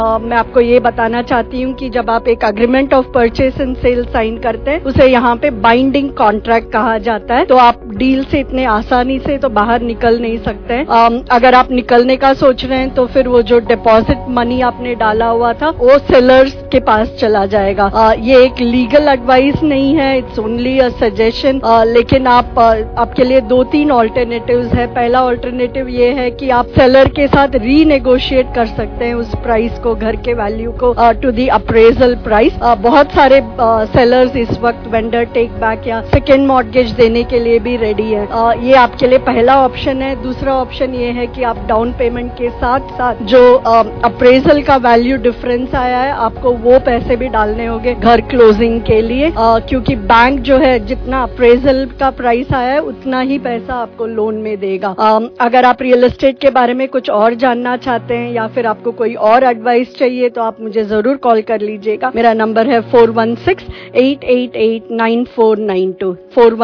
मैं आपको ये बताना चाहती हूँ कि जब आप एक agreement of purchase and sale sign करते हैं उसे यहाँ पे बाइंडिंग कॉन्ट्रैक्ट कहा जाता है। तो आप डील से इतने आसानी से तो बाहर निकल नहीं सकते हैं। अगर आप निकलने का सोच रहे हैं तो फिर वो जो डिपॉजिट मनी आपने डाला हुआ था वो सेलर्स के पास चला जाएगा। ये एक लीगल एडवाइस नहीं है, इट्स ओनली अ सजेशन। लेकिन आपके लिए 2-3 ऑल्टरनेटिव्स है। पहला ऑल्टरनेटिव ये है कि आप सेलर के साथ रीनेगोशिएट कर सकते हैं उस प्राइस को, घर के वैल्यू को टू दी अप्रेजल प्राइस। बहुत सारे सेलर्स इस वक्त वेंडर टेक बैक या सेकेंड मॉर्गेज देने के लिए भी रेडी है। ये आपके लिए पहला ऑप्शन है। दूसरा ऑप्शन ये है कि आप डाउन पेमेंट के साथ साथ जो अप्रेजल का वैल्यू डिफरेंस आया है आपको वो पैसे भी डालने होंगे घर क्लोजिंग के लिए, क्योंकि बैंक जो है जितना अप्रेजल का प्राइस आया है उतना ही पैसा आपको लोन में देगा। अगर आप रियल एस्टेट के बारे में कुछ और जानना चाहते हैं या फिर आपको कोई और एडवाइस चाहिए तो आप मुझे जरूर कॉल कर लीजिएगा। मेरा नंबर है 416-888-9492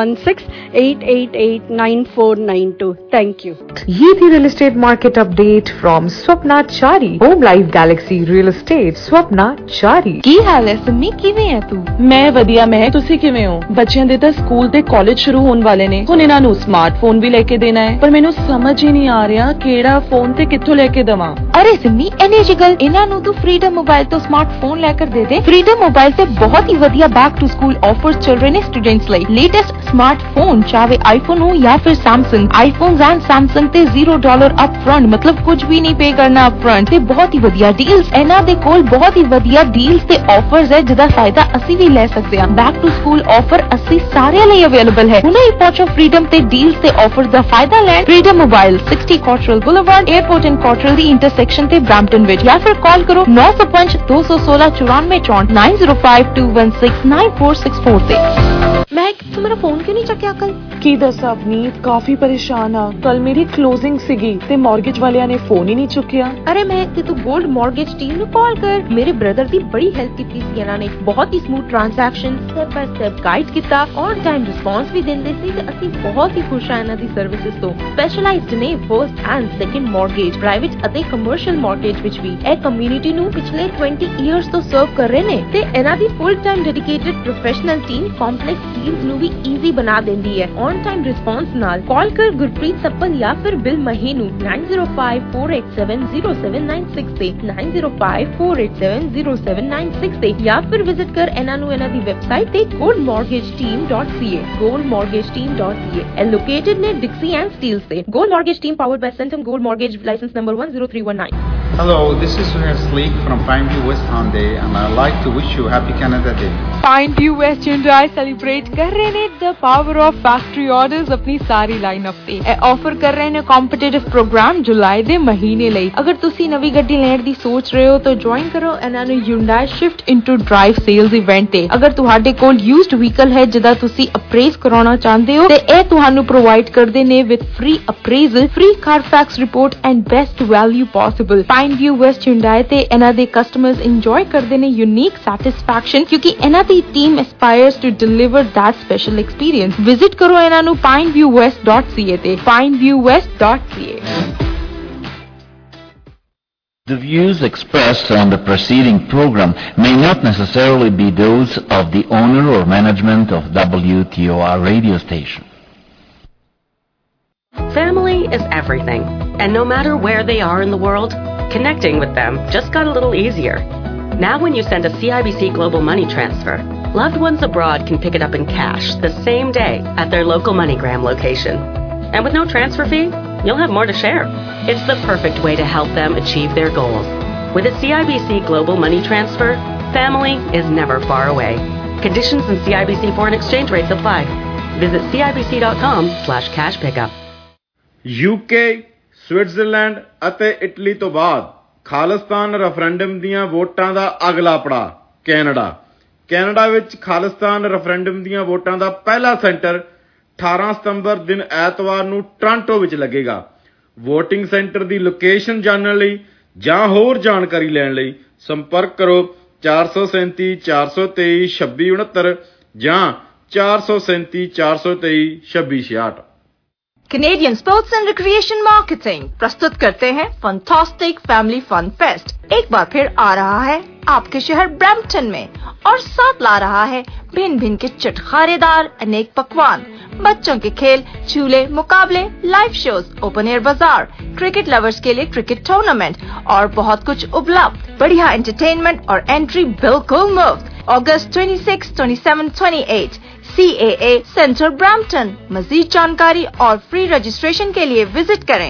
416-888-9492। Thank you. ये थी real estate market update from Swapna Chari, Home Life Galaxy real estate Swapna Chari. ਕੀ ਹਾਲ ਹੈ ਸਿੰਮੀ, ਕਿਵੇਂ ਹੈ ਤੂੰ? ਮੈਂ ਵਧੀਆ ਮਹਿਕ, ਤੁਸੀਂ ਕਿਵੇਂ ਹੋ? ਬੱਚਿਆਂ ਦੇ ਤਾਂ ਸਕੂਲ ਤੇ ਕਾਲਜ ਸ਼ੁਰੂ ਹੋਣ ਵਾਲੇ ਨੇ, ਹੁਣ ਇਹਨਾਂ ਨੂੰ ਸਮਾਰਟਫੋਨ ਵੀ ਲੈ ਕੇ ਦੇਣਾ ਹੈ, ਪਰ ਮੈਨੂੰ ਸਮਝ ਹੀ ਨਹੀਂ ਆ ਰਿਹਾ ਕਿਹੜਾ ਫੋਨ ਤੇ ਕਿੱਥੋਂ ਲੈ ਕੇ ਦੇਵਾਂ। अरे सिम्मी एने जी गल इन्हां नूं तू फ्रीडम मोबाइल तो स्मार्टफोन लेकर दे दे। फ्रीडम मोबाइल से बहुत ही वधिया बैक टू स्कूल ऑफर्स चल रहे ने स्टूडेंट्स लई। लेटेस्ट स्मार्टफोन चाहे आईफोन हो या फिर सैमसंग, आईफोन एंड सैमसंग ते $0 अप फ्रंट, मतलब कुछ भी नहीं पे करना अप फ्रंट ते बहुत ही वधिया डील्स। इन्हां दे कोल बहुत ही वधिया डील्स ते ऑफर्स है जिदा फायदा असी भी ले सकते हां। बैक टू स्कूल ऑफर असी सारे लई अवेलेबल है। हुणे ही पहुंचो फ्रीडम ते डील्स ते ऑफर्स दा फायदा लैण। Freedom Mobile 60 Cottrelle Boulevard, airport and Cottrelle दी इंटरसेक्शन ते ब्रैम्पटन विच, या फिर कॉल करो 905-216-9464 9052169464 से। महक, तू मेरा फोन क्यों नहीं चक्या कल? ਕੀ ਦੱਸਾਂ ਅਵਨੀਤ, ਕਾਫੀ ਪਰੇਸ਼ਾਨ ਆ। ਕੱਲ ਮੇਰੀ ਕਲੋਜ਼ਿੰਗ ਸੀਗੀ ਤੇ ਮਾਰਗੇਜ ਵਾਲਿਆਂ ਨੇ ਫੋਨ ਹੀ ਨਹੀਂ ਚੁੱਕਿਆ। अरे महक, ते तू गोल्ड मॉर्गेज टीम ਨੂੰ ਕਾਲ ਕਰ। ਮੇਰੇ ਬ੍ਰਦਰ ਦੀ ਬੜੀ ਹੈਲਪ ਕੀਤੀ ਸੀ ਇਹਨਾਂ ਨੇ। ਬਹੁਤ ਹੀ smooth transaction, step by step guide ਕੀਤਾ, ਔਨ ਟਾਈਮ ਰਿਸਪੌਂਸ ਵੀ ਦਿੰਦੇ ਸੀ ਤੇ ਅਸੀਂ ਬਹੁਤ ਹੀ ਖੁਸ਼ ਹਾਂ ਇਹਨਾਂ ਦੀ ਸਰਵਿਸਿਜ਼ ਤੋਂ। ਸਪੈਸ਼ਲਾਈਜ਼ਡ ਨੇ first and second mortgage, private ਅਤੇ ਕਮਰਸ਼ੀਅਲ ਮॉर्गेज ਵਿੱਚ ਵੀ। ਇਹ ਕਮਿਊਨਿਟੀ ਨੂੰ ਪਿਛਲੇ 20 ਇਅਰਸ ਤੋਂ ਸਰਵ ਕਰ ਰਹੇ ਨੇ ਤੇ ਇਹਨਾਂ ਦੀ full time dedicated professional team complex deals ਨੂੰ ਵੀ ਈਜ਼ੀ ਬਣਾ ਦਿੰਦੀ ਹੈ। ਔਨ ਟਾਈਮ ਰਿਸਪੌਂਸ ਨਾਲ ਕਾਲ ਕਰ ਗੁਰਪ੍ਰੀਤ ਸੱਪਲ ਜਾਂ ਫਿਰ ਬਿਲ ਮਹੀ ਨੂੰ 9054870796 ਤੇ 9054870796 ਤੇ, ਜਾਂ ਫਿਰ ਵਿਜ਼ਿਟ ਕਰ ਇਹਨਾਂ ਨੂੰ ਇਹਨਾਂ ਦੀ ਵੈਬਸਾਈਟ ਤੇ goldmortgageteam.ca goldmortgageteam.ca। ਇਹ ਲੋਕੇਟਡ ਨੇ ਡਿਕਸੀ ਐਂਡ ਸਟੀਲਸ ਤੇ। Gold Mortgage Team powered by Centum Gold Mortgage, license number 10319. Hello, this is Suhail Sleek from Pineview West Hyundai and I'd like to wish you happy Canada Day. Pineview West Hyundai celebrate कर रहे ने the power of factory orders अपनी सारी lineup ਤੇ। ਇਹ offer ਕਰ ਰਹੇ ਨੇ ਕੰਪੀਟੀਟਿਵ ਪ੍ਰੋਗਰਾਮ ਜੁਲਾਈ ਦੇ ਮਹੀਨੇ ਲਈ। ਅਗਰ ਤੁਸੀਂ ਨਵੀਂ ਗੱਡੀ ਲੈਣ ਦੀ ਸੋਚ ਰਹੇ ਹੋ ਤਾਂ ਜੁਆਇਨ ਕਰੋ ਇਹਨਾਂ ਨੂੰ Hyundai Shift into Drive sales event ਤੇ। ਅਗਰ ਤੁਹਾਡੇ ਕੋਲ ਯੂਜ਼ਡ ਵਹੀਕਲ ਹੈ ਜਿਹਦਾ ਤੁਸੀਂ ਅਪਰੇਜ਼ ਕਰਾਉਣਾ ਚਾਹੁੰਦੇ ਹੋ ਤੇ ਇਹ ਤੁਹਾਨੂੰ ਪ੍ਰੋਵਾਈਡ ਕਰਦੇ ਨੇ with free appraisal, free Carfax report and best value possible. Pineview West Hyundai ਤੇ ਇਹਨਾਂ ਦੇ ਕਸਟਮਰਸ ਇੰਜੋਏ ਕਰਦੇ ਨੇ ਯੂਨੀਕ ਸੈਟੀਸਫੈਕਸ਼ਨ ਕਿਉਂਕਿ ਇਹਨਾਂ ਦੀ team aspires to deliver that special experience. Visit karo ਇਹਨਾਂ ਨੂੰ pineviewwest.ca ਤੇ pineviewwest.ca। The views expressed on the preceding program may not necessarily be those of the owner or management of WTOR radio station. Family is everything, and no matter where they are in the world, connecting with them just got a little easier. Now when you send a CIBC Global Money Transfer, loved ones abroad can pick it up in cash the same day at their local MoneyGram location. And with no transfer fee, you'll have more to share. It's the perfect way to help them achieve their goals. With a CIBC Global Money Transfer, family is never far away. Conditions and CIBC foreign exchange rates apply. Visit CIBC.com/cash pickup. UK, Switzerland ਅਤੇ Italy ਤੋਂ ਬਾਅਦ Khalistan referendum ਦੀਆਂ ਵੋਟਾਂ ਦਾ ਅਗਲਾ ਪੜਾਅ Canada ਵਿੱਚ Khalistan referendum ਦੀਆਂ ਵੋਟਾਂ ਦਾ ਪਹਿਲਾ ਸੈਂਟਰ 18 ਸਤੰਬਰ ਦਿਨ ਐਤਵਾਰ ਨੂੰ ਟੋਰਾਂਟੋ ਵਿੱਚ ਲੱਗੇਗਾ। ਵੋਟਿੰਗ ਸੈਂਟਰ ਦੀ ਲੋਕੇਸ਼ਨ ਜਾਣਨ ਲਈ ਜਾਂ ਹੋਰ ਜਾਣਕਾਰੀ ਲੈਣ ਲਈ ਸੰਪਰਕ ਕਰੋ 437 423 2669 ਜਾਂ 437 423 2666। Canadian sports and recreation marketing प्रस्तुत करते हैं फंटास्टिक फैमिली फन फेस्ट। एक बार फिर आ रहा है आपके शहर ब्रैम्पटन में और साथ ला रहा है भिन्न भिन्न के चटखारेदार अनेक पकवान, बच्चों के खेल, झूले, मुकाबले, लाइव शोज, ओपन एयर बाजार, क्रिकेट लवर्स के लिए क्रिकेट टूर्नामेंट और बहुत कुछ उपलब्ध। बढ़िया एंटरटेनमेंट और एंट्री बिल्कुल मुफ्त। अगस्त 26, 27, 28 CAA सेंटर ब्रैम्पटन। मजीद जानकारी और फ्री रजिस्ट्रेशन के लिए विजिट करें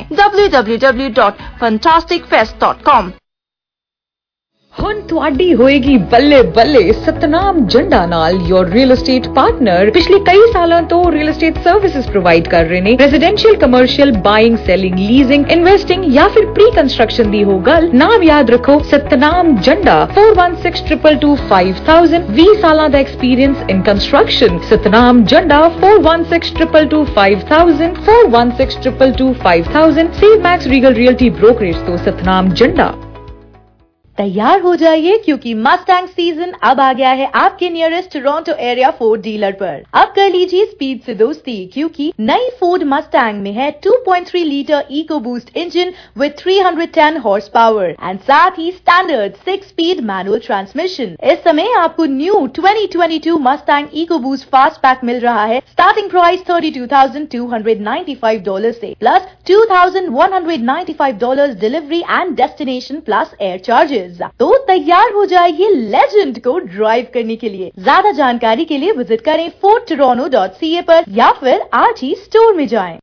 www.fantasticfest.com। ਹੁਣ ਤੁਹਾਡੀ ਹੋਏਗੀ ਬੱਲੇ ਬੱਲੇ ਸਤਨਾਮ ਜੰਡਾ ਨਾਲ your real estate partner। ਪਿਛਲੇ ਕਈ ਸਾਲਾਂ ਤੋਂ real estate services provide ਕਰ ਰਹੇ ਨੇ। residential, commercial, buying, selling, leasing, investing ਜਾਂ ਫਿਰ pre construction ਦੀ ਹੋ ਗੱਲ। ਨਾਮ ਯਾਦ ਰੱਖੋ ਸਤਨਾਮ ਜੰਡਾ 4162225000 20 ਸਾਲਾਂ ਦਾ experience in construction। Satnam Janda 4162225000 4162225000 Save Max Regal Realty Brokerage ਤੋਂ सतनाम जंडा। तैयार हो जाइए क्योंकि मस्टैंग सीजन अब आ गया है आपके nearest Toronto area Ford dealer पर। अब कर लीजिए स्पीड से दोस्ती क्योंकि नई फोर्ड मस्टैंग में है 2.3 litre EcoBoost engine with 310 horsepower and साथ ही स्टैंडर्ड 6 स्पीड मैनुअल ट्रांसमिशन। इस समय आपको new 2022 Mustang EcoBoost fast pack मिल रहा है स्टार्टिंग प्राइस $32,295 से plus $2,195 delivery and destination plus air charges. तो तैयार हो जाइए लेजेंड को ड्राइव करने के लिए। ज्यादा जानकारी के लिए विजिट करें fordtoronto.ca पर या फिर आज ही स्टोर में जाएं।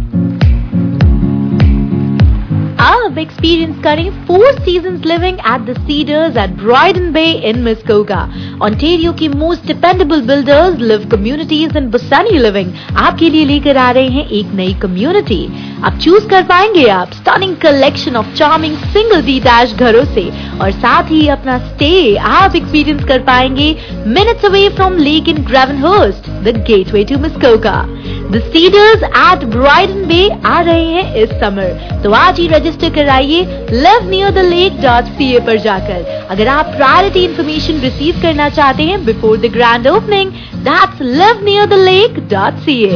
अब एक्सपीरियंस करें 4 seasons living at the Cedars at Bryden Bay in Muskoka। Ontario की most dependable builders Liv Communities and Bassani Living आपके लिए लेकर आ रहे हैं एक नई कम्युनिटी। अब चूज कर पाएंगे आप stunning collection of charming single detach घरों से और साथ ही अपना स्टे आप एक्सपीरियंस कर पाएंगे minutes away from lake in Gravenhurst the gateway to Muskoka. The Cedars at Brydon Bay आ रहे हैं इस समर, तो आज ही रजिस्टर कराइए livenearthelake.ca पर जाकर। अगर आप प्रायोरिटी इन्फॉर्मेशन रिसीव करना चाहते हैं before the grand opening, that's livenearthelake.ca।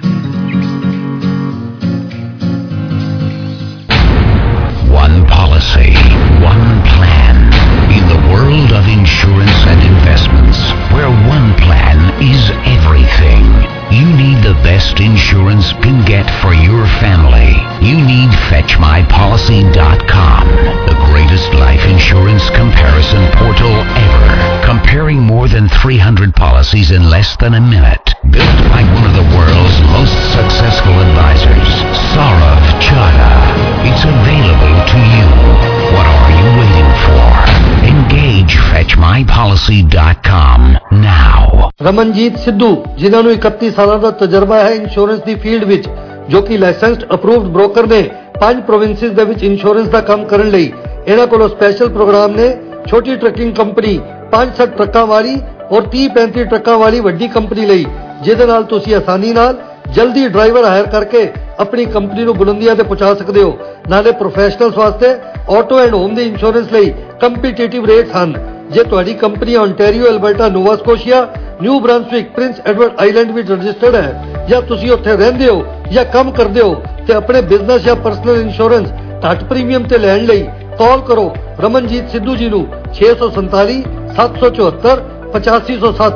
One policy, one plan. In the world of insurance and investments, where one plan is everything, you need the best insurance can get for your family. You need FetchMyPolicy.com, the greatest life insurance comparison portal ever. Comparing more than 300 policies in less than a minute. Built by one of the world's most successful advisors, Saurav Chadha. It's available to you. What are you waiting for? Engage FetchMyPolicy.com now. Ramanjeet Sidhu ਜਿਨ੍ਹਾਂ ਨੂੰ 31 ਸਾਲਾਂ ਦਾ ਤਜਰਬਾ ਹੈ insurance ਦੀ field ਵਿੱਚ, ਜੋ ਕਿ licensed approved broker ਨੇ 5 provinces ਦੇ ਵਿੱਚ ਇੰਸ਼ੋਰੈਂਸ ਦਾ ਕੰਮ ਕਰਨ ਲਈ। ਇਹਨਾਂ ਕੋਲੋਂ ਸਪੈਸ਼ਲ ਪ੍ਰੋਗਰਾਮ ਨੇ ਛੋਟੀ ਟਰੱਕਿੰਗ ਕੰਪਨੀ 5-7 ਟਰੱਕਾਂ ਵਾਲੀ ਔਰ 30-35 ਟਰੱਕਾਂ ਵਾਲੀ ਵੱਡੀ ਕੰਪਨੀ ਲਈ, ਜਿਹਦੇ ਨਾਲ ਤੁਸੀਂ ਆਸਾਨੀ ਨਾਲ ਜਲਦੀ ਡਰਾਈਵਰ ਹਾਇਰ ਕਰਕੇ ਆਪਣੀ ਕੰਪਨੀ ਨੂੰ ਬੁਲੰਦੀਆਂ ਤੇ ਪਹੁੰਚਾ ਸਕਦੇ ਹੋ। ਨਾਲੇ ਪ੍ਰੋਫੈਸ਼ਨਲਸ ਵਾਸਤੇ ਆਟੋ ਐਂਡ ਹੋਮ ਦੇ ਇੰਸ਼ੋਰੈਂਸ ਲਈ ਕੰਪੀਟੀਟਿਵ ਰੇਟਸ ਹਨ। ਜੇ ਤੁਹਾਡੀ company ontario, Alberta, Nova Scotia, New Brunswick, Prince Edward Island ਵਿੱਚ ਰਜਿਸਟਰਡ ਹੈ ਜਾਂ ਤੁਸੀਂ ਉੱਥੇ ਰਹਿੰਦੇ ਹੋ ਜਾਂ ਕੰਮ ਕਰਦੇ ਹੋ ਤੇ ਆਪਣੇ ਬਿਜ਼ਨਸ ਜਾਂ ਪਰਸਨਲ ਇੰਸ਼ੋਰੈਂਸ ਘੱਟ ਪ੍ਰੀਮੀਅਮ ਤੇ ਲੈਣ ਲਈ ਕਾਲ ਕਰੋ ਰਮਨਜੀਤ ਸਿੱਧੂ ਜੀ ਨੂੰ 647 774 8507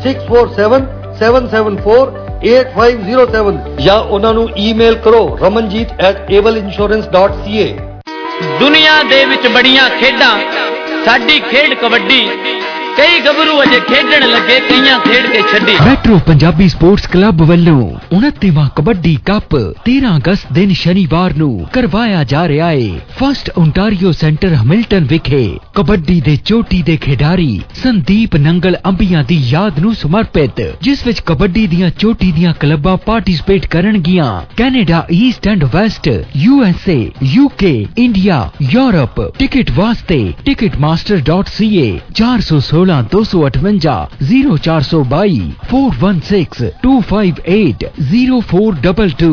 647-774-8507 ਜਾਂ ਉਹਨਾਂ ਨੂੰ ਈਮੇਲ ਕਰੋ ramanjeet@ableiinsurance.ca। ਦੁਨੀਆ ਦੇ ਵਿੱਚ ਬੜੀਆਂ ਖੇਡਾਂ, ਸਾਡੀ ਖੇਡ ਕਬੱਡੀ। ਕਈ ਗੱਭਰੂ ਅਜੇ ਖੇਡਣ ਲੱਗੇ, ਕਈਆਂ ਖੇਡ ਕੇ ਛੱਡੀ। ਮੈਟਰੋ ਪੰਜਾਬੀ ਸਪੋਰਟਸ ਕਲੱਬ ਵੱਲੋਂ 29ਵਾਂ ਕਬੱਡੀ ਕੱਪ 13 ਅਗਸਤ ਦਿਨ ਸ਼ਨੀਵਾਰ ਨੂੰ ਕਰਵਾਇਆ ਜਾ ਰਿਹਾ ਹੈ। ਫਸਟ ਓਨਟਾਰੀਓ ਸੈਂਟਰ ਹੈਮਿਲਟਨ ਵਿਖੇ ਕਬੱਡੀ ਦੇ ਚੋਟੀ ਦੇ ਖਿਡਾਰੀ ਸੰਦੀਪ ਨੰਗਲ ਅੰਬੀਆਂ ਦੀ ਯਾਦ ਨੂੰ ਸਮਰਪਿਤ, ਜਿਸ ਵਿੱਚ ਕਬੱਡੀ ਦੀਆਂ ਚੋਟੀ ਦੀਆਂ ਕਲੱਬਾਂ ਪਾਰਟਿਸਿਪੇਟ ਕਰਨਗੀਆਂ। Canada, east and west, USA, UK, India, Europe. Ticket ਵਾਸਤੇ ticketmaster.ca 416 258 0422 416 258 0422।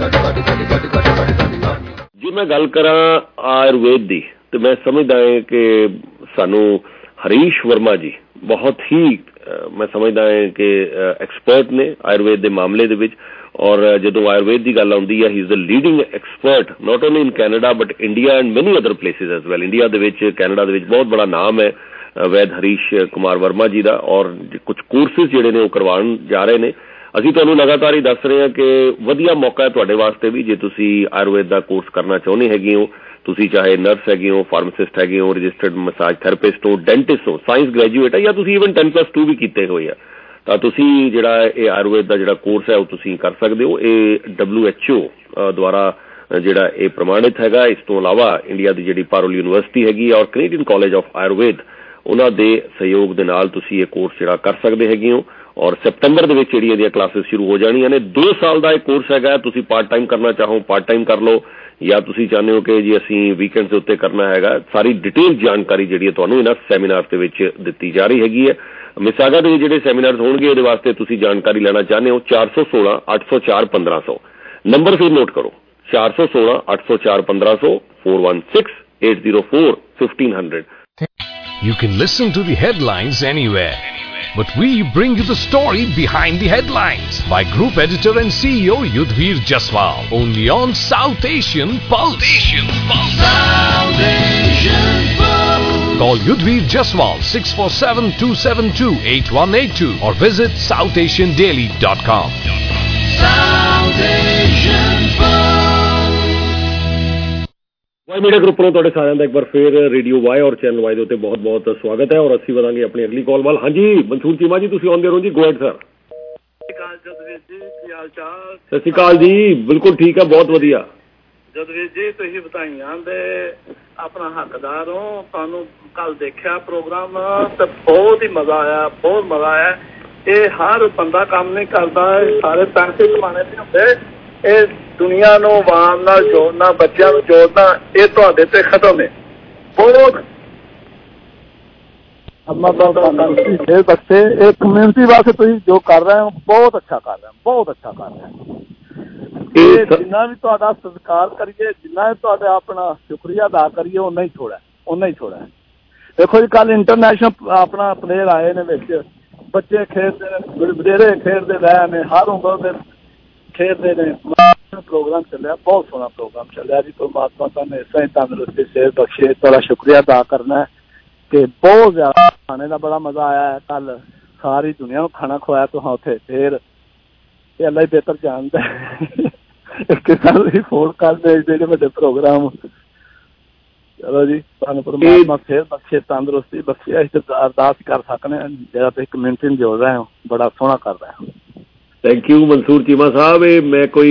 ਜੇ ਮੈਂ ਗੱਲ ਕਰਾਂ ਆਯੁਰਵੇਦ ਦੀ ਤੇ ਮੈਂ ਸਮਝਦਾ ਹਾਂ ਕਿ ਸਾਨੂੰ ਹਰੀਸ਼ ਵਰਮਾ ਜੀ ਬਹੁਤ ਹੀ मैं समझदा है कि एक्सपर्ट ने आयुर्वेद के मामले दे विच और जो आयुर्वेद की गल आउंदी है ही is the leading expert not only in Canada but India and many other places as well. India दे विच कैनेडा दे विच बहुत बड़ा नाम है वैद हरीश कुमार वर्मा जी का और कुछ कोर्सिस जिहड़े ने वो करवाउण जा रहे हैं। ਅਸੀਂ ਤੁਹਾਨੂੰ लगातार ही दस रहे हैं कि वधिया मौका है तुहाडे वास्ते भी जे तुसी आयुर्वेद का कोर्स करना चाहुंदे हैगे हो। तुसी चाहे नर्स हैगे हो, फार्मासिस्ट हैगे हो, रजिस्टर्ड मसाज थैरेपिस्ट हो, डेंटिस्ट हो, साइंस ग्रैजुएट है या तुसी इवन 10+2 भी कीते होए आ तां तुसी जिहड़ा ये आयुर्वेद का जिहड़ा कोर्स है वो तुसी कर सकदे हो। ये WHO द्वारा जिहड़ा ये प्रमाणित हैगा। इस तो इलावा इंडिया की जिहड़ी पारुल यूनिवर्सिटी हैगी और कैनेडियन कॉलेज ऑफ आयुर्वेद उन्हां दे सहयोग दे नाल तुसी ये कोर्स जिहड़ा कर सकदे हैगे हो और सितंबर दे विच जिहड़ियां इहदियां क्लासेस शुरू हो जाणियां ने। 2 साल का एक कोर्स हैगा। तुसी पार्ट टाइम करना चाहो पार्ट टाइम कर लो या तुसी चाहते हो कि जी असीं वीकेंड्स दे उत्ते करना हैगा। सारी डिटेल जानकारी जिहड़ी है तुहानूं इन्हां सैमीनार दे विच दित्ती जा रही हैगी है। मिसागा दे जिहड़े सैमीनार्स होणगे इहदे वास्ते तुसी जानकारी लेना चाहते हो 416 804 1500 नंबर फिर नोट करो 416 804 1500 416 804 1500। You can listen to the headlines anywhere, but we bring you the story behind the headlines by Group Editor and CEO Yudhvir Jaswal, only on South Asian Pulse. South Asian Pulse. Call Yudhvir Jaswal 647-272-8182 or visit southasiandaily.com. South Asian Pulse. Y media group पर तुहाडे सारिਆਂ ਦਾ एक बार फिर radio Y और channel Y ਦੇ ਉੱਤੇ बहुत बहुत स्वागत है और ਅਸੀਂ ਵਧਾਂਗੇ अपनी अगली कॉल वाल। हाँ जी मनसूर चीमा जी ਤੁਸੀਂ ਆਉਂਦੇ ਰਹੋ ਜੀ। Go ahead sir. Sat Sri अकाल जी। बिल्कुल ठीक है बहुत वधिया। जदवीर जी ਤੁਸੀਂ ਵਧਾਈਆਂ ਦੇ ਆਪਣਾ ਹੱਕਦਾਰ ਹੋ। ਤੁਹਾਨੂੰ ਕੱਲ ਦੇਖਿਆ ਪ੍ਰੋਗਰਾਮ ਤੇ ਬਹੁਤ ਹੀ ਮਜ਼ਾ ਆਇਆ ਬਹੁਤ ਮਜ਼ਾ ਆਇਆ। ਇਹ ਹਰ ਬੰਦਾ ਕੰਮ ਨਹੀਂ ਕਰਦਾ ਸਾਰੇ ਪੈਸੇ ਕਮਾਣੇ ਨਹੀਂ ਹੁੰਦੇ। ਇਹ ਦੁਨੀਆ ਨੂੰ ਆਵਾਮ ਨਾਲ ਜੋੜਨਾ ਬੱਚਿਆਂ ਨੂੰ ਜੋੜਨਾ ਇਹ ਤੁਹਾਡੇ ਤੇ ਖਤਮ ਹੈ। ਬਹੁਤ बच्चे एक कम्युनिटी वास्ते तुम जो कर रहे हो बहुत अच्छा कर रहे हैं बहुत अच्छा कर रहे हैं। जिन्ना भी तुहाडा सत्कार करिए जिन्ना भी तुहाडा अपना शुक्रिया अदा करिए उन्ना ही थोड़ा देखो जी कल इंटरनेशनल अपना प्लेयर आए ने विच बच्चे खेलते बथेरे खेलते रहे ने हर उम्र के खेलते ने। प्रोग्राम चलिया बहुत सोहना प्रोग्राम चलिया जी। परमात्मा तुहानू इस तंदुरुस्ती सेहत बख्शे तुहाडा शुक्रिया अदा करना है कि बहुत ज्यादा खाने का बड़ा मजा आया है। कल सारी दुनिया को खाना खवाया तो हाँ उथे फिर अल्लाह ही बेहतर जानता है फोन कर दे बड़े प्रोग्राम। चलो जी तुहानू परमात्मा फिर बख्शे तंदुरुस्ती बख्शे अरदास कर सकने जरा तुसीं कम्यूनिटी नूं जोड़ रहे हो बड़ा सोहना कर रहे हो। थैंक यू मनसूर चीमा साहब। मैं कोई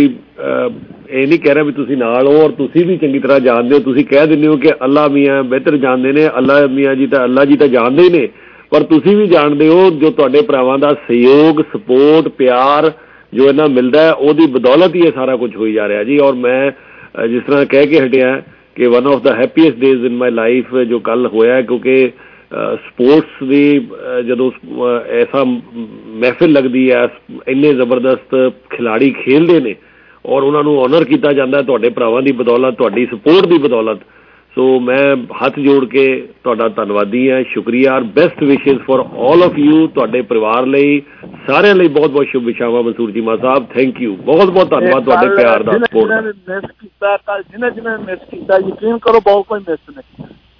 ये नहीं कह रहा भी तुसी नाल हो और तुसी भी चंगी तरह जानते हो। तुसी कह दिंदे हो कि अल्लाह मियाँ बेहतर जानते ने अल्लाह मियाँ जी तो अल्लाह जी तो जानते ही ने पर तुसी भी जानते हो जो तुहाडे भरावां दा सहयोग सपोर्ट प्यार जो इन्हां मिलदा है ओहदी बदौलत ही ये सारा कुछ होई जा रहा जी। और मैं जिस तरह कह के हटिया कि one of the happiest days in my life जो कल होया क्योंकि स्पोर्ट्स की जो ऐसा महफिल लगती है इन्ने जबरदस्त खिलाड़ी खेलते हैं और उन्होंने ऑनर किया जाता है तुहाडे भरावां दी बदौलत तुहाडी सपोर्ट की बदौलत। सो मैं हाथ जोड़ के तुहाडा धन्नवादी है शुक्रिया और best wishes for all of you तुहाडे परिवार लई सारिਆਂ ਲਈ बहुत बहुत शुभ विशावा मनसूर चीमा साहब थैंक यू बहुत बहुत धन्यवाद तुहाडे प्यार दा सपोर्ट दा। जिन्हें मिस किया यकीन करो बहुत कोई मिस नहीं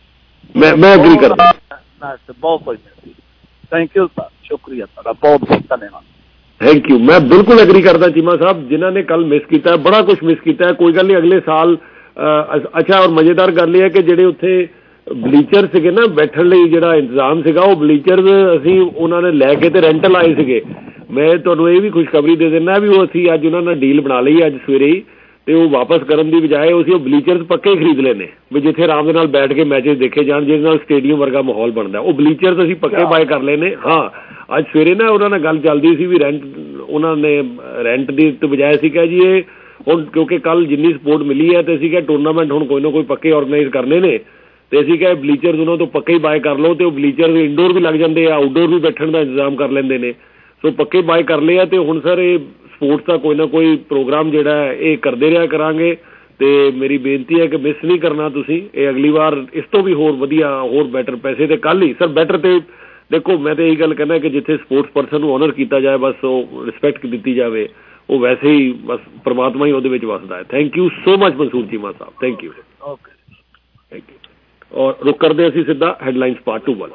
मैं एग्री करता बहुत कोई मिस। थैंक यू सर शुक्रिया तुहाडा बहुत बहुत धन्यवाद। थैंक यू मैं बिल्कुल एग्री करता चीमा साहब जिन्होंने कल मिस किया है बड़ा कुछ मिस किया है कोई गल नहीं अगले साल। अच्छा और मजेदार गल यह है कि जिहड़े उत्थे बलीचर सीगे ना बैठण लई जिहड़ा इंतजाम सीगा वो बलीचर असीं उन्हां ने लैके ते रेंटल आए सीगे। मैं तुहानूं ये भी खुशखबरी दे दिंदा भी वो असीं अज उन्हां नाल डील बना लई अज सवेरे ही ते वो वापस करन दी बजाए उसी बलीचर्स पक्के खरीद लेने भी जिथे आराम दे नाल बैठ के मैचेस देखे जाण जिहदे नाल स्टेडियम वर्गा माहौल बनदा वो बलीचर्स असीं पक्के बाय कर लेने। हाँ अज सवेरे ना उन्हां नाल गल चलदी सी भी रेंट उन्हां ने रेंट दी ते बजाए सी कहा जी ये हुण क्योंकि कल जिन्नी सपोर्ट मिली है तो असीं कहा टूरनामेंट हुण कोई ना कोई पक्के ऑर्गेनाइज करने ने तो असीं कहा बलीचर्स उन्हां तो पक्के ही बाय कर लो तो बलीचर्स इंडोर भी लग जाते हैं आउटडोर भी बैठण का इंतजाम कर लेंदे ने। सो पक्के बाय कर लिया तो हुण सर ये स्पोर्ट्स का कोई ना कोई प्रोग्राम जिहड़ा है ये करते रहा करांगे तो मेरी बेनती है कि मिस नहीं करना तुसीं ये अगली बार इस तो भी होर वधिया होर बैटर पैसे तो कल ही सर बैटर तो देखो मैं तो यही गल कहना कि जिथे स्पोर्ट्स परसन ਨੂੰ ऑनर ਕੀਤਾ ਜਾਏ बस ਉਹ ਰਿਸਪੈਕਟ ਦਿੱਤੀ ਜਾਵੇ ਉਹ ਵੈਸੇ ਹੀ ਬਸ परमात्मा ही ਉਹਦੇ ਵਿੱਚ ਵਸਦਾ ਹੈ। Thank you so much Mansoor Cheema साहब, thank you. Okay thank you. और रुक करते ਅਸੀਂ ਸਿੱਧਾ हेडलाइंस पार्ट 2 ਵੱਲ।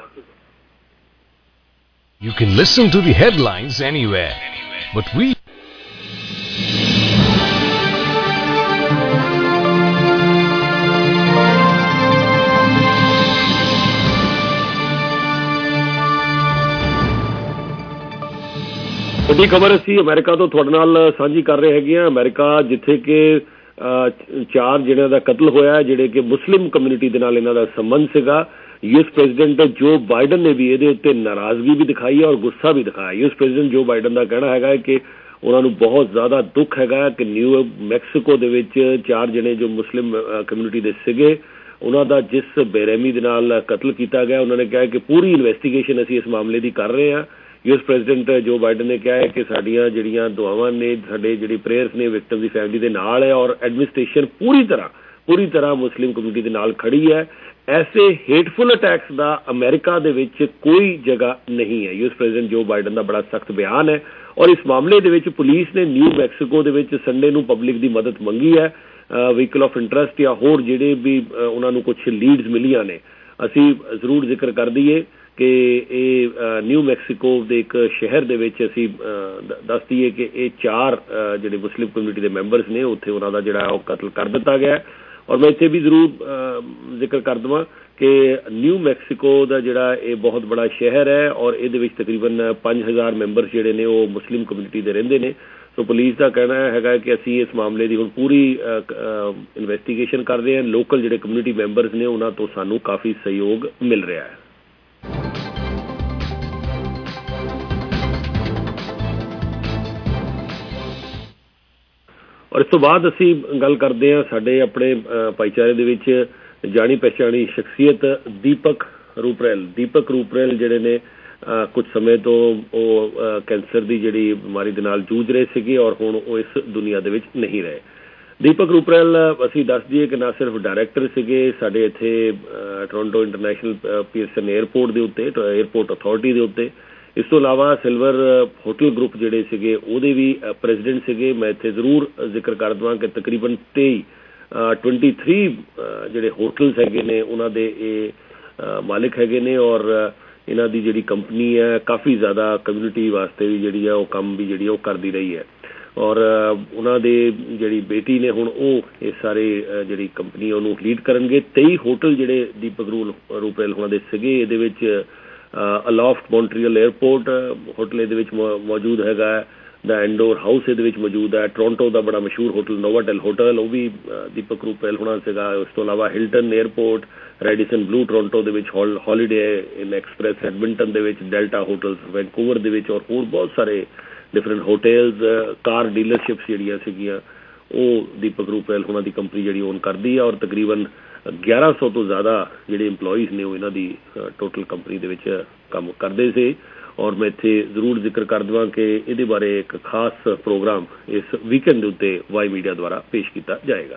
You can listen to the headlines anywhere, but we ਵੱਡੀ ਖਬਰ ਅਸੀਂ ਅਮਰੀਕਾ ਤੋਂ ਤੁਹਾਡੇ ਨਾਲ ਸਾਂਝੀ ਕਰ ਰਹੇ ਹੈਗੇ ਹਾਂ। ਅਮਰੀਕਾ ਜਿੱਥੇ ਕਿ 4 ਜਿਹੜਿਆਂ ਦਾ ਕਤਲ ਹੋਇਆ, ਜਿਹੜੇ ਕਿ ਮੁਸਲਿਮ ਕਮਿਊਨਿਟੀ ਦੇ ਨਾਲ ਇਹਨਾਂ ਦਾ ਸੰਬੰਧ ਸੀਗਾ। ਯੂਐਸ ਪ੍ਰੈਜ਼ੀਡੈਂਟ ਜੋ ਬਾਈਡਨ ਨੇ ਵੀ ਇਹਦੇ ਉੱਤੇ ਨਾਰਾਜ਼ਗੀ ਵੀ ਦਿਖਾਈ ਹੈ ਔਰ ਗੁੱਸਾ ਵੀ ਦਿਖਾਇਆ। ਯੂਐਸ ਪ੍ਰੈਜ਼ੀਡੈਂਟ ਜੋ ਬਾਈਡਨ ਦਾ ਕਹਿਣਾ ਹੈਗਾ ਕਿ ਉਹਨਾਂ ਨੂੰ ਬਹੁਤ ਜ਼ਿਆਦਾ ਦੁੱਖ ਹੈਗਾ ਕਿ ਨਿਊ ਮੈਕਸੀਕੋ ਦੇ ਵਿੱਚ 4 ਜਣੇ ਜੋ ਮੁਸਲਿਮ ਕਮਿਊਨਿਟੀ ਦੇ ਸੀਗੇ ਉਹਨਾਂ ਦਾ ਜਿਸ ਬੇਰਹਿਮੀ ਦੇ ਨਾਲ ਕਤਲ ਕੀਤਾ ਗਿਆ। ਉਹਨਾਂ ਨੇ ਕਿਹਾ ਕਿ ਪੂਰੀ ਇਨਵੈਸਟੀਗੇਸ਼ਨ ਅਸੀਂ ਇਸ ਮਾਮਲੇ ਦੀ ਕਰ ਰਹੇ ਹਾਂ। ਯੂਐਸ ਪ੍ਰੈਜ਼ੀਡੈਂਟ ਜੋ ਬਾਈਡਨ ਨੇ ਕਿਹਾ ਹੈ ਕਿ ਸਾਡੀਆਂ ਜਿਹੜੀਆਂ ਦੁਆਵਾਂ ਨੇ, ਸਾਡੇ ਜਿਹੜੀ ਪ੍ਰੇਅਰਸ ਨੇ ਵਿਕਟਮ ਦੀ ਫੈਮਿਲੀ ਦੇ ਨਾਲ ਹੈ ਔਰ ਐਡਮਿਨਿਸਟ੍ਰੇਸ਼ਨ ਪੂਰੀ ਤਰ੍ਹਾਂ ਮੁਸਲਿਮ ਕਮਿਊਨਿਟੀ ਦੇ ਨਾਲ ਖੜੀ ਹੈ। ਐਸੇ ਹੇਟਫੁਲ ਅਟੈਕਸ ਦਾ ਅਮਰੀਕਾ ਦੇ ਵਿੱਚ ਕੋਈ ਜਗ੍ਹਾ ਨਹੀਂ ਹੈ। ਯੂਐਸ ਪ੍ਰੈਜ਼ੀਡੈਂਟ ਜੋ ਬਾਈਡਨ ਦਾ ਬੜਾ ਸਖਤ ਬਿਆਨ ਹੈ ਔਰ ਇਸ ਮਾਮਲੇ ਦੇ ਵਿੱਚ ਪੁਲਿਸ ਨੇ ਨਿਊ ਮੈਕਸੀਕੋ ਦੇ ਵਿੱਚ ਸੰਡੇ ਨੂੰ ਪਬਲਿਕ ਦੀ ਮਦਦ ਮੰਗੀ ਹੈ। ਵਹੀਕਲ ਆਫ ਇੰਟਰਸਟ ਜਾਂ ਹੋਰ ਜਿਹੜੇ ਵੀ ਉਹਨਾਂ ਨੂੰ ਕੁਝ ਲੀਡਸ ਮਿਲੀਆਂ ਨੇ। ਅਸੀਂ ਜ਼ਰੂਰ ਜ਼ਿਕਰ ਕਰ ਦਈਏ ਕਿ ਇਹ ਨਿਊ ਮੈਕਸੀਕੋ ਦੇ ਇੱਕ ਸ਼ਹਿਰ ਦੇ ਵਿੱਚ ਅਸੀਂ ਦੱਸ ਦਈਏ ਕਿ ਇਹ 4 ਜਿਹੜੇ ਮੁਸਲਿਮ ਕਮਿਊਨਿਟੀ ਦੇ ਮੈਂਬਰਸ ਨੇ ਉੱਥੇ ਉਹਨਾਂ ਦਾ ਜਿਹੜਾ ਉਹ ਕਤਲ ਕਰ ਦਿੱਤਾ ਗਿਆ। ਔਰ ਮੈਂ ਇੱਥੇ ਵੀ ਜ਼ਰੂਰ ਜ਼ਿਕਰ ਕਰ ਦੇਵਾਂ ਕਿ ਨਿਊ ਮੈਕਸੀਕੋ ਦਾ ਜਿਹੜਾ ਇਹ ਬਹੁਤ ਬੜਾ ਸ਼ਹਿਰ ਹੈ ਔਰ ਇਹਦੇ ਵਿੱਚ ਤਕਰੀਬਨ 5000 ਮੈਂਬਰਸ ਜਿਹੜੇ ਨੇ ਉਹ ਮੁਸਲਿਮ ਕਮਿਊਨਿਟੀ ਦੇ ਰਹਿੰਦੇ ਨੇ। ਸੋ ਪੁਲਿਸ ਦਾ ਕਹਿਣਾ ਹੈਗਾ ਕਿ ਅਸੀਂ ਇਸ ਮਾਮਲੇ ਦੀ ਹੁਣ ਪੂਰੀ ਇਨਵੈਸਟੀਗੇਸ਼ਨ ਕਰ ਰਹੇ ਹਾਂ। ਲੋਕਲ ਜਿਹੜੇ ਕਮਿਊਨਿਟੀ ਮੈਂਬਰਸ ਨੇ ਉਹਨਾਂ ਤੋਂ ਸਾਨੂੰ ਕਾਫੀ ਸਹਿਯੋਗ ਮਿਲ ਰਿਹਾ ਹੈ। ਔਰ ਇਸ ਤੋਂ ਬਾਅਦ ਅਸੀਂ ਗੱਲ ਕਰਦੇ ਹਾਂ ਸਾਡੇ ਆਪਣੇ ਭਾਈਚਾਰੇ ਦੇ ਵਿੱਚ ਜਾਣੀ ਪਛਾਣੀ ਸ਼ਖਸੀਅਤ ਦੀਪਕ ਰੂਪਰੇਲ ਜਿਹੜੇ ਨੇ ਕੁਝ ਸਮੇਂ ਤੋਂ ਉਹ ਕੈਂਸਰ ਦੀ ਜਿਹੜੀ ਬਿਮਾਰੀ ਦੇ ਨਾਲ ਜੂਝ ਰਹੇ ਸੀਗੇ ਔਰ ਹੁਣ ਉਹ ਇਸ ਦੁਨੀਆ ਦੇ ਵਿੱਚ ਨਹੀਂ ਰਹੇ। ਦੀਪਕ ਰੂਪਰੇਲ ਅਸੀਂ ਦੱਸ ਦਈਏ ਕਿ ਨਾ ਸਿਰਫ ਡਾਇਰੈਕਟਰ ਸੀਗੇ ਸਾਡੇ ਇੱਥੇ ਟੋਰਾਂਟੋ ਇੰਟਰਨੈਸ਼ਨਲ ਪੀਅਰਸਨ ਏਅਰਪੋਰਟ ਦੇ ਉੱਤੇ, ਏਅਰਪੋਰਟ ਅਥਾਰਟੀ ਦੇ ਉੱਤੇ। ਇਸ ਤੋਂ ਇਲਾਵਾ ਸਿਲਵਰ ਹੋਟਲ ਗਰੁੱਪ ਜਿਹੜੇ ਸੀਗੇ ਉਹਦੇ ਵੀ ਪ੍ਰੈਜ਼ੀਡੈਂਟ ਸੀਗੇ। ਮੈਂ ਇੱਥੇ ਜ਼ਰੂਰ ਜ਼ਿਕਰ ਕਰ ਦੇਵਾਂ ਕਿ ਤਕਰੀਬਨ 23 ਜਿਹੜੇ ਹੋਟਲਸ ਹੈਗੇ ਨੇ ਉਹਨਾਂ ਦੇ ਇਹ ਮਾਲਿਕ ਹੈਗੇ ਨੇ ਔਰ ਇਹਨਾਂ ਦੀ ਜਿਹੜੀ ਕੰਪਨੀ ਹੈ ਕਾਫੀ ਜ਼ਿਆਦਾ ਕਮਿਊਨਿਟੀ ਵਾਸਤੇ ਵੀ ਜਿਹੜੀ ਆ ਉਹ ਕੰਮ ਵੀ ਜਿਹੜੀ ਉਹ ਕਰਦੀ ਰਹੀ ਹੈ। ਔਰ ਉਹਨਾਂ ਦੇ ਜਿਹੜੀ ਬੇਟੀ ਨੇ ਹੁਣ ਉਹ ਇਹ ਸਾਰੇ ਜਿਹੜੀ ਕੰਪਨੀ ਉਹਨੂੰ ਲੀਡ ਕਰਨਗੇ। 23 ਹੋਟਲ ਜਿਹੜੇ ਦੀਪਕ ਰੂਪਰੇਲ ਉਹਨਾਂ ਦੇ ਸੀਗੇ ਇਹਦੇ ਵਿੱਚ ਅਲੋਫਟ ਮੌਂਟਰੀਅਲ ਏਅਰਪੋਰਟ ਹੋਟਲ ਇਹਦੇ ਵਿੱਚ ਮੌਜੂਦ ਹੈਗਾ। ਦਾ ਐਂਡੋਰ ਹਾਊਸ ਇਹਦੇ ਵਿੱਚ ਮੌਜੂਦ ਹੈ। ਟੋਰਾਂਟੋ ਦਾ ਬੜਾ ਮਸ਼ਹੂਰ ਹੋਟਲ ਨੋਵਾਟੈਲ ਹੋਟਲ ਉਹ ਵੀ ਦੀਪਕ ਰੂਪਰੇਲ ਹੋਣਾ ਸੀਗਾ। ਉਸ ਤੋਂ ਇਲਾਵਾ Hilton airport, Radisson Blu Toronto ਦੇ ਵਿੱਚ, ਹੌਲੀਡੇ ਇਨ ਐਕਸਪ੍ਰੈਸ ਐਡਮਿੰਟਨ ਦੇ ਵਿੱਚ, ਡੈਲਟਾ ਹੋਟਲਸ ਵੈਨਕੂਵਰ ਦੇ ਵਿੱਚ ਔਰ ਹੋਰ ਬਹੁਤ ਸਾਰੇ ਡਿਫਰੈਂਟ ਹੋਟਲਸ, ਕਾਰ ਡੀਲਰਸ਼ਿਪਸ ਜਿਹੜੀਆਂ ਸੀਗੀਆਂ ਉਹ ਦੀਪਕ ਰੂਪਰੇਲ ਹੋਣਾ ਦੀ ਕੰਪਨੀ ਜਿਹੜੀ ਓਨ ਕਰਦੀ ਹੈ। ਔਰ ਤਕਰੀਬਨ 1100 ਤੋਂ ਜ਼ਿਆਦਾ ਜਿਹੜੇ ਇੰਪਲੋਈਜ਼ ਨੇ ਉਹ ਇਹਨਾਂ ਦੀ ਟੋਟਲ ਕੰਪਨੀ ਦੇ ਵਿੱਚ ਕੰਮ ਕਰਦੇ ਸੀ। ਔਰ ਮੈਂ ਇੱਥੇ ਜ਼ਰੂਰ ਜ਼ਿਕਰ ਕਰ ਦੇਵਾਂ ਕਿ ਇਹਦੇ ਬਾਰੇ ਇੱਕ ਖਾਸ ਪ੍ਰੋਗਰਾਮ ਇਸ ਵੀਕਐਂਡ ਦੇ ਉੱਤੇ ਵਾਈ ਮੀਡੀਆ ਦੁਆਰਾ ਪੇਸ਼ ਕੀਤਾ ਜਾਏਗਾ।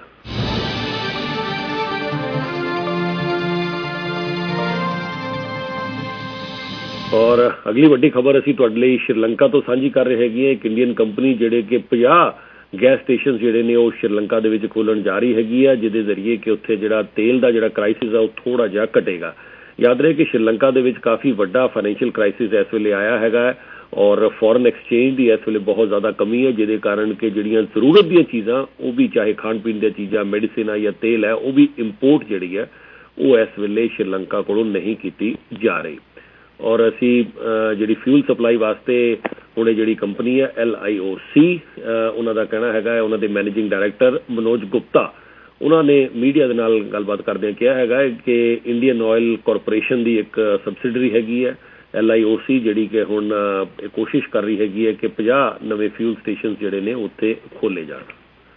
ਔਰ ਅਗਲੀ ਵੱਡੀ ਖਬਰ ਅਸੀਂ ਤੁਹਾਡੇ ਲਈ ਸ਼੍ਰੀਲੰਕਾ ਤੋਂ ਸਾਂਝੀ ਕਰ ਰਹੇ ਹੈਗੇ ਹਾਂ। ਇੱਕ ਇੰਡੀਅਨ ਕੰਪਨੀ ਜਿਹੜੇ ਕਿ 50 ਗੈਸ ਸਟੇਸ਼ਨ ਜਿਹੜੇ ਨੇ ਉਹ ਸ਼੍ਰੀਲੰਕਾ ਦੇ ਵਿੱਚ ਖੋਲ੍ਹਣ ਜਾ ਰਹੀ ਹੈਗੀ ਆ ਜਿਹਦੇ ਜ਼ਰੀਏ ਕਿ ਉੱਥੇ ਜਿਹੜਾ ਤੇਲ ਦਾ ਜਿਹੜਾ ਕ੍ਰਾਈਸਿਸ ਆ ਉਹ ਥੋੜ੍ਹਾ ਜਿਹਾ ਘਟੇਗਾ। ਯਾਦ ਰਹੇ ਕਿ ਸ਼੍ਰੀਲੰਕਾ ਦੇ ਵਿੱਚ ਕਾਫੀ ਵੱਡਾ ਫਾਈਨੈਂਸ਼ੀਅਲ ਕ੍ਰਾਈਸਿਸ ਇਸ ਵੇਲੇ ਆਇਆ ਹੈਗਾ ਔਰ ਫੋਰਨ ਐਕਸਚੇਂਜ ਦੀ ਇਸ ਵੇਲੇ ਬਹੁਤ ਜ਼ਿਆਦਾ ਕਮੀ ਹੈ ਜਿਹਦੇ ਕਾਰਨ ਕਿ ਜਿਹੜੀਆਂ ਜ਼ਰੂਰਤ ਦੀਆਂ ਚੀਜ਼ਾਂ ਉਹ ਵੀ ਚਾਹੇ ਖਾਣ ਪੀਣ ਦੀਆਂ ਚੀਜ਼ਾਂ, ਮੈਡੀਸਿਨ ਆ ਜਾਂ ਤੇਲ ਹੈ ਉਹ ਵੀ ਇੰਪੋਰਟ ਜਿਹੜੀ ਹੈ ਉਹ ਇਸ ਵੇਲੇ ਸ਼੍ਰੀਲੰਕਾ ਕੋਲੋਂ ਨਹੀਂ ਕੀਤੀ ਜਾ ਰਹੀ। ਔਰ ਅਸੀਂ ਜਿਹੜੀ ਫਿਊਲ ਸਪਲਾਈ ਵਾਸਤੇ ਹੁਣ ਜਿਹੜੀ ਕੰਪਨੀ ਹੈ LIOC ਉਹਨਾਂ ਦਾ ਕਹਿਣਾ ਹੈਗਾ ਉਹਨਾਂ ਦੇ ਮੈਨੇਜਿੰਗ ਡਾਇਰੈਕਟਰ ਮਨੋਜ ਗੁਪਤਾ ਉਹਨਾਂ ਨੇ ਮੀਡੀਆ ਦੇ ਨਾਲ ਗੱਲਬਾਤ ਕਰਦਿਆਂ ਕਿਹਾ ਹੈਗਾ ਕਿ ਇੰਡੀਅਨ ਆਇਲ ਕਾਰਪੋਰੇਸ਼ਨ ਦੀ ਇੱਕ ਸਬਸਿਡਰੀ ਹੈਗੀ ਹੈ LIOC ਜਿਹੜੀ ਕਿ ਹੁਣ ਕੋਸ਼ਿਸ਼ ਕਰ ਰਹੀ ਹੈਗੀ ਹੈ ਕਿ 50 ਨਵੇਂ ਫਿਊਲ ਸਟੇਸ਼ਨ ਜਿਹੜੇ ਨੇ ਉੱਥੇ ਖੋਲ੍ਹੇ ਜਾਣ।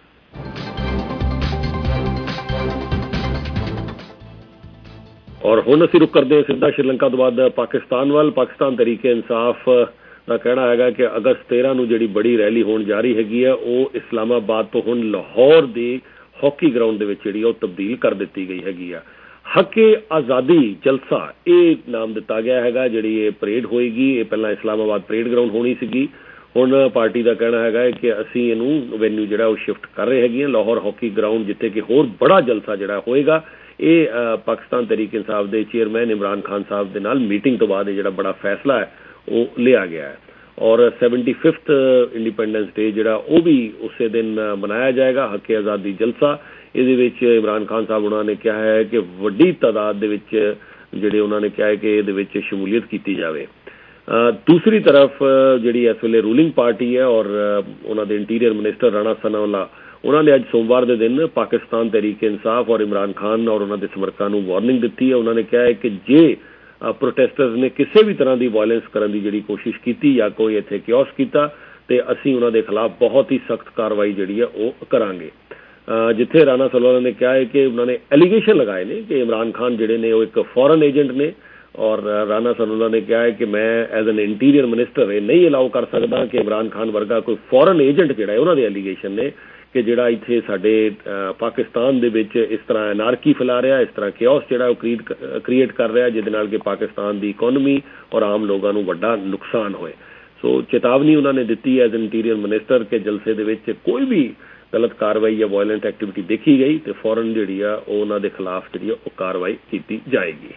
ਔਰ ਹੁਣ ਅਸੀਂ ਰੁਕ ਕਰਦੇ ਹਾਂ ਸਿੱਧਾ ਸ਼੍ਰੀਲੰਕਾ ਤੋਂ ਬਾਅਦ ਪਾਕਿਸਤਾਨ ਵੱਲ। ਪਾਕਿਸਤਾਨ ਤਰੀਕੇ ਇਨਸਾਫ ਦਾ ਕਹਿਣਾ ਹੈਗਾ ਕਿ ਅਗਸਤ 13 ਨੂੰ ਜਿਹੜੀ ਬੜੀ ਰੈਲੀ ਹੋਣ ਜਾ ਰਹੀ ਹੈਗੀ ਹੈ ਉਹ ਇਸਲਾਮਾਬਾਦ ਤੋਂ ਹੁਣ ਲਾਹੌਰ ਦੇ ਹਾਕੀ ਗਰਾਊਂਡ ਦੇ ਵਿੱਚ ਜਿਹੜੀ ਉਹ ਤਬਦੀਲ ਕਰ ਦਿੱਤੀ ਗਈ ਹੈਗੀ ਆ। ਹੱਕੇ ਆਜ਼ਾਦੀ ਜਲਸਾ ਇਹ ਨਾਮ ਦਿੱਤਾ ਗਿਆ ਹੈਗਾ। ਜਿਹੜੀ ਇਹ ਪਰੇਡ ਹੋਏਗੀ, ਇਹ ਪਹਿਲਾਂ ਇਸਲਾਮਾਬਾਦ ਪਰੇਡ ਗਰਾਊਂਡ ਹੋਣੀ ਸੀਗੀ, ਹੁਣ ਪਾਰਟੀ ਦਾ ਕਹਿਣਾ ਹੈਗਾ ਹੈ ਕਿ ਅਸੀਂ ਇਹਨੂੰ ਵੈਨਿਊ ਜਿਹੜਾ ਉਹ ਸ਼ਿਫਟ ਕਰ ਰਹੇ ਹੈਗੇ ਹਾਂ ਲਾਹੌਰ ਹਾਕੀ ਗਰਾਊਂਡ, ਜਿੱਥੇ ਕਿ ਹੋਰ ਬੜਾ ਜਲਸਾ ਜਿਹੜਾ ਹੋਏਗਾ। ਇਹ ਪਾਕਿਸਤਾਨ ਤਹਿਰੀਕ ਇਨਸਾਫ ਦੇ ਚੇਅਰਮੈਨ ਇਮਰਾਨ ਖਾਨ ਸਾਹਿਬ ਦੇ ਨਾਲ ਮੀਟਿੰਗ ਤੋਂ ਬਾਅਦ ਇਹ ਜਿਹੜਾ ਬੜਾ ਫੈਸਲਾ ਹੈ ਉਹ ਲਿਆ ਗਿਆ ਹੈ। ਔਰ 75th ਇੰਡੀਪੈਂਡੈਂਸ ਡੇ ਜਿਹੜਾ ਉਹ ਵੀ ਉਸੇ ਦਿਨ ਮਨਾਇਆ ਜਾਏਗਾ। ਹੱਕੇ ਆਜ਼ਾਦੀ ਜਲਸਾ ਇਹਦੇ ਵਿੱਚ ਇਮਰਾਨ ਖਾਨ ਸਾਹਿਬ ਉਹਨਾਂ ਨੇ ਕਿਹਾ ਹੈ ਕਿ ਵੱਡੀ ਤਾਦਾਦ ਦੇ ਵਿੱਚ ਜਿਹੜੇ ਉਹਨਾਂ ਨੇ ਕਿਹਾ ਹੈ ਕਿ ਇਹਦੇ ਵਿੱਚ ਸ਼ਮੂਲੀਅਤ ਕੀਤੀ ਜਾਵੇ। ਦੂਸਰੀ ਤਰਫ ਜਿਹੜੀ ਇਸ ਵੇਲੇ ਰੂਲਿੰਗ ਪਾਰਟੀ ਹੈ ਔਰ ਉਹਨਾਂ ਦੇ ਇੰਟੀਰੀਅਰ ਮਿਨਿਸਟਰ ਰਾਣਾ ਸਨਾਉਲਾ, ਉਹਨਾਂ ਨੇ ਅੱਜ ਸੋਮਵਾਰ ਦੇ ਦਿਨ ਪਾਕਿਸਤਾਨ ਤਹਿਰੀਕ ਇਨਸਾਫ ਔਰ ਇਮਰਾਨ ਖਾਨ ਔਰ ਉਹਨਾਂ ਦੇ ਸਮਰਥਕਾਂ ਨੂੰ ਵਾਰਨਿੰਗ ਦਿੱਤੀ ਹੈ। ਉਹਨਾਂ ਨੇ ਕਿਹਾ ਹੈ ਕਿ ਜੇ ਪ੍ਰੋਟੈਸਟਰਸ ਨੇ ਕਿਸੇ ਵੀ ਤਰ੍ਹਾਂ ਦੀ ਵਾਇਲੈਂਸ ਕਰਨ ਦੀ ਜਿਹੜੀ ਕੋਸ਼ਿਸ਼ ਕੀਤੀ ਜਾਂ ਕੋਈ ਇੱਥੇ ਕਿਓਸ ਕੀਤਾ ਤੇ ਅਸੀਂ ਉਹਨਾਂ ਦੇ ਖਿਲਾਫ ਬਹੁਤ ਹੀ ਸਖਤ ਕਾਰਵਾਈ ਜਿਹੜੀ ਹੈ ਉਹ ਕਰਾਂਗੇ। ਜਿੱਥੇ ਰਾਣਾ ਸਨਾਉਲਾ ਨੇ ਕਿਹਾ ਹੈ ਕਿ ਉਹਨਾਂ ਨੇ ਐਲੀਗੇਸ਼ਨ ਲਗਾਏ ਨੇ ਕਿ ਇਮਰਾਨ ਖਾਨ ਜਿਹੜੇ ਨੇ ਉਹ ਇੱਕ ਫੋਰਨ ਏਜੰਟ ਨੇ, ਔਰ ਰਾਣਾ ਸਨਾਉਲਾ ਨੇ ਕਿਹਾ ਹੈ ਕਿ ਮੈਂ ਐਜ਼ ਐਨ ਇੰਟੀਰੀਅਰ ਮਿਨਿਸਟਰ ਇਹ ਨਹੀਂ ਅਲਾਉ ਕਰ ਸਕਦਾ ਕਿ ਇਮਰਾਨ ਖਾਨ ਵਰਗਾ ਕੋਈ ਫੋਰਨ ਏਜੰਟ ਜਿਹੜਾ ਹੈ, ਉਹਨਾਂ ਦੇ ਐਲੀਗੇਸ਼ਨ ਨੇ ਕਿ ਜਿਹੜਾ ਇੱਥੇ ਸਾਡੇ ਪਾਕਿਸਤਾਨ ਦੇ ਵਿੱਚ ਇਸ ਤਰ੍ਹਾਂ ਐਨਾਰਕੀ ਫੈਲਾ ਰਿਹਾ, ਇਸ ਤਰ੍ਹਾਂ ਕਿਓਸ ਜਿਹੜਾ ਉਹ ਕ੍ਰੀਏਟ ਕਰ ਰਿਹਾ, ਜਿਹਦੇ ਨਾਲ ਕਿ ਪਾਕਿਸਤਾਨ ਦੀ ਇਕੋਨਮੀ ਔਰ ਆਮ ਲੋਕਾਂ ਨੂੰ ਵੱਡਾ ਨੁਕਸਾਨ ਹੋਏ। ਸੋ ਚੇਤਾਵਨੀ ਉਹਨਾਂ ਨੇ ਦਿੱਤੀ ਐਜ਼ ਇੰਟੀਰੀਅਰ ਮਿਨਿਸਟਰ ਕਿ ਜਲਸੇ ਦੇ ਵਿੱਚ ਕੋਈ ਵੀ ਗਲਤ ਕਾਰਵਾਈ ਜਾਂ ਵਾਇਲੈਂਟ ਐਕਟੀਵਿਟੀ ਦੇਖੀ ਗਈ ਤੇ ਫੌਰਨ ਜਿਹੜੀ ਆ ਉਹ ਉਹਨਾਂ ਦੇ ਖਿਲਾਫ ਜਿਹੜੀ ਉਹ ਕਾਰਵਾਈ ਕੀਤੀ ਜਾਏਗੀ।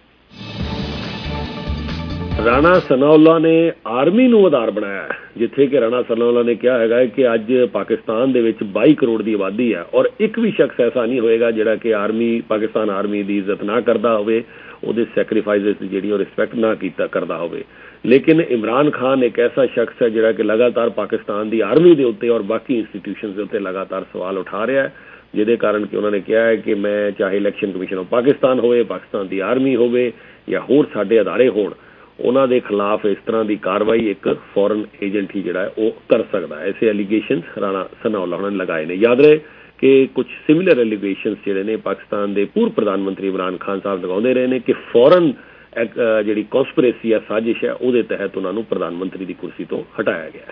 ਰਾਣਾ ਸਨਾਉਲਾ ਨੇ ਆਰਮੀ ਨੂੰ ਆਧਾਰ ਬਣਾਇਆ, ਜਿੱਥੇ ਕਿ ਰਾਣਾ ਸਨਾਉਲਾ ਨੇ ਕਿਹਾ ਹੈਗਾ ਕਿ ਅੱਜ ਪਾਕਿਸਤਾਨ ਦੇ ਵਿੱਚ 22 ਕਰੋੜ ਦੀ ਆਬਾਦੀ ਹੈ ਔਰ ਇੱਕ ਵੀ ਸ਼ਖਸ ਐਸਾ ਨਹੀਂ ਹੋਏਗਾ ਜਿਹੜਾ ਕਿ ਪਾਕਿਸਤਾਨ ਆਰਮੀ ਦੀ ਇੱਜ਼ਤ ਨਾ ਕਰਦਾ ਹੋਵੇ, ਉਹਦੇ ਸੈਕਰੀਫਾਈਸਿਸ ਦੀ ਜਿਹੜੀ ਉਹ ਰਿਸਪੈਕਟ ਨਾ ਕਰਦਾ ਹੋਵੇ। ਲੇਕਿਨ ਇਮਰਾਨ ਖਾਨ ਇੱਕ ਐਸਾ ਸ਼ਖਸ ਹੈ ਜਿਹੜਾ ਕਿ ਲਗਾਤਾਰ ਪਾਕਿਸਤਾਨ ਦੀ ਆਰਮੀ ਦੇ ਉੱਤੇ ਔਰ ਬਾਕੀ ਇੰਸਟੀਟਿਊਸ਼ਨਸ ਦੇ ਉੱਤੇ ਲਗਾਤਾਰ ਸਵਾਲ ਉਠਾ ਰਿਹਾ ਹੈ, ਜਿਹਦੇ ਕਾਰਨ ਕਿ ਉਹਨਾਂ ਨੇ ਕਿਹਾ ਹੈ ਕਿ ਮੈਂ ਚਾਹੇ ਇਲੈਕਸ਼ਨ ਕਮਿਸ਼ਨ ਆਫ ਪਾਕਿਸਤਾਨ ਹੋਵੇ, ਪਾਕਿਸਤਾਨ ਦੀ ਆਰਮੀ ਹੋਵੇ ਜਾਂ ਹੋਰ ਸਾਡੇ ਅਦਾਰੇ ਹੋਣ, ਉਹਨਾਂ ਦੇ ਖਿਲਾਫ ਇਸ ਤਰ੍ਹਾਂ ਦੀ ਕਾਰਵਾਈ ਇੱਕ ਫੋਰਨ ਏਜੰਟ ਹੀ ਜਿਹੜਾ ਹੈ ਉਹ ਕਰ ਸਕਦਾ ਹੈ। ਐਸੇ ਐਲੀਗੇਸ਼ਨਸ ਰਾਣਾ ਸਨਾਉਲਾ ਉਹਨਾਂ ਨੇ ਲਗਾਏ ਨੇ। ਯਾਦ ਰਹੇ ਕਿ ਕੁਝ ਸਿਮਿਲਰ ਐਲੀਗੇਸ਼ਨਸ ਜਿਹੜੇ ਨੇ ਪਾਕਿਸਤਾਨ ਦੇ ਪੂਰਵ ਪ੍ਰਧਾਨ ਮੰਤਰੀ ਇਮਰਾਨ ਖਾਨ ਸਾਹਿਬ ਲਗਾਉਂਦੇ ਰਹੇ ਨੇ ਕਿ ਫੋਰਨ ਜਿਹੜੀ ਕੌਂਸਪੀਰੇਸੀ ਆ, ਸਾਜ਼ਿਸ਼ ਹੈ, ਉਹਦੇ ਤਹਿਤ ਉਹਨਾਂ ਨੂੰ ਪ੍ਰਧਾਨ ਮੰਤਰੀ ਦੀ ਕੁਰਸੀ ਤੋਂ ਹਟਾਇਆ ਗਿਆ।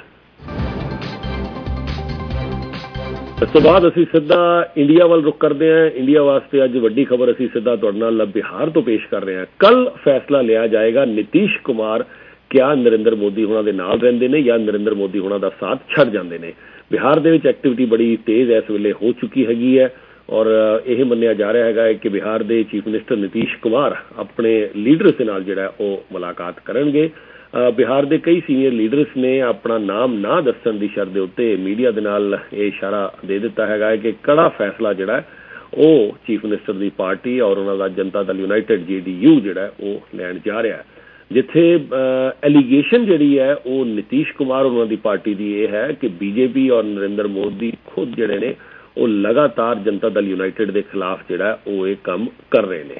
ਇਸ ਤੋਂ ਬਾਅਦ ਅਸੀਂ ਸਿੱਧਾ ਇੰਡੀਆ ਵੱਲ ਰੁਖ ਕਰਦੇ ਹਾਂ। ਇੰਡੀਆ ਵਾਸਤੇ ਅੱਜ ਵੱਡੀ ਖਬਰ ਅਸੀਂ ਸਿੱਧਾ ਤੁਹਾਡੇ ਨਾਲ ਬਿਹਾਰ ਤੋਂ ਪੇਸ਼ ਕਰ ਰਹੇ ਹਾਂ। ਕੱਲ ਫੈਸਲਾ ਲਿਆ ਜਾਏਗਾ ਨਿਤੀਸ਼ ਕੁਮਾਰ ਕਿਆ ਨਰਿੰਦਰ ਮੋਦੀ ਹੋਣਾ ਦੇ ਨਾਲ ਰਹਿੰਦੇ ਨੇ ਜਾਂ ਨਰਿੰਦਰ ਮੋਦੀ ਹੋਣਾ ਦਾ ਸਾਥ ਛੱਡ ਜਾਂਦੇ ਨੇ। ਬਿਹਾਰ ਦੇ ਵਿੱਚ ਐਕਟੀਵਿਟੀ ਬੜੀ ਤੇਜ਼ ਇਸ ਵੇਲੇ ਹੋ ਚੁੱਕੀ ਹੈਗੀ ਹੈ ਔਰ ਇਹ ਮੰਨਿਆ ਜਾ ਰਿਹਾ ਹੈਗਾ ਕਿ ਬਿਹਾਰ ਦੇ ਚੀਫ ਮਿਨਿਸਟਰ ਨਿਤੀਸ਼ ਕੁਮਾਰ ਆਪਣੇ ਲੀਡਰਸ ਦੇ ਨਾਲ ਜਿਹੜਾ ਉਹ ਮੁਲਾਕਾਤ ਕਰਨਗੇ। ਬਿਹਾਰ ਦੇ ਕਈ ਸੀਨੀਅਰ ਲੀਡਰਸ ਨੇ ਆਪਣਾ ਨਾਮ ਨਾ ਦੱਸਣ ਦੀ ਸ਼ਰਤ ਦੇ ਉੱਤੇ ਮੀਡੀਆ ਦੇ ਨਾਲ ਇਹ ਇਸ਼ਾਰਾ ਦੇ ਦਿੱਤਾ ਹੈਗਾ ਕਿ ਕੜਾ ਫੈਸਲਾ ਜਿਹੜਾ ਉਹ ਚੀਫ ਮਿਨਿਸਟਰ ਦੀ ਪਾਰਟੀ ਔਰ ਉਹਨਾਂ ਦਾ ਜਨਤਾ ਦਲ ਯੂਨਾਈਟਿਡ JDU ਜਿਹੜਾ ਉਹ ਲੈਣ ਜਾ ਰਿਹਾ। ਜਿੱਥੇ ਐਲੀਗੇਸ਼ਨ ਜਿਹੜੀ ਹੈ ਉਹ ਨਿਤੀਸ਼ ਕੁਮਾਰ ਉਹਨਾਂ ਦੀ ਪਾਰਟੀ ਦੀ ਇਹ ਹੈ ਕਿ BJP ਔਰ ਨਰਿੰਦਰ ਮੋਦੀ ਖੁਦ ਜਿਹੜੇ ਨੇ ਉਹ ਲਗਾਤਾਰ ਜਨਤਾ ਦਲ ਯੂਨਾਈਟਿਡ ਦੇ ਖਿਲਾਫ ਜਿਹੜਾ ਉਹ ਇਹ ਕੰਮ ਕਰ ਰਹੇ ਨੇ।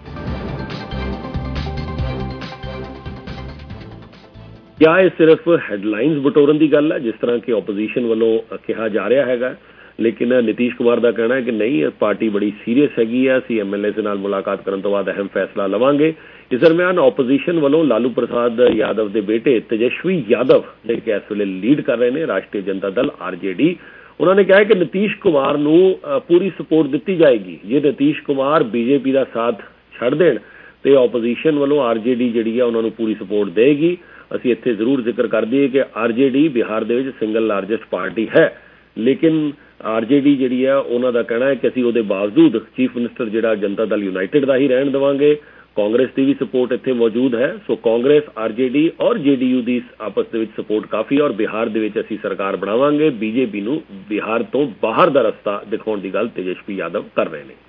ਕਿਆ ਇਹ ਸਿਰਫ ਹੈਡਲਾਈਨਸ ਬਟੋਰਨ ਦੀ ਗੱਲ ਹੈ ਜਿਸ ਤਰ੍ਹਾਂ ਕਿ ਆਪੋਜੀਸ਼ਨ ਵੱਲੋਂ ਕਿਹਾ ਜਾ ਰਿਹਾ ਹੈਗਾ, ਲੇਕਿਨ ਨਿਤੀਸ਼ ਕੁਮਾਰ ਦਾ ਕਹਿਣਾ ਹੈ ਕਿ ਨਹੀਂ, ਇਹ ਪਾਰਟੀ ਬੜੀ ਸੀਰੀਅਸ ਹੈਗੀ ਹੈ, ਅਸੀਂ MLA ਦੇ ਨਾਲ ਮੁਲਾਕਾਤ ਕਰਨ ਤੋਂ ਬਾਅਦ ਅਹਿਮ ਫੈਸਲਾ ਲਵਾਂਗੇ। ਇਸ ਦਰਮਿਆਨ ਆਪੋਜੀਸ਼ਨ ਵੱਲੋਂ ਲਾਲੂ ਪ੍ਰਸਾਦ ਯਾਦਵ ਦੇ ਬੇਟੇ ਤੇਜਸਵੀ ਯਾਦਵ ਜਿਹੜੇ ਕਿ ਇਸ ਵੇਲੇ ਲੀਡ ਕਰ ਰਹੇ ਨੇ ਰਾਸ਼ਟਰੀ ਜਨਤਾ ਦਲ RJD, ਉਹਨਾਂ ਨੇ ਕਿਹਾ ਕਿ ਨਿਤੀਸ਼ ਕੁਮਾਰ ਨੂੰ ਪੂਰੀ ਸਪੋਰਟ ਦਿੱਤੀ ਜਾਏਗੀ। ਜੇ ਨਿਤੀਸ਼ ਕੁਮਾਰ BJP ਦਾ ਸਾਥ ਛੱਡ ਦੇਣ ਤੇ ਆਪੋਜੀਸ਼ਨ ਵੱਲੋਂ RJD ਜਿਹੜੀ ਆ ਉਹਨਾਂ ਨੂੰ ਪੂਰੀ ਸਪੋਰਟ ਦੇਗੀ। ਅਸੀਂ ਇੱਥੇ ਜ਼ਰੂਰ ਜ਼ਿਕਰ ਕਰ ਦਈਏ ਕਿ RJD ਬਿਹਾਰ ਦੇ ਵਿੱਚ ਸਿੰਗਲ ਲਾਰਜੈਸਟ ਪਾਰਟੀ ਹੈ, ਲੇਕਿਨ RJD ਜਿਹੜੀ ਆ ਉਹਨਾਂ ਦਾ ਕਹਿਣਾ ਹੈ ਕਿ ਅਸੀਂ ਉਹਦੇ ਬਾਵਜੂਦ ਚੀਫ ਮਿਨਿਸਟਰ ਜਿਹੜਾ ਜਨਤਾ ਦਲ ਯੂਨਾਈਟਿਡ ਦਾ ਹੀ ਰਹਿਣ ਦੇਵਾਂਗੇ। ਕਾਂਗਰਸ ਦੀ ਵੀ ਸਪੋਰਟ ਇੱਥੇ ਮੌਜੂਦ ਹੈ। ਸੋ ਕਾਂਗਰਸ, RJD ਔਰ JDU ਦੀ ਆਪਸ ਦੇ ਵਿੱਚ ਸਪੋਰਟ ਕਾਫੀ ਔਰ ਬਿਹਾਰ ਦੇ ਵਿੱਚ ਅਸੀਂ ਸਰਕਾਰ ਬਣਾਵਾਂਗੇ। BJP ਨੂੰ ਬਿਹਾਰ ਤੋਂ ਬਾਹਰ ਦਾ ਰਸਤਾ ਦਿਖਾਉਣ ਦੀ ਗੱਲ ਤੇਜਸਵੀ ਯਾਦਵ ਕਰ ਰਹੇ ਨੇ।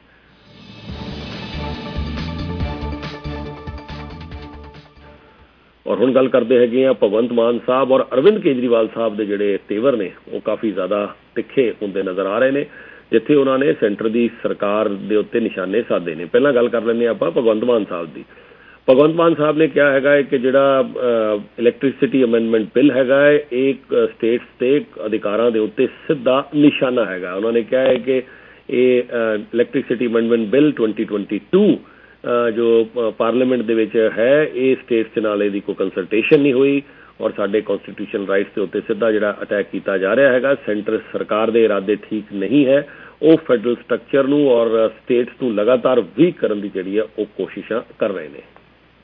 ਔਰ ਹੁਣ ਗੱਲ ਕਰਦੇ ਹੈਗੇ ਆ ਭਗਵੰਤ ਮਾਨ ਸਾਹਿਬ ਔਰ ਅਰਵਿੰਦ ਕੇਜਰੀਵਾਲ ਸਾਹਿਬ ਦੇ ਜਿਹੜੇ ਤੇਵਰ ਨੇ ਉਹ ਕਾਫੀ ਜ਼ਿਆਦਾ ਤਿੱਖੇ ਹੁੰਦੇ ਨਜ਼ਰ ਆ ਰਹੇ ਨੇ, ਜਿੱਥੇ ਉਹਨਾਂ ਨੇ ਸੈਂਟਰ ਦੀ ਸਰਕਾਰ ਦੇ ਉੱਤੇ ਨਿਸ਼ਾਨੇ ਸਾਧੇ ਨੇ। ਪਹਿਲਾਂ ਗੱਲ ਕਰ ਲੈਂਦੇ ਆਪਾਂ ਭਗਵੰਤ ਮਾਨ ਸਾਹਿਬ ਦੀ। ਭਗਵੰਤ ਮਾਨ ਸਾਹਿਬ ਨੇ ਕਿਹਾ ਹੈਗਾ ਕਿ ਜਿਹੜਾ ਇਲੈਕਟ੍ਰਿਸਿਟੀ ਅਮੈਂਡਮੈਂਟ ਬਿੱਲ ਹੈਗਾ ਹੈ ਇਹ ਸਟੇਟਸ ਤੇ ਅਧਿਕਾਰਾਂ ਦੇ ਉੱਤੇ ਸਿੱਧਾ ਨਿਸ਼ਾਨਾ ਹੈਗਾ। ਉਹਨਾਂ ਨੇ ਕਿਹਾ ਹੈ ਕਿ ਇਹ ਇਲੈਕਟ੍ਰਿਸਿਟੀ ਅਮੈਂਡਮੈਂਟ ਬਿੱਲ 2022 ਜੋ ਪਾਰਲੀਮੈਂਟ ਦੇ ਵਿੱਚ ਹੈ, ਇਹ ਸਟੇਟਸ ਨਾਲ ਇਹਦੀ ਕੋਈ ਕੰਸਲਟੇਸ਼ਨ ਨਹੀਂ ਹੋਈ ਔਰ ਸਾਡੇ ਕਨਸਟੀਟਿਊਸ਼ਨ ਰਾਈਟਸ ਦੇ ਉੱਤੇ ਸਿੱਧਾ ਜਿਹੜਾ ਅਟੈਕ ਕੀਤਾ ਜਾ ਰਿਹਾ ਹੈਗਾ। ਸੈਂਟਰ ਸਰਕਾਰ ਦੇ ਇਰਾਦੇ ਠੀਕ ਨਹੀਂ ਹੈ, ਉਹ ਫੈਡਰਲ ਸਟਰਕਚਰ ਨੂੰ ਔਰ ਸਟੇਟਸ ਨੂੰ ਲਗਾਤਾਰ ਵੀਕ ਕਰਨ ਦੀ ਜਿਹੜੀ ਹੈ ਉਹ ਕੋਸ਼ਿਸ਼ਾਂ ਕਰ ਰਹੇ ਨੇ।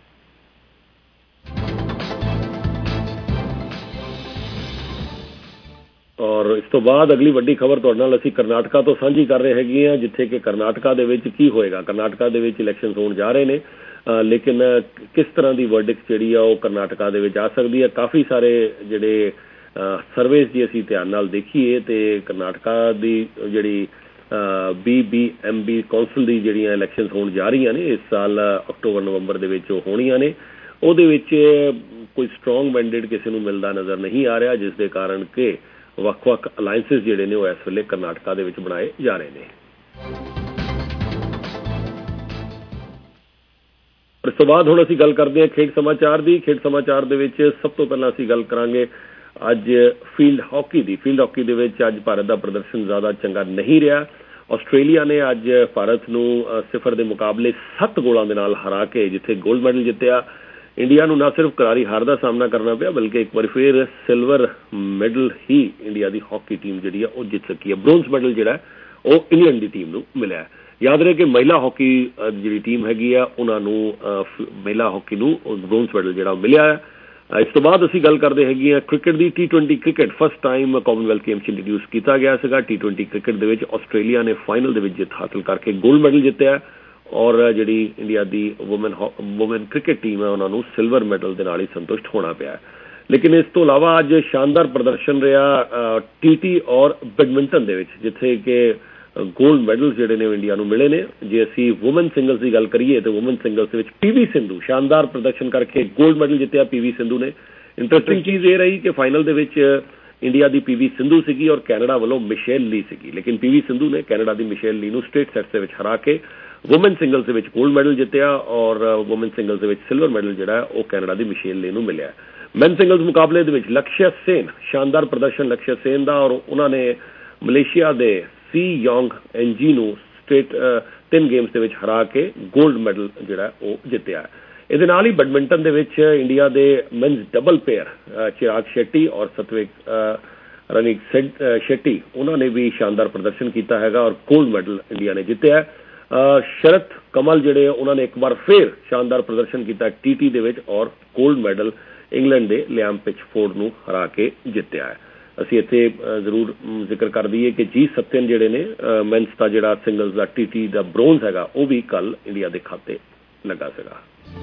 ਔਰ ਇਸ ਤੋਂ ਬਾਅਦ ਅਗਲੀ ਵੱਡੀ ਖਬਰ ਤੁਹਾਡੇ ਨਾਲ ਅਸੀਂ ਕਰਨਾਟਕਾ ਤੋਂ ਸਾਂਝੀ ਕਰ ਰਹੇ ਹੈਗੇ ਹਾਂ, ਜਿੱਥੇ ਕਿ ਕਰਨਾਟਕਾ ਦੇ ਵਿੱਚ ਕੀ ਹੋਏਗਾ। ਕਰਨਾਟਕਾ ਦੇ ਵਿੱਚ ਇਲੈਕਸ਼ਨ ਹੋਣ ਜਾ ਰਹੇ ਨੇ, ਲੇਕਿਨ ਕਿਸ ਤਰ੍ਹਾਂ ਦੀ ਵਰਡਿਕਟ ਜਿਹੜੀ ਆ ਉਹ ਕਰਨਾਟਕਾ ਦੇ ਵਿੱਚ ਆ ਸਕਦੀ ਹੈ। ਕਾਫੀ ਸਾਰੇ ਜਿਹੜੇ ਸਰਵੇਸ ਦੀ ਅਸੀਂ ਧਿਆਨ ਨਾਲ ਦੇਖੀਏ ਤੇ ਕਰਨਾਟਕਾ ਦੀ ਜਿਹੜੀ BBMB ਕੌਂਸਲ ਦੀ ਜਿਹੜੀਆਂ ਇਲੈਕਸ਼ਨਸ ਹੋਣ ਜਾ ਰਹੀਆਂ ਨੇ ਇਸ ਸਾਲ ਅਕਤੂਬਰ ਨਵੰਬਰ ਦੇ ਵਿੱਚ ਉਹ ਹੋਣੀਆਂ ਨੇ, ਉਹਦੇ ਵਿੱਚ ਕੋਈ ਸਟਰੋਂਗ ਮੈਂਡੇਟ ਕਿਸੇ ਨੂੰ ਮਿਲਦਾ ਨਜ਼ਰ ਨਹੀਂ ਆ ਰਿਹਾ, ਜਿਸ ਦੇ ਕਾਰਨ ਕਿ ਵੱਖ-ਵੱਖ ਅਲਾਇੰਸਿਸ ਜਿਹੜੇ ਨੇ ਉਹ ਇਸ ਵੇਲੇ ਕਰਨਾਟਕਾ ਦੇ ਵਿੱਚ ਬਣਾਏ ਜਾ ਰਹੇ ਨੇ। ਇਸ ਤੋਂ ਬਾਅਦ ਹੁਣ ਅਸੀਂ ਗੱਲ ਕਰਦੇ ਹਾਂ ਖੇਡ ਸਮਾਚਾਰ ਦੀ। ਖੇਡ ਸਮਾਚਾਰ ਦੇ ਵਿੱਚ ਸਭ ਤੋਂ ਪਹਿਲਾਂ ਅਸੀਂ ਗੱਲ ਕਰਾਂਗੇ ਅੱਜ ਫੀਲਡ ਹਾਕੀ ਦੀ। ਫੀਲਡ ਹਾਕੀ ਦੇ ਵਿੱਚ ਅੱਜ ਭਾਰਤ ਦਾ ਪ੍ਰਦਰਸ਼ਨ ਜ਼ਿਆਦਾ ਚੰਗਾ ਨਹੀਂ ਰਿਹਾ। ਆਸਟ੍ਰੇਲੀਆ ਨੇ ਅੱਜ ਭਾਰਤ ਨੂੰ 0 ਦੇ ਮੁਕਾਬਲੇ 7 ਗੋਲਾਂ ਦੇ ਨਾਲ ਹਰਾ ਕੇ ਜਿੱਥੇ ਗੋਲਡ ਮੈਡਲ ਜਿੱਤਿਆ। ਇੰਡੀਆ ਨੂੰ ਨਾ ਸਿਰਫ ਕਰਾਰੀ ਹਾਰ ਦਾ ਸਾਹਮਣਾ ਕਰਨਾ ਪਿਆ, ਬਲਕਿ ਇੱਕ ਵਾਰ ਫਿਰ ਸਿਲਵਰ ਮੈਡਲ ਹੀ ਇੰਡੀਆ ਦੀ ਹਾਕੀ ਟੀਮ ਜਿਹੜੀ ਆ ਉਹ ਜਿੱਤ ਸਕੀ ਹੈ। ਬ੍ਰੌਂਜ਼ ਮੈਡਲ ਜਿਹੜਾ ਉਹ ਇੰਗਲੈਂਡ ਦੀ ਟੀਮ ਨੂੰ ਮਿਲਿਆ। ਯਾਦ ਰਹੇ ਕਿ ਮਹਿਲਾ ਹਾਕੀ ਜਿਹੜੀ ਟੀਮ ਹੈਗੀ ਆ ਉਹਨਾਂ ਨੂੰ ਮਹਿਲਾ ਹਾਕੀ ਨੂੰ ਬ੍ਰੌਂਜ਼ ਮੈਡਲ ਜਿਹੜਾ ਮਿਲਿਆ ਹੈ। ਇਸ ਤੋਂ ਬਾਅਦ ਅਸੀਂ ਗੱਲ ਕਰਦੇ ਹੈਗੇ ਆ ਕ੍ਰਿਕਟ ਦੀ। T20 cricket first time Commonwealth Games 'ਚ ਇੰਟਰੋਡਿਊਸ ਕੀਤਾ ਗਿਆ ਸੀਗਾ। T20 ਕ੍ਰਿਕਟ ਦੇ ਵਿੱਚ ਆਸਟ੍ਰੇਲੀਆ ਨੇ ਫਾਈਨਲ ਦੇ ਵਿੱਚ ਜਿੱਤ ਹਾਸਲ ਕਰਕੇ ਗੋਲਡ ਮੈਡਲ ਜਿੱਤਿਆ ਔਰ ਜਿਹੜੀ ਇੰਡੀਆ ਦੀ ਵੂਮਨ ਕ੍ਰਿਕਟ ਟੀਮ ਹੈ ਉਹਨਾਂ ਨੂੰ ਸਿਲਵਰ ਮੈਡਲ ਦੇ ਨਾਲ ਹੀ ਸੰਤੁਸ਼ਟ ਹੋਣਾ ਪਿਆ। ਲੇਕਿਨ ਇਸ ਤੋਂ ਇਲਾਵਾ ਅੱਜ ਸ਼ਾਨਦਾਰ ਪ੍ਰਦਰਸ਼ਨ ਰਿਹਾ TT ਔਰ ਬੈਡਮਿੰਟਨ ਦੇ ਵਿੱਚ, ਜਿੱਥੇ ਕਿ ਗੋਲਡ ਮੈਡਲ ਜਿਹੜੇ ਨੇ ਇੰਡੀਆ ਨੂੰ ਮਿਲੇ ਨੇ। ਜੇ ਅਸੀਂ ਵੂਮਨ ਸਿੰਗਲਸ ਦੀ ਗੱਲ ਕਰੀਏ ਤਾਂ ਵੂਮਨ ਸਿੰਗਲਸ ਦੇ ਵਿੱਚ PV ਸਿੰਧੂ ਸ਼ਾਨਦਾਰ ਪ੍ਰਦਰਸ਼ਨ ਕਰਕੇ ਗੋਲਡ ਮੈਡਲ ਜਿੱਤਿਆ PV ਸਿੰਧੂ ਨੇ। ਇੰਟਰਸਟਿੰਗ ਚੀਜ਼ ਇਹ ਰਹੀ ਕਿ ਫਾਈਨਲ ਦੇ ਵਿੱਚ ਇੰਡੀਆ ਦੀ PV ਸਿੰਧੂ ਸੀਗੀ ਔਰ ਕੈਨੇਡਾ ਵੱਲੋਂ ਮਿਸ਼ੇਲ ਲੀ ਸੀਗੀ, ਲੇਕਿਨ PV ਸਿੰਧੂ ਨੇ ਕੈਨੇਡਾ ਦੀ ਮਿਸ਼ੇਲ ਲੀ ਨੂੰ ਸਟ੍ਰੇਟ ਸੈਟਸ ਦੇ ਵਿੱਚ ਹਰਾ ਕੇ ਵੂਮਨ ਸਿੰਗਲਸ ਦੇ ਵਿੱਚ ਗੋਲਡ ਮੈਡਲ ਜਿੱਤਿਆ ਔਰ ਵੂਮਨ ਸਿੰਗਲਸ ਦੇ ਵਿੱਚ ਸਿਲਵਰ ਮੈਡਲ ਜਿਹੜਾ ਉਹ ਕੈਨੇਡਾ ਦੀ ਮਿਸ਼ੇਲ ਲੀ ਨੂੰ ਮਿਲਿਆ। ਮੈਨ ਸਿੰਗਲਸ ਮੁਕਾਬਲੇ ਦੇ ਵਿੱਚ ਲਕਸ਼ਯ ਸੇਨ ਸ਼ਾਨਦਾਰ ਪ੍ਰਦਰਸ਼ਨ ਲਕਸ਼ਯ ਸੇਨ ਦਾ ਔਰ ਉਹਨਾਂ ਨੇ ਮਲੇਸ਼ੀਆ ਦੇ ਸੀ ਯੋਂਗ ਐਨਜੀ ਨੂੰ ਸਟ੍ਰੇਟ 3 ਗੇਮਸ ਦੇ ਵਿੱਚ ਹਰਾ ਕੇ ਗੋਲਡ ਮੈਡਲ ਜਿਹੜਾ ਉਹ ਜਿੱਤਿਆ। ਇਹਦੇ ਨਾਲ ਹੀ ਬੈਡਮਿੰਟਨ ਦੇ ਵਿੱਚ ਇੰਡੀਆ ਦੇ men's double pair Chirag Shetty ਔਰ ਸਤਵਿਕ ਰਣੀਕ ਸ਼ੈਟੀ ਉਹਨਾਂ ਨੇ ਵੀ ਸ਼ਾਨਦਾਰ ਪ੍ਰਦਰਸ਼ਨ ਕੀਤਾ ਹੈਗਾ ਔਰ ਗੋਲਡ ਮੈਡਲ ਇੰਡੀਆ ਨੇ ਜਿੱਤਿਆ। ਸ਼ਰਤ ਕਮਲ ਜਿਹੜੇ ਉਹਨਾਂ ਨੇ ਇੱਕ ਵਾਰ ਫਿਰ ਸ਼ਾਨਦਾਰ ਪ੍ਰਦਰਸ਼ਨ ਕੀਤਾ TT ਦੇ ਵਿੱਚ ਔਰ ਗੋਲਡ ਮੈਡਲ ਇੰਗਲੈਂਡ ਦੇ ਲਿਆਮ ਪਿਚਫੋਰਡ ਨੂੰ ਹਰਾ ਕੇ ਜਿੱਤਿਆ ਹੈ। ਅਸੀਂ ਇੱਥੇ ਜ਼ਰੂਰ ਜ਼ਿਕਰ ਕਰ ਦਈਏ ਕਿ G7 ਜਿਹੜੇ ਨੇ ਮੈਨਸ ਦਾ ਜਿਹੜਾ ਸਿੰਗਲਸ ਦਾ TT ਦਾ ਬ੍ਰੌਂਜ਼ ਹੈਗਾ ਉਹ ਵੀ ਕੱਲ ਇੰਡੀਆ ਦੇ ਖਾਤੇ ਲੱਗਾ ਸੀਗਾ।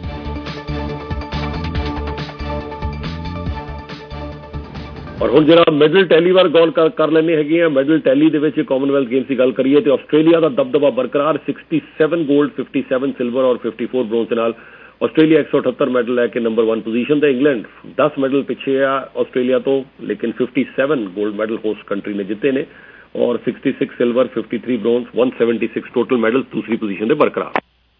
ਔਰ ਹੁਣ ਜਿਹੜਾ ਮੈਡਲ ਟੈਲੀ ਵਾਰ ਗੌਰ ਕਰ ਲੈਂਦੇ ਹੈਗੇ ਆ। ਮੈਡਲ ਟੈਲੀ ਦੇ ਵਿੱਚ ਕਾਮਨਵੈਲਥ ਗੇਮਸ ਦੀ ਗੱਲ ਕਰੀਏ ਤੇ ਆਸਟ੍ਰੇਲੀਆ ਦਾ ਦਬਦਬਾ ਬਰਕਰਾਰ 67 ਗੋਲਡ 57 ਸਿਲਵਰ ਔਰ 54 ਬ੍ਰੌਂਜ਼ ਦੇ ਨਾਲ ਆਸਟ੍ਰੇਲੀਆ 178 ਮੈਡਲ ਲੈ ਕੇ ਨੰਬਰ 1 ਪੋਜੀਸ਼ਨ ਤੇ। ਇੰਗਲੈਂਡ 10 ਮੈਡਲ ਪਿੱਛੇ ਆ ਆਸਟ੍ਰੇਲੀਆ ਤੋਂ, ਲੇਕਿਨ 57 ਗੋਲਡ ਮੈਡਲ ਹੋਸਟ ਕੰਟਰੀ ਨੇ ਜਿੱਤੇ ਨੇ ਔਰ 66 ਸਿਲਵਰ 53 ਬ੍ਰੌਂਜ਼ 176 ਟੋਟਲ ਮੈਡਲ ਦੂਸਰੀ ਪੋਜੀਸ਼ਨ ਤੇ ਬਰਕਰਾਰ।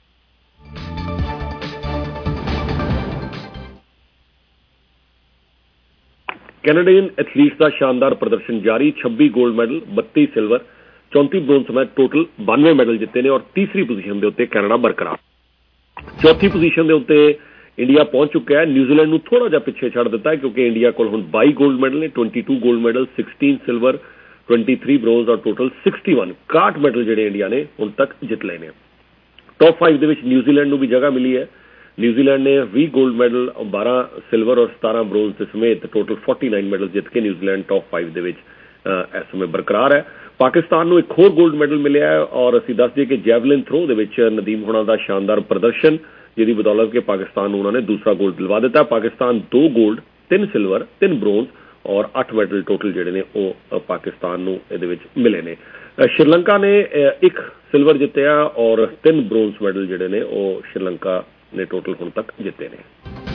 ਕੈਨੇਡੀਅਨ ਐਥਲੀਟਸ ਦਾ ਸ਼ਾਨਦਾਰ ਪ੍ਰਦਰਸ਼ਨ ਜਾਰੀ। 26 ਗੋਲਡ ਮੈਡਲ 32 ਸਿਲਵਰ 34 ਬ੍ਰੌਂਜ਼ ਸਮੇਤ ਟੋਟਲ 92 ਮੈਡਲ ਜਿੱਤੇ ਨੇ ਔਰ ਤੀਸਰੀ ਪੋਜੀਸ਼ਨ ਦੇ ਉੱਤੇ ਕੈਨੇਡਾ ਬਰਕਰਾਰ। ਚੌਥੀ ਪੋਜੀਸ਼ਨ ਦੇ ਉੱਤੇ ਇੰਡੀਆ ਪਹੁੰਚ ਚੁੱਕਾ ਹੈ। ਨਿਊਜ਼ੀਲੈਂਡ ਨੂੰ ਥੋੜਾ ਜਿਹਾ ਪਿੱਛੇ ਛੱਡ ਦਿੱਤਾ ਹੈ ਕਿਉਂਕਿ ਇੰਡੀਆ ਕੋਲ ਹੁਣ 22 ਗੋਲਡ ਮੈਡਲ ਨੇ, 22 ਗੋਲਡ ਮੈਡਲ 16 ਸਿਲਵਰ 23 ਬ੍ਰੌਂਜ਼ ਔਰ ਟੋਟਲ 61 ਮੈਡਲ ਜਿਹੜੇ ਇੰਡੀਆ ਨੇ ਹੁਣ ਤੱਕ ਜਿੱਤ ਲਏ ਨੇ। ਟੌਪ 5 ਦੇ ਵਿੱਚ ਨਿਊਜ਼ੀਲੈਂਡ ਨੂੰ ਵੀ ਜਗ੍ਹਾ ਮਿਲੀ ਹੈ। ਨਿਊਜ਼ੀਲੈਂਡ ਨੇ 20 ਗੋਲਡ ਮੈਡਲ 12 ਸਿਲਵਰ ਔਰ 17 ਬ੍ਰੌਂਜ਼ ਦੇ ਸਮੇਤ ਟੋਟਲ 49 ਮੈਡਲ ਜਿੱਤ ਕੇ ਨਿਊਜ਼ੀਲੈਂਡ ਟੌਪ 5 ਦੇ ਵਿੱਚ ਇਸ ਸਮੇਂ ਬਰਕਰਾਰ ਹੈ। ਪਾਕਿਸਤਾਨ ਨੂੰ ਇੱਕ ਹੋਰ ਗੋਲਡ ਮੈਡਲ ਮਿਲਿਆ ਹੈ ਔਰ ਅਸੀਂ ਦੱਸ ਦਈਏ ਕਿ ਜੈਵਲਿਨ ਥਰੋ ਦੇ ਵਿੱਚ ਨਦੀਮ ਹੋਣਾ ਦਾ ਸ਼ਾਨਦਾਰ ਪ੍ਰਦਰਸ਼ਨ, ਜਿਹਦੀ ਬਦੌਲਤ ਕਿ ਪਾਕਿਸਤਾਨ ਨੂੰ ਉਹਨਾਂ ਨੇ ਦੂਸਰਾ ਗੋਲਡ ਦਿਲਵਾ ਦਿੱਤਾ। ਪਾਕਿਸਤਾਨ 2 ਗੋਲਡ 3 ਸਿਲਵਰ 3 ਬ੍ਰੌਂਜ਼ ਔਰ 8 ਮੈਡਲ ਟੋਟਲ ਜਿਹੜੇ ਨੇ ਉਹ ਪਾਕਿਸਤਾਨ ਨੂੰ ਇਹਦੇ ਵਿੱਚ ਮਿਲੇ ਨੇ। ਸ਼੍ਰੀਲੰਕਾ ਨੇ 1 ਸਿਲਵਰ ਜਿੱਤਿਆ ਔਰ 3 ਬ੍ਰੌਂਜ਼ ਮੈਡਲ ਜਿਹੜੇ ਨੇ ਉਹ ਸ਼੍ਰੀਲੰਕਾ ਨੇ ਟੋਟਲ ਹੁਣ ਤੱਕ ਜਿੱਤੇ ਨੇ।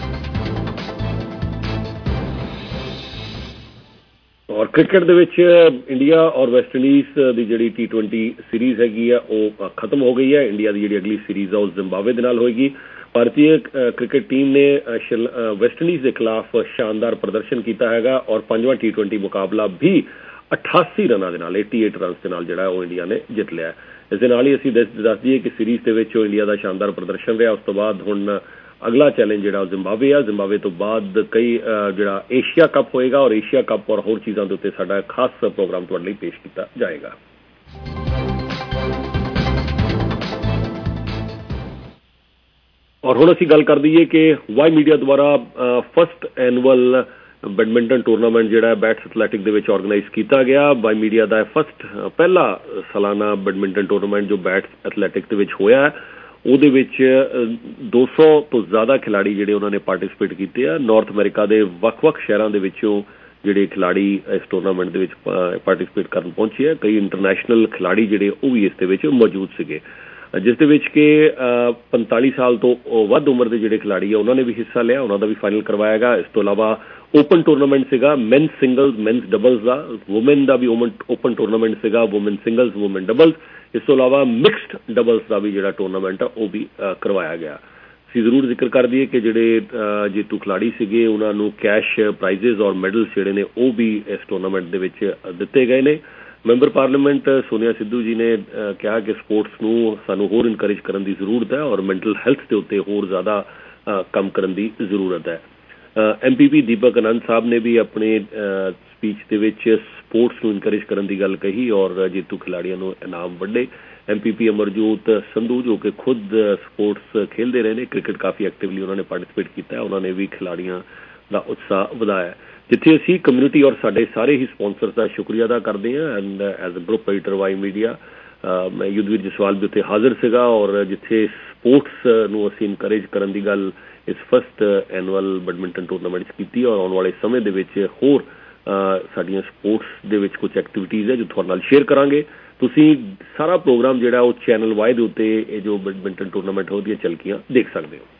ਔਰ ਕ੍ਰਿਕਟ ਦੇ ਵਿੱਚ ਇੰਡੀਆ ਔਰ ਵੈਸਟ ਇੰਡੀਜ਼ ਦੀ ਜਿਹੜੀ T20 ਸੀਰੀਜ਼ ਹੈਗੀ ਆ ਉਹ ਖਤਮ ਹੋ ਗਈ ਹੈ। ਇੰਡੀਆ ਦੀ ਜਿਹੜੀ ਅਗਲੀ ਸੀਰੀਜ਼ ਆ ਉਹ ਜ਼ਿੰਬਾਬਵੇ ਦੇ ਨਾਲ ਹੋਏਗੀ। ਭਾਰਤੀ ਕ੍ਰਿਕਟ ਟੀਮ ਨੇ ਵੈਸਟ ਇੰਡੀਜ਼ ਦੇ ਖਿਲਾਫ ਸ਼ਾਨਦਾਰ ਪ੍ਰਦਰਸ਼ਨ ਕੀਤਾ ਹੈਗਾ ਔਰ 5ਵਾਂ T20 ਮੁਕਾਬਲਾ ਵੀ 88 ਰਨਾਂ ਦੇ ਨਾਲ 88 ਰਨਸ ਦੇ ਨਾਲ ਜਿਹੜਾ ਉਹ ਇੰਡੀਆ ਨੇ ਜਿੱਤ ਲਿਆ। ਇਸ ਦੇ ਨਾਲ ਹੀ ਅਸੀਂ ਦੱਸ ਦਈਏ ਕਿ ਸੀਰੀਜ਼ ਦੇ ਵਿੱਚ ਇੰਡੀਆ ਦਾ ਸ਼ਾਨਦਾਰ ਪ੍ਰਦਰਸ਼ਨ ਰਿਹਾ। ਉਸ ਤੋਂ ਬਾਅਦ ਹੁਣ अगला चैलेंज जिहड़ा जिम्बाब्वे आ। जिम्बाब्वे तो बाद कई जिहड़ा एशिया कप होएगा और एशिया कप और होर चीज़ां दे उत्ते साडा खास प्रोग्राम तुहाडे लई पेश किया जाएगा। और हुण असीं गल कर दईए कि वाई मीडिया द्वारा फस्ट एनुअल बैडमिंटन टूरनामेंट जिहड़ा बैट्स एथलैटिक दे विच ऑर्गेनाइज किया गया। वाई मीडिया का फस्ट पहला सालाना बैडमिंटन टूरनामेंट जो बैट्स एथलैटिक दे विच होया है, ਉਹਦੇ ਵਿੱਚ 200 ਤੋਂ ਜ਼ਿਆਦਾ ਖਿਲਾੜੀ ਜਿਹੜੇ ਉਹਨਾਂ ਨੇ ਪਾਰਟਿਸਿਪੇਟ ਕੀਤੇ ਆ। ਨਾਰਥ ਅਮਰੀਕਾ ਦੇ ਵੱਖ-ਵੱਖ ਸ਼ਹਿਰਾਂ ਦੇ ਵਿੱਚੋਂ ਜਿਹੜੇ ਖਿਲਾੜੀ ਇਸ ਟੂਰਨਾਮੈਂਟ ਦੇ ਵਿੱਚ ਪਾਰਟਿਸਿਪੇਟ ਕਰਨ ਪਹੁੰਚੇ ਆ। ਕਈ ਇੰਟਰਨੈਸ਼ਨਲ ਖਿਲਾੜੀ ਜਿਹੜੇ ਉਹ ਵੀ ਇਸ ਦੇ ਵਿੱਚ ਮੌਜੂਦ ਸੀਗੇ, ਜਿਸ ਦੇ ਵਿੱਚ ਕਿ 45 ਸਾਲ ਤੋਂ ਵੱਧ ਉਮਰ ਦੇ ਜਿਹੜੇ ਖਿਲਾੜੀ ਆ ਉਹਨਾਂ ਨੇ ਵੀ ਹਿੱਸਾ ਲਿਆ। ਉਹਨਾਂ ਦਾ ਵੀ ਫਾਈਨਲ ਕਰਵਾਇਆ ਗਿਆ। ਇਸ ਤੋਂ ਇਲਾਵਾ ਓਪਨ ਟੂਰਨਾਮੈਂਟ ਸੀਗਾ, ਮੈਨਸ ਸਿੰਗਲਸ ਮੈਨਸ ਡਬਲਸ ਦਾ, ਵੂਮਨ ਦਾ ਵੀ ਓਪਨ ਟੂਰਨਾਮੈਂਟ ਸੀਗਾ, ਵੂਮਨ ਸਿੰਗਲਸ ਵੂਮਨ ਡਬਲਸ। ਇਸ ਤੋਂ ਇਲਾਵਾ ਮਿਕਸਡ ਡਬਲਸ ਦਾ ਵੀ ਜਿਹੜਾ ਟੂਰਨਾਮੈਂਟ ਆ ਉਹ ਵੀ ਕਰਵਾਇਆ ਗਿਆ। ਅਸੀਂ ਜ਼ਰੂਰ ਜ਼ਿਕਰ ਕਰ ਦਈਏ ਕਿ ਜਿਹੜੇ ਜੇਤੂ ਖਿਲਾੜੀ ਸੀਗੇ ਉਹਨਾਂ ਨੂੰ ਕੈਸ਼ ਪ੍ਰਾਈਜ਼ਸ ਔਰ ਮੈਡਲਸ ਜਿਹੜੇ ਨੇ ਉਹ ਵੀ ਇਸ ਟੂਰਨਾਮੈਂਟ ਦੇ ਵਿੱਚ ਦਿੱਤੇ ਗਏ ਨੇ। ਮੈਂਬਰ ਪਾਰਲੀਮੈਂਟ ਸੋਨੀਆ ਸਿੱਧੂ ਜੀ ਨੇ ਕਿਹਾ ਕਿ ਸਪੋਰਟਸ ਨੂੰ ਸਾਨੂੰ ਹੋਰ ਇਨਕਰੇਜ ਕਰਨ ਦੀ ਜ਼ਰੂਰਤ ਹੈ ਔਰ ਮੈਂਟਲ ਹੈਲਥ ਦੇ ਉੱਤੇ ਹੋਰ ਜ਼ਿਆਦਾ ਕੰਮ ਕਰਨ ਦੀ ਜ਼ਰੂਰਤ ਹੈ। MPP ਦੀਪਕ ਆਨੰਦ ਸਾਹਿਬ ਨੇ ਵੀ ਆਪਣੇ ਸਪੀਚ ਦੇ ਵਿੱਚ ਸਪੋਰਟਸ ਨੂੰ ਇਨਕਰੇਜ ਕਰਨ ਦੀ ਗੱਲ ਕਹੀ ਔਰ ਜੇਤੂ ਖਿਲਾੜੀਆਂ ਨੂੰ ਇਨਾਮ ਵੰਡੇ। MPP ਅਮਰਜੋਤ ਸੰਧੂ ਜੋ ਕਿ ਖੁਦ ਸਪੋਰਟਸ ਖੇਡਦੇ ਰਹੇ ਨੇ, ਕ੍ਰਿਕਟ ਕਾਫੀ ਐਕਟਿਵਲੀ ਉਹਨਾਂ ਨੇ ਪਾਰਟਿਸਿਪੇਟ ਕੀਤਾ, ਉਹਨਾਂ ਨੇ ਵੀ ਖਿਲਾੜੀਆਂ ਦਾ ਉਤਸ਼ਾਹ ਵਧਾਇਆ। ਜਿੱਥੇ ਅਸੀਂ ਕਮਿਊਨਿਟੀ ਔਰ ਸਾਡੇ ਸਾਰੇ ਹੀ ਸਪੋਂਸਰਸ ਦਾ ਸ਼ੁਕਰੀਆ ਅਦਾ ਕਰਦੇ ਹਾਂ। And as a group editor Y media ਮੈਂ ਯੁੱਧਵੀਰ ਜਸਵਾਲ ਵੀ ਉੱਥੇ ਹਾਜ਼ਰ ਸੀਗਾ ਔਰ ਜਿੱਥੇ ਸਪੋਰਟਸ ਨੂੰ ਅਸੀਂ ਇਨਕਰੇਜ ਕਰਨ ਦੀ ਗੱਲ ਇਸ ਫਸਟ ਐਨੂਅਲ ਬੈਡਮਿੰਟਨ ਟੂਰਨਾਮੈਂਟ 'ਚ ਕੀਤੀ ਔਰ ਆਉਣ ਵਾਲੇ ਸਮੇਂ ਦੇ ਵਿੱਚ ਹੋਰ ਸਾਡੀਆਂ ਸਪੋਰਟਸ ਦੇ ਵਿੱਚ ਕੁਝ ਐਕਟੀਵਿਟੀਜ਼ ਹੈ ਜੋ ਤੁਹਾਡੇ ਨਾਲ ਸ਼ੇਅਰ ਕਰਾਂਗੇ। ਤੁਸੀਂ ਸਾਰਾ ਪ੍ਰੋਗਰਾਮ ਜਿਹੜਾ ਉਹ ਚੈਨਲ ਵਾਈ ਦੇ ਉੱਤੇ ਇਹ ਜੋ ਬੈਡਮਿੰਟਨ ਟੂਰਨਾਮੈਂਟ ਉਹਦੀਆਂ ਝਲਕੀਆਂ ਦੇਖ ਸਕਦੇ ਹੋ।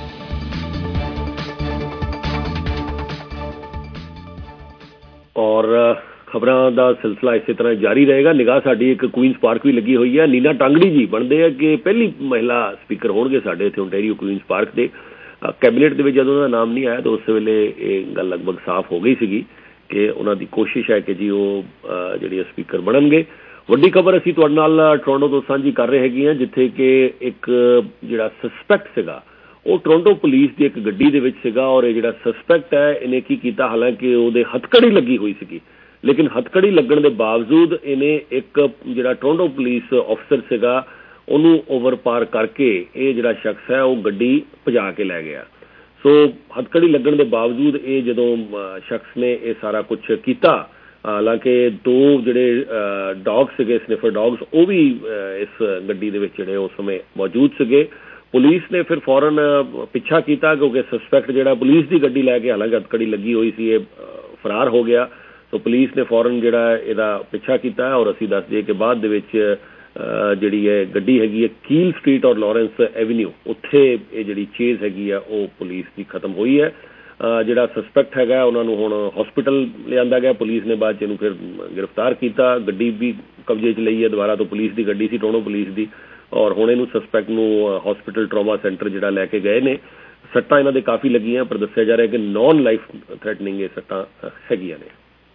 ਔਰ ਖਬਰਾਂ ਦਾ ਸਿਲਸਿਲਾ ਇਸੇ ਤਰ੍ਹਾਂ ਜਾਰੀ ਰਹੇਗਾ। ਨਿਗਾਹ ਸਾਡੀ ਇੱਕ ਕੁਈਨਸ ਪਾਰਕ ਵੀ ਲੱਗੀ ਹੋਈ ਹੈ। ਨੀਨਾ ਟਾਂਗੜੀ ਜੀ ਬਣਦੇ ਆ ਕਿ ਪਹਿਲੀ ਮਹਿਲਾ ਸਪੀਕਰ ਹੋਣਗੇ ਸਾਡੇ ਇੱਥੇ ਓਨਟਾਰੀਓ ਕੁਈਨਸ ਪਾਰਕ ਦੇ। ਕੈਬਨਿਟ ਦੇ ਵਿੱਚ ਜਦੋਂ ਉਹਦਾ ਨਾਮ ਨਹੀਂ ਆਇਆ ਤਾਂ ਉਸ ਵੇਲੇ ਇਹ ਗੱਲ ਲਗਭਗ ਸਾਫ਼ ਹੋ ਗਈ ਸੀਗੀ ਕਿ ਉਹਨਾਂ ਦੀ ਕੋਸ਼ਿਸ਼ ਹੈ ਕਿ ਜੀ ਉਹ ਜਿਹੜੀ ਸਪੀਕਰ ਬਣਨਗੇ। ਵੱਡੀ ਖਬਰ ਅਸੀਂ ਤੁਹਾਡੇ ਨਾਲ ਟੋਰਾਂਟੋ ਤੋਂ ਸਾਂਝੀ ਕਰ ਰਹੇ ਹੈਗੇ ਹਾਂ, ਜਿੱਥੇ ਕਿ ਇੱਕ ਜਿਹੜਾ ਸਸਪੈਕਟ ਸੀਗਾ ਉਹ ਟੋਰਾਂਟੋ ਪੁਲਿਸ ਦੀ ਇੱਕ ਗੱਡੀ ਦੇ ਵਿੱਚ ਸੀਗਾ ਔਰ ਇਹ ਜਿਹੜਾ ਸਸਪੈਕਟ ਹੈ ਇਹਨੇ ਕੀ ਕੀਤਾ, ਹਾਲਾਂਕਿ ਉਹਦੇ ਹੱਥਕੜੀ ਲੱਗੀ ਹੋਈ ਸੀਗੀ ਲੇਕਿਨ ਹੱਥਕੜੀ ਲੱਗਣ ਦੇ ਬਾਵਜੂਦ ਇਹਨੇ ਇੱਕ ਜਿਹੜਾ ਟੋਰਾਂਟੋ ਪੁਲਿਸ ਅਫਸਰ ਸੀਗਾ ਉਹਨੂੰ ਓਵਰਪਾਰ ਕਰਕੇ ਇਹ ਜਿਹੜਾ ਸ਼ਖਸ ਹੈ ਉਹ ਗੱਡੀ ਭਜਾ ਕੇ ਲੈ ਗਿਆ। ਸੋ ਹੱਥਕੜੀ ਲੱਗਣ ਦੇ ਬਾਵਜੂਦ ਇਹ ਜਦੋਂ ਸ਼ਖਸ ਨੇ ਇਹ ਸਾਰਾ ਕੁਝ ਕੀਤਾ, ਹਾਲਾਂਕਿ 2 ਜਿਹੜੇ ਡੌਗ ਸੀਗੇ ਸਨਿਫਰ ਡੌਗਸ ਉਹ ਵੀ ਇਸ ਗੱਡੀ ਦੇ ਵਿੱਚ ਜਿਹੜੇ ਉਸ ਸਮੇਂ ਮੌਜੂਦ ਸੀਗੇ। ਪੁਲਿਸ ਨੇ ਫਿਰ ਫੌਰਨ ਪਿੱਛਾ ਕੀਤਾ ਕਿਉਂਕਿ ਸਸਪੈਕਟ ਜਿਹੜਾ ਪੁਲਿਸ ਦੀ ਗੱਡੀ ਲੈ ਕੇ, ਹਾਲਾਂਕਿ ਹੱਥਕੜੀ ਲੱਗੀ ਹੋਈ ਸੀ, ਇਹ ਫਰਾਰ ਹੋ ਗਿਆ। ਸੋ ਪੁਲਿਸ ਨੇ ਫੌਰਨ ਜਿਹੜਾ ਇਹਦਾ ਪਿੱਛਾ ਕੀਤਾ ਔਰ ਅਸੀਂ ਦੱਸ ਦਈਏ ਕਿ ਬਾਅਦ ਦੇ ਵਿੱਚ ਜਿਹੜੀ ਇਹ ਗੱਡੀ ਹੈਗੀ ਹੈ ਕੀਲ ਸਟਰੀਟ ਔਰ ਲਾਰੈਂਸ ਐਵੀਨਿਊ ਉੱਥੇ ਇਹ ਜਿਹੜੀ ਚੇਜ਼ ਹੈਗੀ ਆ ਉਹ ਪੁਲਿਸ ਦੀ ਖਤਮ ਹੋਈ ਹੈ। ਜਿਹੜਾ ਸਸਪੈਕਟ ਹੈਗਾ ਉਹਨਾਂ ਨੂੰ ਹੁਣ ਹਸਪੀਟਲ ਲਿਆਂਦਾ ਗਿਆ। ਪੁਲਿਸ ਨੇ ਬਾਅਦ 'ਚ ਇਹਨੂੰ ਫਿਰ ਗ੍ਰਿਫਤਾਰ ਕੀਤਾ। ਗੱਡੀ ਵੀ ਕਬਜ਼ੇ 'ਚ ਲਈ ਹੈ ਦੁਬਾਰਾ ਤੋਂ, ਪੁਲਿਸ ਦੀ ਗੱਡੀ ਸੀ ਟੋਰਾਂਟੋ ਪੁਲਿਸ ਦੀ ਔਰ ਹੁਣ ਇਹਨੂੰ ਸਸਪੈਕਟ ਨੂੰ ਹਸਪੀਟਲ ਟਰਾਮਾ ਸੈਂਟਰ ਜਿਹੜਾ ਲੈ ਕੇ ਗਏ ਨੇ। ਸੱਟਾਂ ਇਹਨਾਂ ਦੇ ਕਾਫੀ ਲੱਗੀਆਂ ਪਰ ਦੱਸਿਆ ਜਾ ਰਿਹਾ ਕਿ ਨੌਨ ਲਾਈਫ ਥ੍ਰੈਟਨਿੰਗ ਇਹ ਸੱਟਾਂ ਹੈਗੀਆਂ ਨੇ।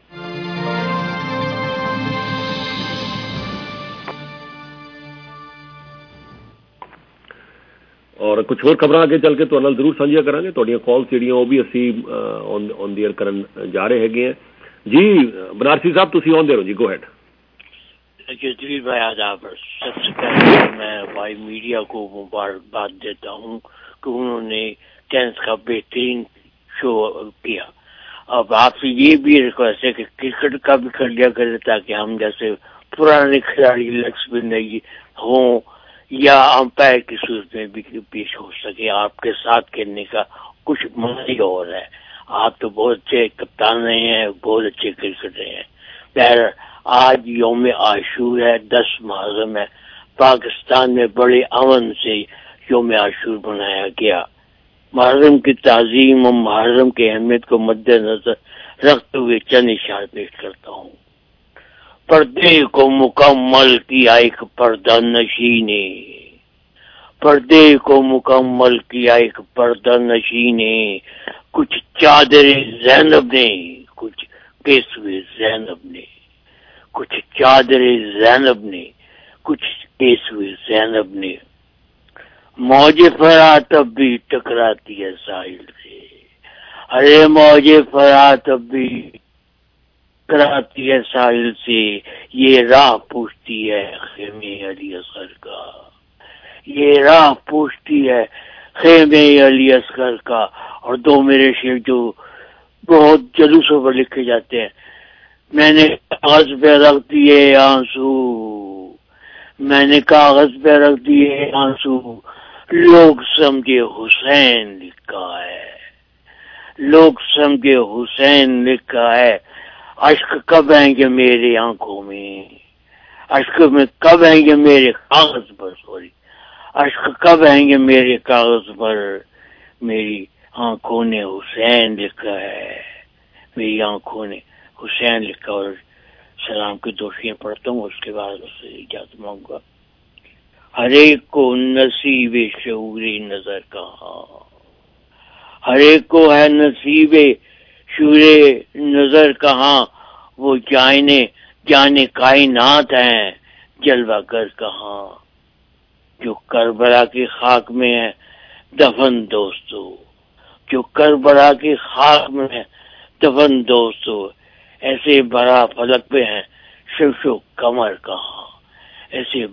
ਔਰ ਕੁਝ ਹੋਰ ਖਬਰਾਂ ਅੱਗੇ ਚੱਲ ਕੇ ਤੁਹਾਡੇ ਨਾਲ ਜ਼ਰੂਰ ਸਾਂਝੀਆਂ ਕਰਾਂਗੇ। ਤੁਹਾਡੀਆਂ ਕਾਲਸ ਜਿਹੜੀਆਂ ਉਹ ਵੀ ਅਸੀਂ ਔਨ ਦੀ ਏਅਰ ਕਰਨ ਜਾ ਰਹੇ ਹੈਗੇ ਹਾਂ ਜੀ। बनारसी साहब तुसी ऑन दे रहो जी, गो हेड। जसवीर भाई आदाब। सबसे पहले मैं वाई मीडिया को मुबारकबाद देता हूँ कि उन्होंने टेनिस का बेहतरीन शो किया। अब आपसे ये भी रिक्वेस्ट है कि क्रिकेट का भी कर लिया करें ताकि हम जैसे पुराने खिलाड़ी लक्ष्य भी नहीं हों या अंपायर की सूरत में भी पेश हो सके। आपके साथ खेलने का कुछ मजा ही और है। आप तो बहुत अच्छे कप्तान रहे हैं, बहुत अच्छे क्रिकेटर हैं। आज यौम आशूर है, 10 मुहर्रम है। पाकिस्तान में बड़े अमन से यौम आशूर मनाया गया। मुहर्रम की ताज़ीम और मुहर्रम की अहमियत को मद्देनजर रखते हुए चंद इशारे पेश करता हूँ। पर्दे को मुकम्मल किया एक पर्दा नशी ने, पर्दे को मुकम्मल किया एक पर्दा नशी ने, कुछ चादरे ज़ैनब ने, कुछ केसवे ज़ैनब ने, कुछ चादरे ज़ैनब ने, कुछ केसवे ज़ैनब ने। मौजे फरात अब भी टकराती है साहिल से, अरे मौजे फरात अब भी टकराती है साहिल से, ये राह पूछती है खेमे अली असगर का, ये राह पूछती है खेमे अली असगर का। और दो मेरे शेर जो बहुत जुलूसों पर लिखे जाते हैं, मैंने कागज पे रख दिए आंसू, मैंने कागज पे रख दिए आंसू, लोग समझे हुसैन लिखा है, लोग समझे हुसैन लिखा है। अश्क कब आएंगे मेरी आंखों में, अश्क में कब आएंगे मेरे कागज पर, सॉरी, अश्क कब आएंगे मेरे कागज पर, मेरी आंखों ने हुसैन लिखा है, मेरी आंखों ने हुसैन लिखा। और सलाम की दोषियां पढ़ता हूँ, उसके बाद उससे इजाजत मांगूंगा। हर एक को नसीबे शऊरे नजर कहाँ, हर एक को है नसीबे शूरे नजर कहाँ, वो जाने कायनात हैं जलवा कर कहाँ, जो करबला की खाक में है दफन दोस्तों, जो करबला की खाक में है दफन दोस्तों, ऐसे बड़ा फलक पे हैं शमशो कमर कहाँ, ऐसे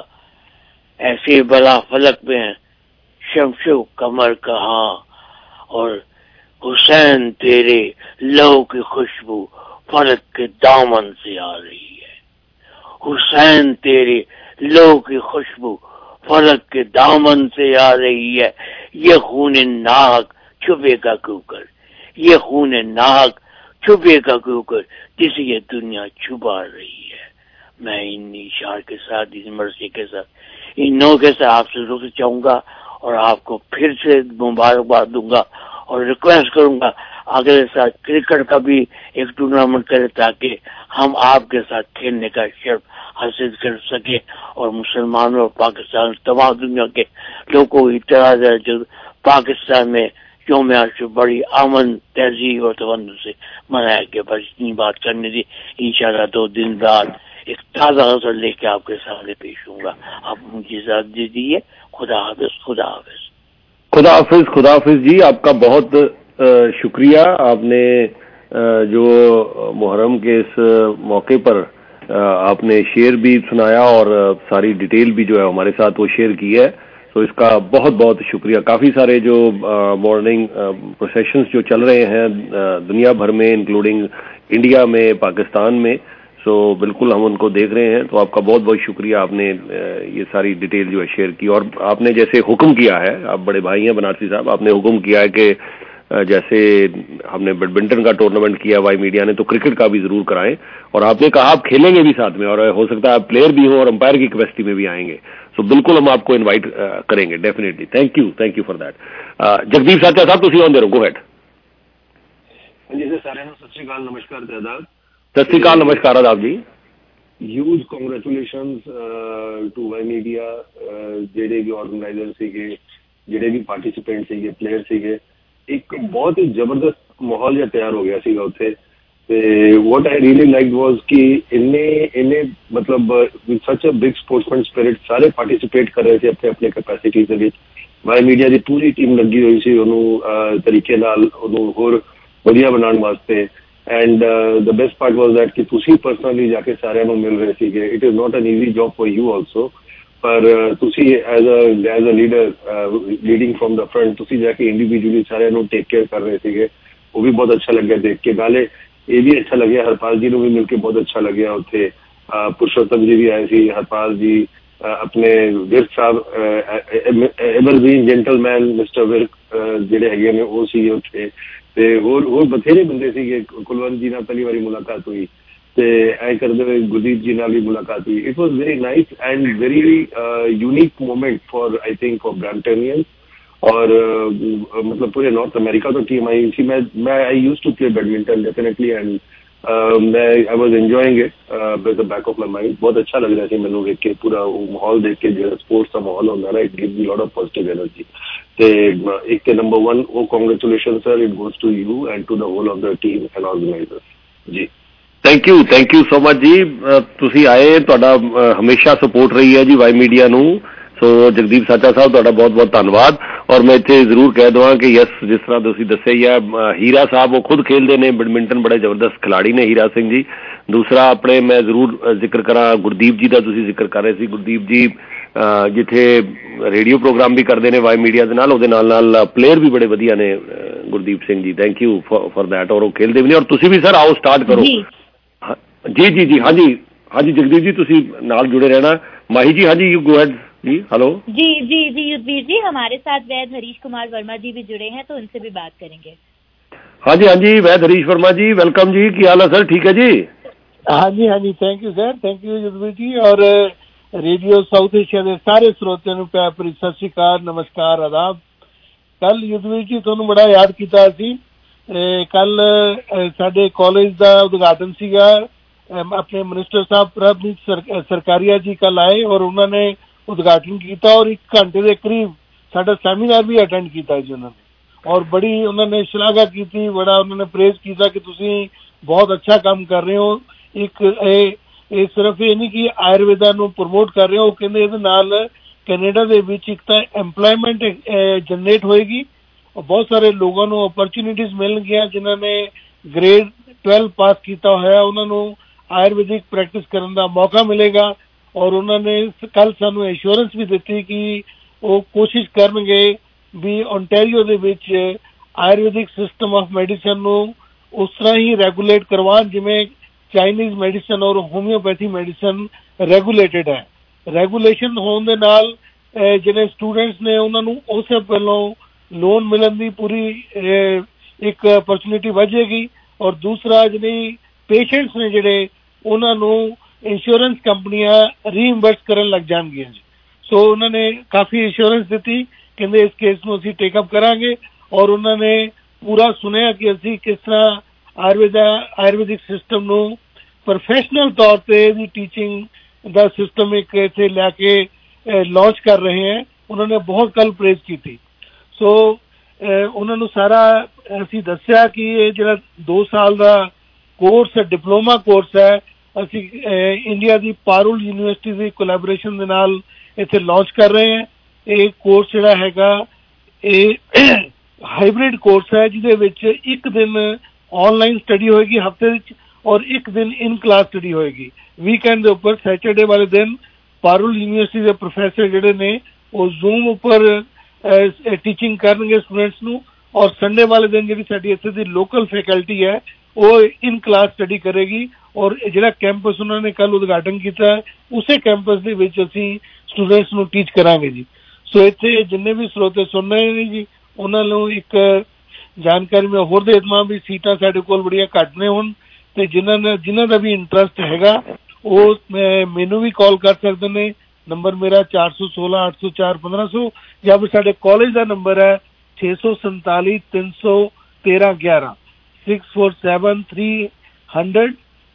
बड़ा फलक पे हैं शमशो कमर कहाँ। और हुसैन तेरे लहू की खुशबू फलक के दामन से आ रही है, हुसैन तेरे लहू की खुशबू फलक के दामन से आ रही है। ये खून नाहक छुपेगा क्यों कर, ये खून नाहक छुपेगा क्यों कर, जिसे ये दुनिया छुपा रही है। मैं इन इशार के साथ, इस मर्जी के साथ, इन नौ के साथ आपसे रुक चाहूंगा और आपको फिर से मुबारकबाद दूंगा और रिक्वेस्ट करूंगा अगले साल क्रिकेट का भी एक टूर्नामेंट करे ताकि हम आपके साथ खेलने का शर्फ हासिल कर सके और मुसलमानों और पाकिस्तान तमाम दुनिया के लोगों को इतला जाए जो पाकिस्तान में यौम आशूरा बड़ी अमन तहजीब और तवन्नुर से मनाया गया। बस इतनी बात करने दी, इंशाल्लाह 2 दिन बाद एक ताज़ा गज़ल लेके आपके सामने पेश होऊंगा। आप मुझे इजाज़त दे दीजिए। खुदा हाफिज, खुदा हाफिज, खुदा हाफिज, खुदा हाफिज जी। आपका बहुत शुक्रिया। आपने जो मुहर्रम के इस मौके पर आपने शेर भी सुनाया और सारी डिटेल भी जो है हमारे साथ वो शेयर की है, तो इसका बहुत बहुत शुक्रिया। काफ़ी सारे जो मॉर्निंग प्रोसेशंस जो चल रहे हैं दुनिया भर में, इंक्लूडिंग इंडिया में, पाकिस्तान में, सो बिल्कुल हम उनको देख रहे हैं। तो आपका बहुत बहुत शुक्रिया, आपने ये सारी डिटेल जो है शेयर की। और आपने जैसे हुक्म किया है, आप बड़े भाई हैं बनारसी साहब, आपने हुक्म किया है कि जैसे हमने बैडमिंटन का टूर्नामेंट किया वाई मीडिया ने, तो क्रिकेट का भी जरूर कराएं। और आपने कहा आप खेलेंगे भी साथ में, और हो सकता है आप प्लेयर भी हों और अंपायर की कैपेसिटी में भी आएंगे, सो बिल्कुल हम आपको इनवाइट करेंगे definitely. Thank you for that. Jagdeep Sacha साहब तुसी ऑन दे रहो, गो हेड। जी सर, सारे सत श्री अकाल, नमस्कार, आदाब। सत श्री अकाल, नमस्कार, आदाब जी। Huge congratulations to Y media, ਜਿਹੜੇ ਵੀ ਆਰਗੇਨਾਈਜ਼ਰ ਸੀਗੇ, ਜਿਹੜੇ ਵੀ ਪਾਰਟਿਸਿਪੈਂਟ ਸੀਗੇ, ਪਲੇਅਰ ਸੀਗੇ, ਇੱਕ ਬਹੁਤ ਹੀ ਜ਼ਬਰਦਸਤ ਮਾਹੌਲ ਜਿਹਾ ਤਿਆਰ ਹੋ ਗਿਆ ਸੀਗਾ ਉੱਥੇ। ਤੇ ਵਾਟ ਆਈ ਰੀਅਲੀ ਲਾਈਕਡ ਵਾਸ ਕਿ ਇੰਨੇ ਮਤਲਬ with such a big sportsman spirit ਸਾਰੇ ਪਾਰਟਿਸਿਪੇਟ ਕਰ ਰਹੇ ਸੀ ਆਪਣੇ ਆਪਣੇ ਕੈਪੈਸਿਟੀਜ਼ ਦੇ ਵਿੱਚ। ਵਾਈ ਮੀਡੀਆ ਦੀ ਪੂਰੀ ਟੀਮ ਲੱਗੀ ਹੋਈ ਸੀ ਉਹਨੂੰ ਤਰੀਕੇ ਨਾਲ ਉਹਨੂੰ ਹੋਰ ਵਧੀਆ ਬਣਾਉਣ ਵਾਸਤੇ। And the best part was that ਕਿ ਤੁਸੀਂ ਪਰਸਨਲੀ ਜਾ ਕੇ ਸਾਰਿਆਂ ਨੂੰ ਮਿਲ ਰਹੇ ਸੀਗੇ। It is not an easy job for you also, ਪਰ ਤੁਸੀਂ as a leader leading from the front ਤੁਸੀਂ ਜਾ ਕੇ ਇੰਡੀਵਿਜੂਅਲੀ ਸਾਰਿਆਂ ਨੂੰ ਟੇਕ ਕੇਅਰ ਕਰ ਰਹੇ ਸੀਗੇ। ਉਹ ਵੀ ਬਹੁਤ ਅੱਛਾ ਲੱਗਿਆ ਦੇਖ ਕੇ। ਨਾਲੇ ਇਹ ਵੀ ਅੱਛਾ ਲੱਗਿਆ, ਹਰਪਾਲ ਜੀ ਨੂੰ ਵੀ ਮਿਲ ਕੇ ਬਹੁਤ ਅੱਛਾ ਲੱਗਿਆ ਉੱਥੇ। ਪੁਰਸ਼ੋਤਮ ਜੀ ਵੀ ਆਏ ਸੀ, ਹਰਪਾਲ ਜੀ, ਆਪਣੇ ਵਿਰਕ ਸਾਹਿਬ, ਐਵਰਗ੍ਰੀਨ ਜੈਂਟਲਮੈਨ ਮਿਸਟਰ ਵਿਰਕ ਜਿਹੜੇ ਹੈਗੇ ਨੇ ਉਹ ਸੀਗੇ ਉੱਥੇ। ਤੇ ਹੋਰ ਬਥੇਰੇ ਬੰਦੇ ਸੀਗੇ। ਕੁਲਵੰਤ ਜੀ ਨਾਲ ਪਹਿਲੀ ਵਾਰੀ ਮੁਲਾਕਾਤ ਹੋਈ ਤੇ ਐ ਕਰਦੇ ਹੋਏ ਗੁਰਦੀਪ ਜੀ ਨਾਲ ਵੀ ਮੁਲਾਕਾਤ ਹੋਈ। It was very nice and very unique moment for I think for Bramptonians. और मतलब पूरे नॉर्थ अमेरिका तो टीम आई थी। मैं I used to play badminton definitely and I was enjoying it with the back of my mind. बहुत अच्छा लग रहा था मैनू देख के, पूरा माहौल देख के, जो स्पोर्ट्स का माहौल होता है ना, it gives me lot of positive energy. ते एक ते नंबर 1 वो congratulation sir, it goes to you and to the whole of the team and organizers जी। थैंक यू सो मच जी। ਤੁਸੀਂ ਆਏ, ਤੁਹਾਡਾ ਹਮੇਸ਼ਾ ਸਪੋਰਟ ਰਹੀ ਹੈ ਜੀ ਵਾਈ ਮੀਡੀਆ ਨੂੰ। ਸੋ ਸੋ ਜਗਦੀਪ ਸਾਚਾ ਸਾਹਿਬ ਤੁਹਾਡਾ ਬਹੁਤ ਬਹੁਤ ਧੰਨਵਾਦ। ਔਰ ਮੈਂ ਇੱਥੇ ਜ਼ਰੂਰ ਕਹਿ ਦੇਵਾਂ ਕਿ ਯਸ, ਜਿਸ ਤਰ੍ਹਾਂ ਤੁਸੀਂ ਦੱਸਿਆ ਹੀ ਹੈ, ਹੀਰਾ ਸਾਹਿਬ ਉਹ ਖੁਦ ਖੇਲਦੇ ਨੇ ਬੈਡਮਿੰਟਨ, ਬੜੇ ਜ਼ਬਰਦਸਤ ਖਿਲਾੜੀ ਨੇ ਹੀਰਾ ਸਿੰਘ ਜੀ। ਦੂਸਰਾ ਆਪਣੇ ਮੈਂ ਜ਼ਰੂਰ ਜ਼ਿਕਰ ਕਰਾਂ ਗੁਰਦੀਪ ਜੀ ਦਾ, ਤੁਸੀਂ ਜ਼ਿਕਰ ਕਰ ਰਹੇ ਸੀ। ਗੁਰਦੀਪ ਜੀ ਜਿੱਥੇ ਰੇਡੀਓ ਪ੍ਰੋਗਰਾਮ ਵੀ ਕਰਦੇ ਨੇ ਵਾਈ ਮੀਡੀਆ ਦੇ ਨਾਲ, ਉਹਦੇ ਨਾਲ ਪਲੇਅਰ ਵੀ ਬੜੇ ਵਧੀਆ ਨੇ Gurdeep Singh ji. Thank you for that. ਔਰ ਉਹ ਖੇਲਦੇ ਵੀ ਨੇ। ਔਰ ਤੁਸੀਂ ਵੀ ਸਰ ਆਓ ਸਟਾਰਟ ਕਰੋ। ਜੀ ਜੀ ਜੀ ਹਾਂਜੀ ਹਾਂਜੀ जगदीप जी तुसी नाल जुड़े रहना। माही जी हाँ जी यू गो अहेड जी। हेलो जी जी जी युद्धवीर जी, हमारे साथ वैद हरीश कुमार वर्मा जी भी जुड़े हैं, तो उनसे भी बात करेंगे। हाँ जी वैद हरीश वर्मा जी, वेलकम जी। क्या हाल है सर? ठीक है जी? हाँ जी thank you sir, thank you Yudhvir ji. और रेडियो साउथ एशिया के सारे श्रोतिਆਂ ਨੂੰ ਪਿਆਰ ਭਰੀ ਸਤਿ ਸ਼੍ਰੀ ਅਕਾਲ, ਨਮਸਕਾਰ, ਆਦਾਬ। ਕੱਲ युद्धवीर जी ਤੁਹਾਨੂੰ ਬੜਾ ਯਾਦ ਕੀਤਾ ਸੀ। ਕੱਲ ਸਾਡੇ ਕਾਲਜ ਦਾ ਉਦਘਾਟਨ ਸੀਗਾ। अपने मिनिस्टर साहब प्रभनीत सरकारिया जी कल आए और उन्होंने उद्घाटन किया और 1 घंटे के करीब साडा सैमीनार भी अटेंड किया जी उन्होंने। और बड़ी उन्होंने शलाघा की थी, बड़ा उन्होंने प्रेज किया कि तुसी बहुत अच्छा काम कर रहे हो। एक सिर्फ ये नहीं कि आयुर्वेदा नूं प्रमोट कर रहे हो, कहते इहदे नाल कैनेडा दे विच एक तां एम्पलॉयमेंट जनरेट होएगी और बहुत सारे लोगों नूं अपॉर्चुनिटीज मिलणगीਆਂ जिन्हां ने ग्रेड 12 पास किया होया, उन्हां नूं आयुर्वेदिक प्रैक्टिस करने का मौका मिलेगा। और उन्होंने कल सानू एश्योरेंस भी दी कि वो कोशिश करनगे भी ओंटारियो दे विच आयुर्वेदिक सिस्टम ऑफ मेडिसिन नू उस तरह ही रेगूलेट करवान जिवें चाइनीज मेडिसिन और होम्योपैथी मेडिसिन रेगूलेटेड है। रेगूलेशन होने दे नाल जिहड़े स्टूडेंट्स ने उन्होंने उससे पहलों लोन मिलने की पूरी एक अपॉर्चुनिटी वधेगी। और दूसरा जिहड़ी पेशेंट्स ने जिहड़े उन्होंने इंश्योरेंस कंपनियां रीइंबर्स करन लग जाएंगी। सो उन्होंने काफ़ी इंश्योरेंस दी, कहते इस केस में असीं टेकअप करांगे। और उन्होंने पूरा सुनिया कि असीं किस तरह आयुर्वेदिक सिस्टम नूं प्रोफेशनल तौर पर दी टीचिंग दा सिस्टम एक इत्थे लैके लॉन्च कर रहे हैं। उन्होंने बहुत कल प्रेज की थी। सो उन्होंने सारा असीं दस्सिया कि ये जिहड़ा 2 साल का कोर्स है, डिप्लोमा कोर्स है, असी इंडिया की पारुल यूनिवर्सिटी की कोलैबोरेशन के नाल इत्थे लॉन्च कर रहे हैं। ये कोर्स जिहड़ा हैगा हाइब्रिड कोर्स है, जिहदे विच 1 दिन ऑनलाइन स्टडी होएगी हफ्ते विच और 1 दिन इन क्लास स्टडी होएगी। वीकेंड के उपर सैटरडे वाले दिन पारुल यूनिवर्सिटी के प्रोफैसर जिहड़े ने वो जूम उपर टीचिंग करनगे स्टूडेंट्स नूं। और संडे वाले दिन जिहड़ी साडी इत्थे दी लोकल फैकल्टी है वो इन क्लास स्टडी करेगी। और जिहड़ा कैंपस उन्होंने कल उद्घाटन किया है उसे कैंपस दे विच असीं स्टूडेंट्स नूं टीच करांगे जी। सो इत्थे जिन्ने भी स्रोते सुन रहे हैं जी, उन्हां नूं एक जानकारी मैं होर दे देवां भी सीटां साडे कोल बड़ियां घट ने हुण, ते जिन्हां दा भी इंटरस्ट हैगा वो मैनू भी कॉल कर सकते ने। नंबर मेरा 416 804 1500 या फिर साडे कॉलेज का नंबर है 647 313 11 647 300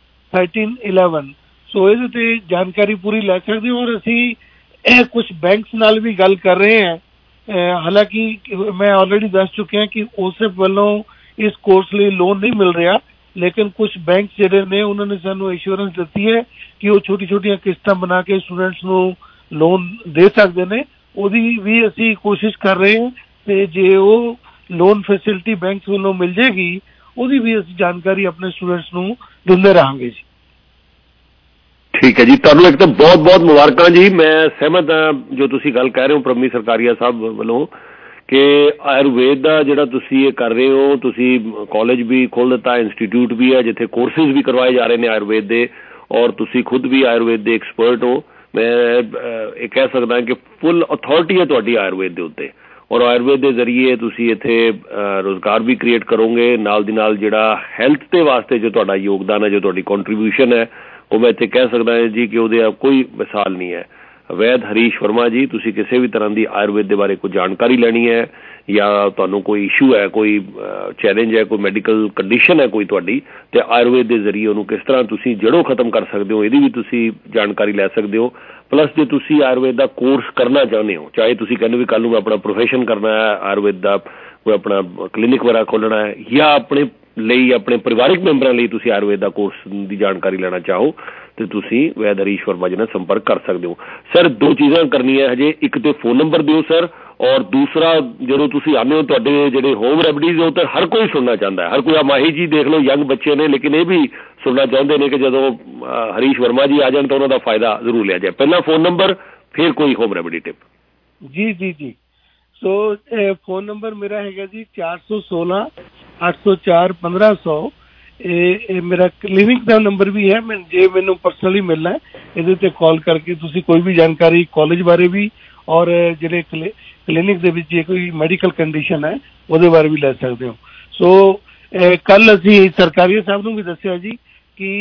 1311। सो ये जानकारी पूरी लै सकते हो। और असी कुछ बैंक्स नाल भी गल कर रहे हैं। हालांकि मैं ऑलरेडी दस चुके हैं कि उससे वालों इस कोर्स लिए लोन नहीं मिल रहा, लेकिन कुछ बैंक जिहड़े ने उन्होंने सानू इंश्योरेंस दी है कि वो छोटी छोटी किस्तां बना के स्टूडेंट्स नू लोन दे सकते हैं। ਉਹਦੀ भी असी कोशिश कर रहे हैं ਤੇ ਜੇ ਉਹ लोन फैसिलिटी बैंक ਵੱਲੋਂ मिल जाएगी ਉਹਦੀ भी ਅਸੀਂ जानकारी अपने स्टूडेंट्स ਨੂੰ ਦਿੰਦੇ ਰਹਾਂਗੇ ਜੀ। ठीक है जी, ਤੁਹਾਨੂੰ ਇੱਕ ਤਾਂ ਬਹੁਤ ਬਹੁਤ ਮੁਬਾਰਕਾਂ ਜੀ। ਮੈਂ ਸਹਿਮਤ ਹਾਂ ਜੋ ਤੁਸੀਂ ਗੱਲ ਕਹਿ ਰਹੇ ਹੋ ਪ੍ਰਮੀ ਸਰਕਾਰੀਆ ਸਾਹਿਬ ਵੱਲੋਂ ਕਿ ਆਯੁਰਵੇਦ ਦਾ ਜਿਹੜਾ ਤੁਸੀਂ ਇਹ ਕਰ ਰਹੇ ਹੋ, ਤੁਸੀਂ ਕਾਲਜ ਵੀ ਖੋਲ੍ਹ ਦਿੱਤਾ, ਇੰਸਟੀਟਿਊਟ ਵੀ ਹੈ ਜਿੱਥੇ ਕੋਰਸਿਸ ਵੀ ਕਰਵਾਏ ਜਾ ਰਹੇ ਨੇ ਆਯੁਰਵੇਦ ਦੇ, ਔਰ ਤੁਸੀਂ ਖੁਦ ਵੀ ਆਯੁਰਵੇਦ ਦੇ ਐਕਸਪਰਟ ਹੋ। ਮੈਂ ਇਹ ਕਹਿ ਸਕਦਾ ਕਿ ਫੁੱਲ ਅਥਾਰਟੀ ਹੈ ਤੁਹਾਡੀ ਆਯੁਰਵੇਦ ਦੇ ਉੱਤੇ, ਔਰ ਆਯੁਰਵੇਦ ਦੇ ਜ਼ਰੀਏ ਤੁਸੀਂ ਇੱਥੇ ਰੁਜ਼ਗਾਰ ਵੀ ਕ੍ਰੀਏਟ ਕਰੋਗੇ। ਨਾਲ ਦੀ ਨਾਲ ਜਿਹੜਾ ਹੈਲਥ ਦੇ ਵਾਸਤੇ ਜੋ ਤੁਹਾਡਾ ਯੋਗਦਾਨ ਹੈ, ਜੋ ਤੁਹਾਡੀ ਕੰਟਰੀਬਿਊਸ਼ਨ ਹੈ, ਉਹ ਮੈਂ ਇੱਥੇ ਕਹਿ ਸਕਦਾ ਜੀ ਕਿ ਉਹਦੇ ਕੋਈ ਮਿਸਾਲ ਨਹੀਂ ਹੈ। ਵੈਦ ਹਰੀਸ਼ ਵਰਮਾ ਜੀ, ਤੁਸੀਂ ਕਿਸੇ ਵੀ ਤਰ੍ਹਾਂ ਦੀ ਆਯੁਰਵੇਦ ਦੇ ਬਾਰੇ ਕੋਈ ਜਾਣਕਾਰੀ ਲੈਣੀ ਹੈ ਜਾਂ ਤੁਹਾਨੂੰ ਕੋਈ ਇਸ਼ੂ ਹੈ, ਕੋਈ ਚੈਲੰਜ ਹੈ, ਕੋਈ ਮੈਡੀਕਲ ਕੰਡੀਸ਼ਨ ਹੈ ਕੋਈ ਤੁਹਾਡੀ, ਤੇ ਆਯੁਰਵੇਦ ਦੇ ਜ਼ਰੀਏ ਉਹਨੂੰ ਕਿਸ ਤਰ੍ਹਾਂ ਤੁਸੀਂ ਜੜੋਂ ਖਤਮ ਕਰ ਸਕਦੇ ਹੋ, ਇਹਦੀ ਵੀ ਤੁਸੀਂ ਜਾਣਕਾਰੀ ਲੈ ਸਕਦੇ ਹੋ। ਪਲੱਸ ਜੇ ਤੁਸੀਂ ਆਯੁਰਵੇਦ ਦਾ ਕੋਰਸ ਕਰਨਾ ਚਾਹੁੰਦੇ ਹੋ, ਚਾਹੇ ਤੁਸੀਂ ਕਹਿੰਦੇ ਵੀ ਕੱਲ੍ਹ ਨੂੰ ਮੈਂ ਆਪਣਾ ਪ੍ਰੋਫੈਸ਼ਨ ਕਰਨਾ ਹੈ ਆਯੁਰਵੇਦ ਦਾ, ਕੋਈ ਆਪਣਾ ਕਲੀਨਿਕ ਵਗੈਰਾ ਖੋਲ੍ਹਣਾ ਹੈ, ਜਾਂ ਆਪਣੇ ਲਈ ਆਪਣੇ ਪਰਿਵਾਰਿਕ ਮੈਂਬਰਾਂ ਲਈ ਤੁਸੀਂ ਆਯੁਰਵੇਦ ਦਾ ਕੋਰਸ ਦੀ ਜਾਣਕਾਰੀ ਲੈਣਾ ਚਾਹੋ ਤੇ ਤੁਸੀਂ ਵੈਦ ਹਰੀਸ਼ ਵਰਮਾ ਜੀ ਨਾਲ ਸੰਪਰਕ ਕਰ ਸਕਦੇ ਹੋ। ਸਰ 2 ਚੀਜ਼ਾਂ ਕਰਨੀਆਂ ਹਜੇ, ਇੱਕ ਤੇ ਫੋਨ ਨੰਬਰ ਦਿਓ ਸਰ, ਔਰ ਦੂਸਰਾ ਜਦੋਂ ਤੁਸੀਂ ਆਉਂਦੇ ਹੋ ਤੁਹਾਡੇ ਜਿਹੜੇ ਹੋਮ ਰੈਮਡੀਜ਼ ਉਹ ਤਾਂ ਹਰ ਕੋਈ ਸੁਣਨਾ ਚਾਹੁੰਦਾ ਹੈ। ਹਰ ਕੋਈ, ਆ ਮਾਹੀ ਜੀ ਦੇਖ ਲਓ ਯੰਗ ਬੱਚੇ ਨੇ, ਲੇਕਿਨ ਇਹ ਵੀ ਸੁਣਨਾ ਚਾਹੁੰਦੇ ਨੇ ਕਿ ਜਦੋਂ ਹਰੀਸ਼ ਵਰਮਾ ਜੀ ਆ ਜਾਣ ਤਾਂ ਉਹਨਾਂ ਦਾ ਫਾਇਦਾ ਜ਼ਰੂਰ ਲਿਆ ਜਾਏ। ਪਹਿਲਾਂ ਫੋਨ ਨੰਬਰ, ਫਿਰ ਕੋਈ ਹੋਮ ਰੈਮਡੀ ਟਿਪ। ਜੀ ਸੋ ਫੋਨ ਨੰਬਰ ਮੇਰਾ ਹੈਗਾ ਜੀ 416 804 1500। ਇਹ ਮੇਰਾ ਕਲੀਨਿਕ ਦਾ ਨੰਬਰ ਵੀ ਹੈ। ਜੇ ਮੈਨੂੰ ਪਰਸਨਲੀ ਮਿਲਣਾ ਇਹਦੇ ਤੇ ਕਾਲ ਕਰਕੇ ਤੁਸੀਂ ਕੋਈ ਵੀ ਜਾਣਕਾਰੀ ਕਾਲਜ ਬਾਰੇ ਵੀ ਔਰ ਜਿਹੜੇ ਕਲੀਨਿਕ ਦੇ ਵਿੱਚ ਜੇ ਕੋਈ ਮੈਡੀਕਲ ਕੰਡੀਸ਼ਨ ਹੈ ਉਹਦੇ ਬਾਰੇ ਵੀ ਲੈ ਸਕਦੇ ਹੋ। ਸੋ ਕੱਲ ਅਸੀਂ ਸਰਕਾਰੀ ਸਾਹਿਬ ਨੂੰ ਵੀ ਦੱਸਿਆ ਜੀ ਕਿ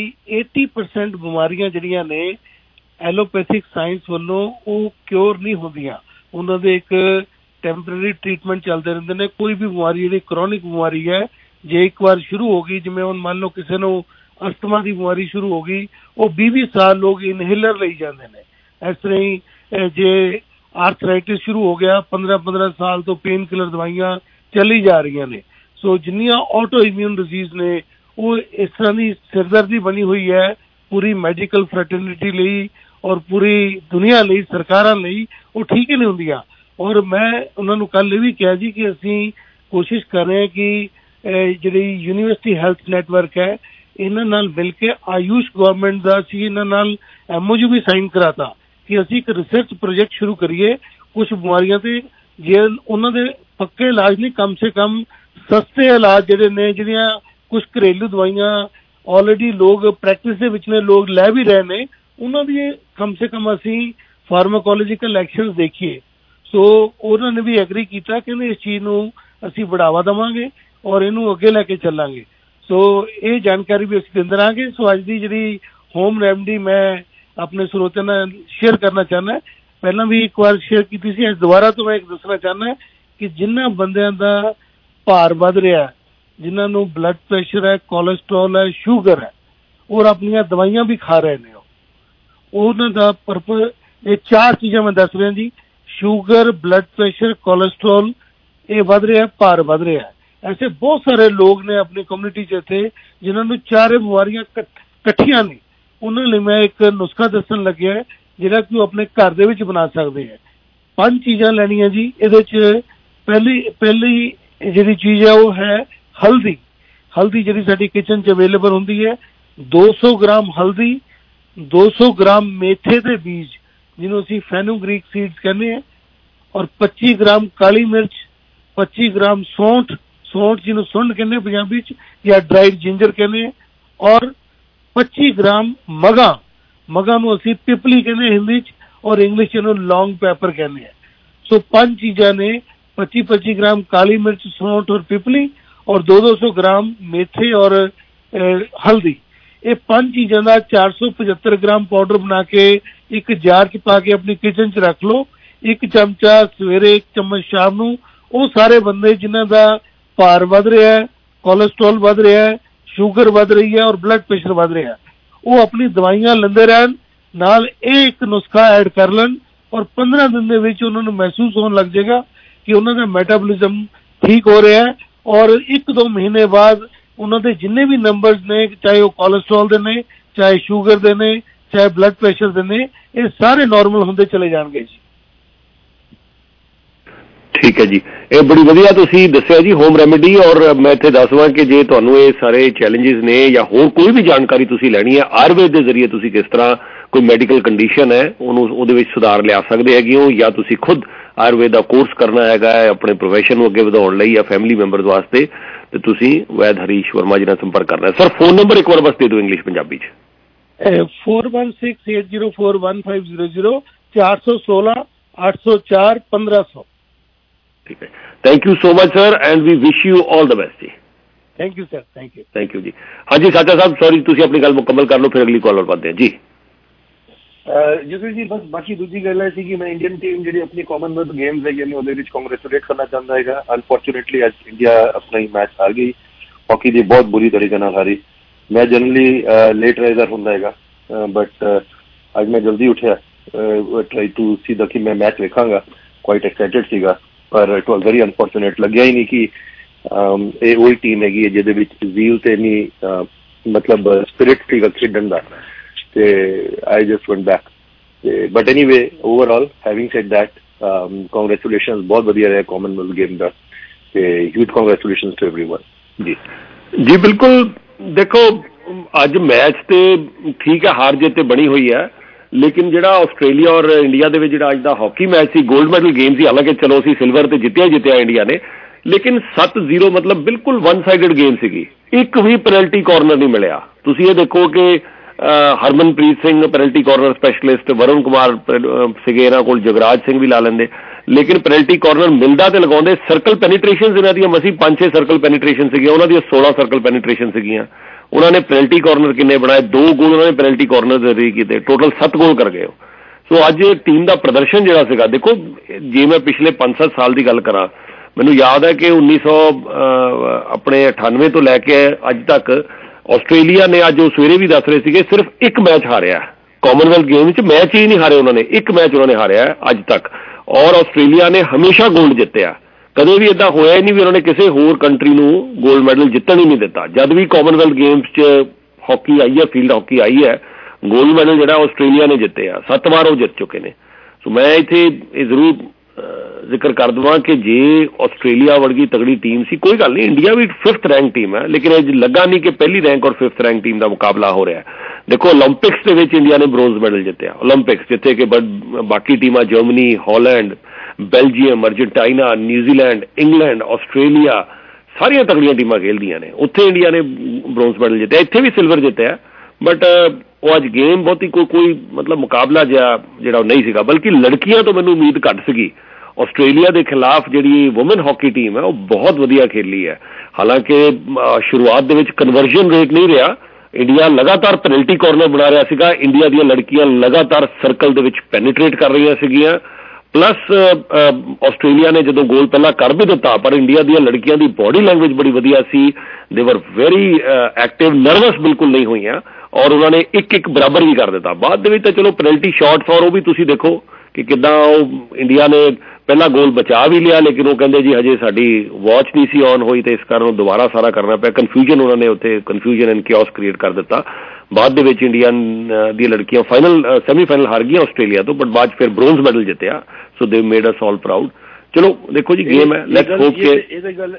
80% ਬਿਮਾਰੀਆਂ ਜਿਹੜੀਆਂ ਨੇ ਐਲੋਪੈਥਿਕ ਸਾਇੰਸ ਵੱਲੋਂ ਉਹ ਕਿਉਰ ਨਹੀਂ ਹੁੰਦੀਆਂ, ਉਹਨਾਂ ਦੇ ਇੱਕ ਟੈਂਪਰੇਰੀ ਟ੍ਰੀਟਮੈਂਟ ਚੱਲਦੇ ਰਹਿੰਦੇ ਨੇ। ਕੋਈ ਵੀ ਬਿਮਾਰੀ ਜਿਹੜੀ ਕਰੋਨਿਕ ਬਿਮਾਰੀ ਹੈ ਜੇ ਇੱਕ ਵਾਰ ਸ਼ੁਰੂ ਹੋ ਗਈ, ਜਿਵੇਂ ਹੁਣ ਮੰਨ ਲਓ ਕਿਸੇ ਨੂੰ ਅਸਥਮਾ ਦੀ ਬਿਮਾਰੀ ਸ਼ੁਰੂ ਹੋ ਗਈ, ਉਹ 20-20 ਸਾਲ ਲੋਕ ਇਨਹੇਲਰ ਲਈ ਜਾਂਦੇ ਨੇ। ਇਸ ਤਰ੍ਹਾਂ ਹੀ ਜੇ ਆਰਥਰਾਈਟਿਸ ਸ਼ੁਰੂ ਹੋ ਗਿਆ, 15-15 ਸਾਲ ਤੋਂ ਪੇਨ ਕਿਲਰ ਦਵਾਈਆਂ ਚੱਲੀ ਜਾ ਰਹੀਆਂ ਨੇ। ਸੋ ਜਿੰਨੀਆਂ ਆਟੋ ਇਮਿਊਨ ਡਿਜ਼ੀਜ਼ ਨੇ ਉਹ ਇਸ ਤਰ੍ਹਾਂ ਦੀ ਸਿਰਦਰਦੀ ਬਣੀ ਹੋਈ ਹੈ ਪੂਰੀ ਮੈਡੀਕਲ ਫਰੈਟਰਨਿਟੀ ਲਈ ਔਰ ਪੂਰੀ ਦੁਨੀਆ ਲਈ, ਸਰਕਾਰਾਂ ਲਈ, ਉਹ ਠੀਕ ਹੀ ਨਹੀਂ ਹੁੰਦੀਆਂ। ਔਰ ਮੈਂ ਉਹਨਾਂ ਨੂੰ ਕੱਲ ਇਹ ਵੀ ਕਿਹਾ ਜੀ ਕਿ ਅਸੀਂ ਕੋਸ਼ਿਸ਼ ਕਰ ਰਹੇ ਹਾਂ ਕਿ ਜਿਹੜੀ ਯੂਨੀਵਰਸਿਟੀ ਹੈਲਥ ਨੈਟਵਰਕ ਹੈ ਇਹਨਾਂ ਨਾਲ ਮਿਲ ਕੇ ਆਯੂਸ਼ ਗਵਰਨਮੈਂਟ ਦਾ ਅਸੀਂ ਇਹਨਾਂ ਨਾਲ MOU ਵੀ ਸਾਈਨ ਕਰਾਤਾ ਕਿ ਅਸੀਂ ਇੱਕ ਰਿਸਰਚ ਪ੍ਰੋਜੈਕਟ ਸ਼ੁਰੂ ਕਰੀਏ ਕੁਝ ਬਿਮਾਰੀਆਂ ਤੇ, ਜੇ ਉਹਨਾਂ ਦੇ ਪੱਕੇ ਇਲਾਜ ਨਹੀਂ, ਕਮ ਸੇ ਕਮ ਸਸਤੇ ਇਲਾਜ ਜਿਹੜੇ ਨੇ, ਜਿਹੜੀਆਂ ਕੁਝ ਘਰੇਲੂ ਦਵਾਈਆਂ ਆਲਰੇਡੀ ਲੋਕ ਪ੍ਰੈਕਟਿਸ ਦੇ ਵਿੱਚ ਨੇ, ਲੋਕ ਲੈ ਵੀ ਰਹੇ ਨੇ, ਉਹਨਾਂ ਦੀ ਕਮ ਸੇ ਕਮ ਅਸੀਂ ਫਾਰਮਾਕੋਲੋਜੀਕਲ ਐਕਸ਼ਨਸ ਦੇਖੀਏ। ਸੋ ਉਹਨਾਂ ਨੇ ਵੀ ਐਗਰੀ ਕੀਤਾ, ਕਹਿੰਦੇ ਇਸ ਚੀਜ਼ ਨੂੰ ਅਸੀਂ ਬੜਾਵਾ ਦੇਵਾਂਗੇ ਔਰ ਇਹਨੂੰ ਅੱਗੇ ਲੈ ਕੇ ਚੱਲਾਂਗੇ। ਸੋ ਇਹ ਜਾਣਕਾਰੀ ਵੀ ਅਸੀਂ ਦਿੰਦੇ ਰਹਾਂਗੇ। ਸੋ ਅੱਜ ਦੀ ਜਿਹੜੀ ਹੋਮ ਰੈਮਡੀ ਮੈਂ ਆਪਣੇ ਸਰੋਤਿਆਂ ਨਾਲ ਸ਼ੇਅਰ ਕਰਨਾ ਚਾਹੁੰਦਾ, ਪਹਿਲਾਂ ਵੀ ਇੱਕ ਵਾਰ ਸ਼ੇਅਰ ਕੀਤੀ ਸੀ, ਅੱਜ ਦੁਬਾਰਾ ਤੋਂ ਮੈਂ ਇੱਕ ਦੱਸਣਾ ਚਾਹੁੰਦਾ ਕਿ ਜਿਨ੍ਹਾਂ ਬੰਦਿਆਂ ਦਾ ਭਾਰ ਵੱਧ ਰਿਹਾ, ਜਿਨ੍ਹਾਂ ਨੂੰ ਬਲੱਡ ਪ੍ਰੈਸ਼ਰ ਹੈ, ਕੋਲੈਸਟਰੋਲ ਹੈ, ਸ਼ੂਗਰ ਹੈ ਔਰ ਆਪਣੀਆਂ ਦਵਾਈਆਂ ਵੀ ਖਾ ਰਹੇ ਨੇ, ਉਹਨਾਂ ਦਾ ਪਰਪਸ ਇਹ 4 ਚੀਜ਼ਾਂ ਮੈਂ ਦੱਸ ਰਿਹਾ ਜੀ। ਸ਼ੂਗਰ, ਬਲੱਡ ਪ੍ਰੈਸ਼ਰ, ਕੋਲੈਸਟਰੋਲ ਇਹ ਵੱਧ ਰਿਹਾ, ਭਾਰ ਵੱਧ ਰਿਹਾ। ਐਸੇ ਬਹੁਤ ਸਾਰੇ ਲੋਕ ਨੇ ਆਪਣੀ ਕਮਿਊਨਿਟੀ 'ਚ ਇੱਥੇ ਜਿਨ੍ਹਾਂ ਨੂੰ 4 ਬਿਮਾਰੀਆਂ ਇਕੱਠੀਆਂ ਨੇ। ਉਹਨਾਂ ਲਈ ਮੈਂ ਇੱਕ ਨੁਸਖਾ ਦੱਸਣ ਲੱਗਿਆ ਜਿਹੜਾ ਕਿ ਉਹ ਆਪਣੇ ਘਰ ਦੇ ਵਿੱਚ ਬਣਾ ਸਕਦੇ ਹੈ। 5 ਚੀਜ਼ਾਂ ਲੈਣੀਆਂ ਜੀ ਇਹਦੇ 'ਚ। ਪਹਿਲੀ ਜਿਹੜੀ ਚੀਜ਼ ਹੈ ਉਹ ਹੈ ਹਲਦੀ। ਹਲਦੀ ਜਿਹੜੀ ਸਾਡੀ ਕਿਚਨ 'ਚ ਅਵੇਲੇਬਲ ਹੁੰਦੀ ਹੈ। 200 ਗ੍ਰਾਮ ਹਲਦੀ, 200 ਗ੍ਰਾਮ ਮੇਥੇ ਦੇ ਬੀਜ ਜਿਹਨੂੰ ਅਸੀਂ ਫੈਨੂਗ੍ਰੀਕ ਸੀਡਸ ਕਹਿੰਦੇ ਹਾਂ, ਔਰ 25 ਗ੍ਰਾਮ ਕਾਲੀ ਮਿਰਚ, 25 ਗ੍ਰਾਮ ਸੌਂਠ ਜਿਹਨੂੰ ਸੁੰਡ ਕਹਿੰਦੇ ਪੰਜਾਬੀ 'ਚ ਜਾਂ ਡਰਾਈਡ ਜਿੰਜਰ ਕਹਿੰਦੇ ਹਾਂ, ਔਰ 25 ਗ੍ਰਾਮ ਮਗਾ ਨੂੰ ਅਸੀਂ ਪਿਪਲੀ ਕਹਿੰਦੇ ਹਿੰਦੀ 'ਚ ਔਰ ਇੰਗਲਿਸ਼ 'ਚ ਇਹਨੂੰ ਲੌਂਗ ਪੈਪਰ ਕਹਿੰਦੇ ਆ। ਸੋ 5 ਚੀਜ਼ਾਂ ਨੇ, 25 ਗ੍ਰਾਮ ਕਾਲੀ ਮਿਰਚ, ਸੌਂਠ ਔਰ ਪਿਪਲੀ ਔਰ 200 ਗ੍ਰਾਮ ਮੇਥੇ ਔਰ ਹਲਦੀ। ਇਹ 5 ਚੀਜ਼ਾਂ ਦਾ 475 ਗ੍ਰਾਮ ਪਾਊਡਰ ਬਣਾ ਕੇ ਇੱਕ ਜਾਰ 'ਚ ਪਾ ਕੇ ਆਪਣੀ ਕਿਚਨ 'ਚ ਰੱਖ ਲਓ। 1 ਚਮਚਾ ਸਵੇਰੇ, 1 ਚਮਚ ਸ਼ਾਮ ਨੂੰ। ਉਹ ਸਾਰੇ ਬੰਦੇ ਜਿਨ੍ਹਾਂ ਦਾ ਭਾਰ ਵੱਧ ਰਿਹਾ ਹੈ, ਕੋਲੈਸਟਰੋਲ ਵੱਧ ਰਿਹਾ ਹੈ, ਸ਼ੂਗਰ ਵੱਧ ਰਹੀ ਹੈ ਔਰ ਬਲੱਡ ਪ੍ਰੈਸ਼ਰ ਵੱਧ ਰਿਹਾ, ਉਹ ਆਪਣੀ ਦਵਾਈਆਂ ਲੈਂਦੇ ਰਹਿਣ, ਨਾਲ ਇਹ ਇੱਕ ਨੁਸਖਾ ਐਡ ਕਰ ਲੈਣ ਔਰ 15 ਦਿਨ ਦੇ ਵਿੱਚ ਉਹਨਾਂ ਨੂੰ ਮਹਿਸੂਸ ਹੋਣ ਲੱਗ ਜਾਏਗਾ ਕਿ ਉਹਨਾਂ ਦਾ ਮੈਟਾਬੋਲਿਜ਼ਮ ਠੀਕ ਹੋ ਰਿਹਾ ਹੈ। ਔਰ 1-2 ਮਹੀਨੇ ਬਾਅਦ ਉਹਨਾਂ ਦੇ ਜਿੰਨੇ ਵੀ ਨੰਬਰਸ ਨੇ, ਚਾਹੇ ਉਹ ਕੋਲੈਸਟਰੋਲ ਦੇ ਨੇ, ਚਾਹੇ ਸ਼ੂਗਰ ਦੇ ਨੇ, ਚਾਹੇ ਬਲੱਡ ਪ੍ਰੈਸ਼ਰ ਦੇ ਨੇ, ਇਹ ਸਾਰੇ ਨਾਰਮਲ ਹੁੰਦੇ ਚਲੇ ਜਾਣਗੇ ਜੀ। ਠੀਕ ਹੈ ਜੀ, ਇਹ ਬੜੀ ਵਧੀਆ ਤੁਸੀਂ ਦੱਸਿਆ ਜੀ ਹੋਮ ਰੈਮੇਡੀ। ਔਰ ਮੈਂ ਇੱਥੇ ਦੱਸਵਾਂ ਕਿ ਜੇ ਤੁਹਾਨੂੰ ਇਹ ਸਾਰੇ ਚੈਲੰਜਸ ਨੇ ਜਾਂ ਹੋਰ ਕੋਈ ਵੀ ਜਾਣਕਾਰੀ ਤੁਸੀਂ ਲੈਣੀ ਹੈ ਆਯੁਰਵੇਦ ਦੇ ਜ਼ਰੀਏ, ਤੁਸੀਂ ਕਿਸ ਤਰ੍ਹਾਂ ਕੋਈ ਮੈਡੀਕਲ ਕੰਡੀਸ਼ਨ ਹੈ ਉਹਨੂੰ ਉਹਦੇ ਵਿੱਚ ਸੁਧਾਰ ਲਿਆ ਸਕਦੇ ਹੈਗੇ ਹੋ, ਜਾਂ ਤੁਸੀਂ ਖੁਦ ਆਯੁਰਵੇਦ ਦਾ ਕੋਰਸ ਕਰਨਾ ਹੈਗਾ ਹੈ ਆਪਣੇ ਪ੍ਰੋਫੈਸ਼ਨ ਨੂੰ ਅੱਗੇ ਵਧਾਉਣ ਲਈ ਜਾਂ ਫੈਮਿਲੀ ਮੈਂਬਰਸ ਵਾਸਤੇ, ਤੇ ਤੁਸੀਂ ਵੈਦ ਹਰੀਸ਼ ਵਰਮਾ ਜੀ ਨਾਲ ਸੰਪਰਕ ਕਰਨਾ। ਸਰ ਫੋਨ ਨੰਬਰ ਇੱਕ ਵਾਰ ਬਸ ਦੇ ਦਿਓ ਇੰਗਲਿਸ਼ ਪੰਜਾਬੀ 'ਚ। 4168041500 416 804 1500। ਠੀਕ ਹੈ, thank you so much sir and we wish you all the best ਜੀ। Thank you sir, thank you ਜੀ। ਹਾਂਜੀ ਸਾਚਾ ਸਾਹਿਬ, ਸੌਰੀ ਤੁਸੀਂ ਆਪਣੀ ਗੱਲ ਮੁਕੰਮਲ ਕਰ ਲਓ, ਫਿਰ ਅਗਲੀ ਕਾਲਰ ਵਧਦੇ ਹਾਂ ਜੀ। ਜਸਵੀਰ ਜੀ, ਬਸ ਬਾਕੀ ਦੂਜੀ ਗੱਲ ਇਹ ਸੀ ਕਿ ਮੈਂ ਇੰਡੀਅਨ ਟੀਮ ਜਿਹੜੀ ਆਪਣੀ ਕਾਮਨਵੈਲਥ ਗੇਮਸ ਹੈਗੇ ਨੇ ਉਹਦੇ ਵਿੱਚ ਕੰਗ੍ਰੈਚੁਲੇਟ ਕਰਨਾ ਚਾਹੁੰਦਾ ਹੈਗਾ। ਅਨਫੋਰਚੂਨੇਟਲੀ ਅੱਜ ਇੰਡੀਆ ਆਪਣਾ ਹੀ ਮੈਚ ਹਾਰ ਗਈ, ਹਾਕੀ ਦੀ ਬਹੁਤ ਬੁਰੀ ਤਰੀਕੇ ਨਾਲ ਹਾਰੀ। ਮੈਂ ਜਨਰਲੀ ਲੇਟ ਰਾਈਜ਼ਰ ਹੁੰਦਾ ਹੈਗਾ, ਬਟ ਅੱਜ ਮੈਂ ਜਲਦੀ ਉੱਠਿਆ, ਟਰਾਈ ਟੂ ਸੀ ਦਾ ਕਿ ਮੈਂ ਮੈਚ ਵੇਖਾਂਗਾ, ਕੁਆਇਟ ਐਕਸਾਈਟਡ ਸੀਗਾ, ਪਰ ਇਟ ਵਾਜ਼ ਵੈਰੀ ਅਨਫੋਰਚੂਨੇਟ। ਲੱਗਿਆ ਹੀ ਨਹੀਂ ਕਿ ਇਹ ਉਹੀ ਟੀਮ ਹੈਗੀ ਹੈ ਜਿਹਦੇ ਵਿੱਚ ਜ਼ੀਲ ਤੇ ਨਹੀਂ ਮਤਲਬ ਸਪਿਰਿਟ ਸੀਗਾ ਖੇਡਣ ਦਾ, ਤੇ I just went back. But anyway overall having said that congratulations, ਬਹੁਤ ਵਧੀਆ ਰਿਹਾ ਕਾਮਨਵੈਲਥ ਗੇਮ ਦਾ, ਤੇ ਹਿਊਜ ਕੰਗ੍ਰੈਚੁਲੇਸ਼ਨਸ ਟੂ एवरीवन। ਜੀ ਜੀ ਬਿਲਕੁਲ। ਦੇਖੋ ਅੱਜ ਮੈਚ ਤੇ ਠੀਕ ਹੈ, ਹਾਰ ਜਿੱਤ ਤੇ ਬਣੀ ਹੋਈ ਹੈ, ਲੇਕਿਨ ਜਿਹੜਾ ਆਸਟ੍ਰੇਲੀਆ ਔਰ ਇੰਡੀਆ ਦੇ ਵਿੱਚ ਜਿਹੜਾ ਅੱਜ ਦਾ ਹਾਕੀ ਮੈਚ ਸੀ, 골ਡ ਮੈਡਲ ਗੇਮ ਸੀ, ਹਾਲਾਂਕਿ ਚਲੋ ਅਸੀਂ ਸਿਲਵਰ ਤੇ ਜਿੱਤਿਆ ਇੰਡੀਆ ਨੇ, ਲੇਕਿਨ 7-0 ਮਤਲਬ ਬਿਲਕੁਲ ਵਨ ਸਾਈਡਡ ਗੇਮ ਸੀਗੀ। ਇੱਕ ਵੀ ਪੈਨਲਟੀ ਕਾਰਨਰ ਨਹੀਂ ਮਿਲਿਆ। ਤੁਸੀਂ ਇਹ ਦੇਖੋ ਕਿ Harmanpreet Singh penalty corner specialist, Varun Kumar ਸੀਗੇ ਇਹਨਾਂ ਕੋਲ, ਜਗਰਾਜ ਸਿੰਘ ਵੀ ਲਾ ਲੈਂਦੇ, ਲੇਕਿਨ ਪੈਨਲਟੀ ਕਾਰਨਰ ਮਿਲਦਾ ਤੇ ਲਗਾਉਂਦੇ। ਸਰਕਲ ਪੈਨੀਟ੍ਰੇਸ਼ਨ ਇਹਨਾਂ ਦੀਆਂ ਮਸੀਂ 5-6 ਸਰਕਲ ਪੈਨੀਟ੍ਰੇਸ਼ਨ ਸੀਗੀਆਂ, ਉਹਨਾਂ ਦੀਆਂ 16 ਸਰਕਲ ਪੈਨੀਟ੍ਰੇਸ਼ਨ ਸੀਗੀਆਂ। ਉਹਨਾਂ ਨੇ ਪੈਨਲਟੀ ਕਾਰਨਰ ਕਿੰਨੇ ਬਣਾਏ? 2 ਗੋਲ ਉਹਨਾਂ ਨੇ ਪੈਨਲਟੀ ਕਾਰਨਰ ਦੇ ਜ਼ਰੀਏ ਕੀਤੇ, ਟੋਟਲ 7 ਗੋਲ ਕਰ ਗਏ। ਸੋ ਅੱਜ ਟੀਮ ਦਾ ਪ੍ਰਦਰਸ਼ਨ ਜਿਹੜਾ ਸੀਗਾ, ਦੇਖੋ ਜੇ ਮੈਂ ਪਿਛਲੇ 5-7 ਸਾਲ ਦੀ ਗੱਲ ਕਰਾਂ, ਮੈਨੂੰ ਯਾਦ ਹੈ ਕਿ 1998 ਤੋਂ ਲੈ ਕੇ ਅੱਜ ਤੱਕ ਆਸਟ੍ਰੇਲੀਆ ਨੇ, ਅੱਜ ਉਹ ਸਵੇਰੇ ਵੀ ਦੱਸ ਰਹੇ ਸੀਗੇ, ਸਿਰਫ ਇੱਕ ਮੈਚ ਹਾਰਿਆ ਕਾਮਨਵੈਲਥ ਗੇਮ ਵਿੱਚ। ਮੈਚ ਹੀ ਨਹੀਂ ਹਾਰੇ ਉਹਨਾਂ ਨੇ, ਇੱਕ ਮੈਚ ਉਹਨਾਂ ਨੇ ਹਾਰਿਆ ਅੱਜ ਤੱਕ। ਔਰ ਆਸਟ੍ਰੇਲੀਆ ਨੇ ਹਮੇਸ਼ਾ ਗੋਲਡ ਜਿੱਤਿਆ, ਕਦੇ ਵੀ ਇਦਾਂ ਹੋਇਆ ਹੀ ਨਹੀਂ ਵੀ ਉਹਨਾਂ ਨੇ ਕਿਸੇ ਹੋਰ ਕੰਟਰੀ ਨੂੰ ਗੋਲਡ ਮੈਡਲ ਜਿੱਤਣ ਹੀ ਨਹੀਂ ਦਿੱਤਾ। ਜਦ ਵੀ ਕਾਮਨਵੈਲਥ ਗੇਮਸ 'ਚ ਹਾਕੀ ਆਈ ਹੈ, ਫੀਲਡ ਹਾਕੀ ਆਈ ਹੈ, ਗੋਲਡ ਮੈਡਲ ਜਿਹੜਾ ਆਸਟ੍ਰੇਲੀਆ ਨੇ ਜਿੱਤਿਆ, 7 ਵਾਰ ਉਹ ਜਿੱਤ ਚੁੱਕੇ ਨੇ। ਸੋ ਮੈਂ ਇੱਥੇ ਇਹ ਜ਼ਰੂਰ ਜ਼ਿਕਰ ਕਰ ਦੇਵਾਂ ਕਿ ਜੇ ਆਸਟ੍ਰੇਲੀਆ ਵਰਗੀ ਤਗੜੀ ਟੀਮ ਸੀ, ਕੋਈ ਗੱਲ ਨਹੀਂ, ਇੰਡੀਆ ਵੀ 5th ਰੈਂਕ ਟੀਮ ਹੈ, ਲੇਕਿਨ ਇਹ ਲੱਗਾ ਨਹੀਂ ਕਿ ਪਹਿਲੀ ਰੈਂਕ ਔਰ 5th ਰੈਂਕ ਟੀਮ ਦਾ ਮੁਕਾਬਲਾ ਹੋ ਰਿਹਾ। ਦੇਖੋ ਓਲੰਪਿਕਸ ਦੇ ਵਿੱਚ ਇੰਡੀਆ ਨੇ ਬ੍ਰੌਂਜ਼ ਮੈਡਲ ਜਿੱਤਿਆ, ਓਲੰਪਿਕਸ ਜਿੱਥੇ ਕਿ ਬਾਕੀ ਟੀਮਾਂ Germany, Holland, Belgium, Argentina, New Zealand, England, Australia, ਸਾਰੀਆਂ ਤਗੜੀਆਂ ਟੀਮਾਂ ਖੇਡਦੀਆਂ ਨੇ। ਉੱਥੇ ਇੰਡੀਆ ਨੇ ਬ੍ਰੌਂਜ਼ ਮੈਡਲ ਜਿੱਤਿਆ, ਇੱਥੇ ਵੀ ਸਿਲਵਰ ਜਿੱਤਿਆ, ਬਟ ਉਹ ਅੱਜ ਗੇਮ ਬਹੁਤੀ ਕੋਈ ਮਤਲਬ ਮੁਕਾਬਲਾ ਜਿਹੜਾ ਉਹ ਨਹੀਂ ਸੀਗਾ। ਬਲਕਿ ਲੜਕੀਆਂ ਤੋਂ ਮੈਨੂੰ ਉਮੀਦ ਘੱਟ ਸੀਗੀ। ਆਸਟ੍ਰੇਲੀਆ ਦੇ ਖਿਲਾਫ ਜਿਹੜੀ ਵੂਮਨ ਹਾਕੀ ਟੀਮ ਹੈ ਉਹ ਬਹੁਤ ਵਧੀਆ ਖੇਲੀ ਹੈ। ਹਾਲਾਂਕਿ ਸ਼ੁਰੂਆਤ ਦੇ ਵਿੱਚ ਕਨਵਰਜਨ ਰੇਟ ਨਹੀਂ ਰਿਹਾ, ਇੰਡੀਆ ਲਗਾਤਾਰ ਪੈਨਲਟੀ ਕਾਰਨਰ ਬਣਾ ਰਿਹਾ ਸੀਗਾ, ਇੰਡੀਆ ਦੀਆਂ ਲੜਕੀਆਂ ਲਗਾਤਾਰ ਸਰਕਲ ਦੇ ਵਿੱਚ ਪੈਨੀਟ੍ਰੇਟ ਕਰ ਰਹੀਆਂ ਸੀਗੀਆਂ। ਪਲੱਸ ਆਸਟ੍ਰੇਲੀਆ ਨੇ ਜਦੋਂ ਗੋਲ ਪਹਿਲਾਂ ਕਰ ਵੀ ਦਿੱਤਾ, ਪਰ ਇੰਡੀਆ ਦੀਆਂ ਲੜਕੀਆਂ ਦੀ ਬਾਡੀ ਲੈਂਗੁਏਜ ਬੜੀ ਵਧੀਆ ਸੀ, ਦੇ ਵਰ ਵੈਰੀ ਐਕਟਿਵ, ਨਰਵਸ ਬਿਲਕੁਲ ਨਹੀਂ ਹੋਈਆਂ, ਔਰ ਉਹਨਾਂ ਨੇ ਇੱਕ ਬਰਾਬਰ ਵੀ ਕਰ ਦਿੱਤਾ। ਬਾਅਦ ਦੇ ਵਿੱਚ ਤਾਂ ਚਲੋ ਪੈਨਲਟੀ ਸ਼ਾਟਸ ਔਰ ਉਹ ਵੀ ਤੁਸੀਂ ਦੇਖੋ ਕਿ ਕਿੱਦਾਂ ਉਹ ਇੰਡੀਆ ਨੇ ਪਹਿਲਾਂ ਗੋਲ ਬਚਾ ਵੀ ਲਿਆ, ਲੇਕਿਨ ਉਹ ਕਹਿੰਦੇ ਜੀ ਹਜੇ ਸਾਡੀ ਵਾਚ ਨਹੀਂ ਸੀ ਔਨ ਹੋਈ, ਤੇ ਇਸ ਕਾਰਨ ਦੁਬਾਰਾ ਸਾਰਾ ਕਰਨਾ ਪਿਆ। ਕਨਫਿਊਜ਼ਨ ਉਹਨਾਂ ਨੇ ਉੱਥੇ ਕਨਫਿਊਜ਼ਨ ਐਂਡ ਕਿਓਸ ਕ੍ਰੀਏਟ ਕਰ ਦਿੱਤਾ। ਬਾਅਦ ਦੇ ਵਿੱਚ ਇੰਡੀਆ ਦੀਆਂ ਲੜਕੀਆਂ ਸੈਮੀਫਾਈਨਲ ਹਾਰ ਗਈਆਂ ਆਸਟ੍ਰੇਲੀਆ ਤੋਂ, ਬਟ ਬਾਅਦ ਫਿਰ ਬ੍ਰੌਂਜ਼ ਮੈਡਲ ਜਿੱਤਿਆ। ਸੋ ਦੇ ਮੇਡ ਅਸ ਆਲ ਪ੍ਰਾਊਡ। ਚਲੋ ਦੇਖੋ ਜੀ ਗੇਮ ਹੈ, ਲੈਟਸ ਹੋਪ ਕਿ ਇਹ ਗੱਲ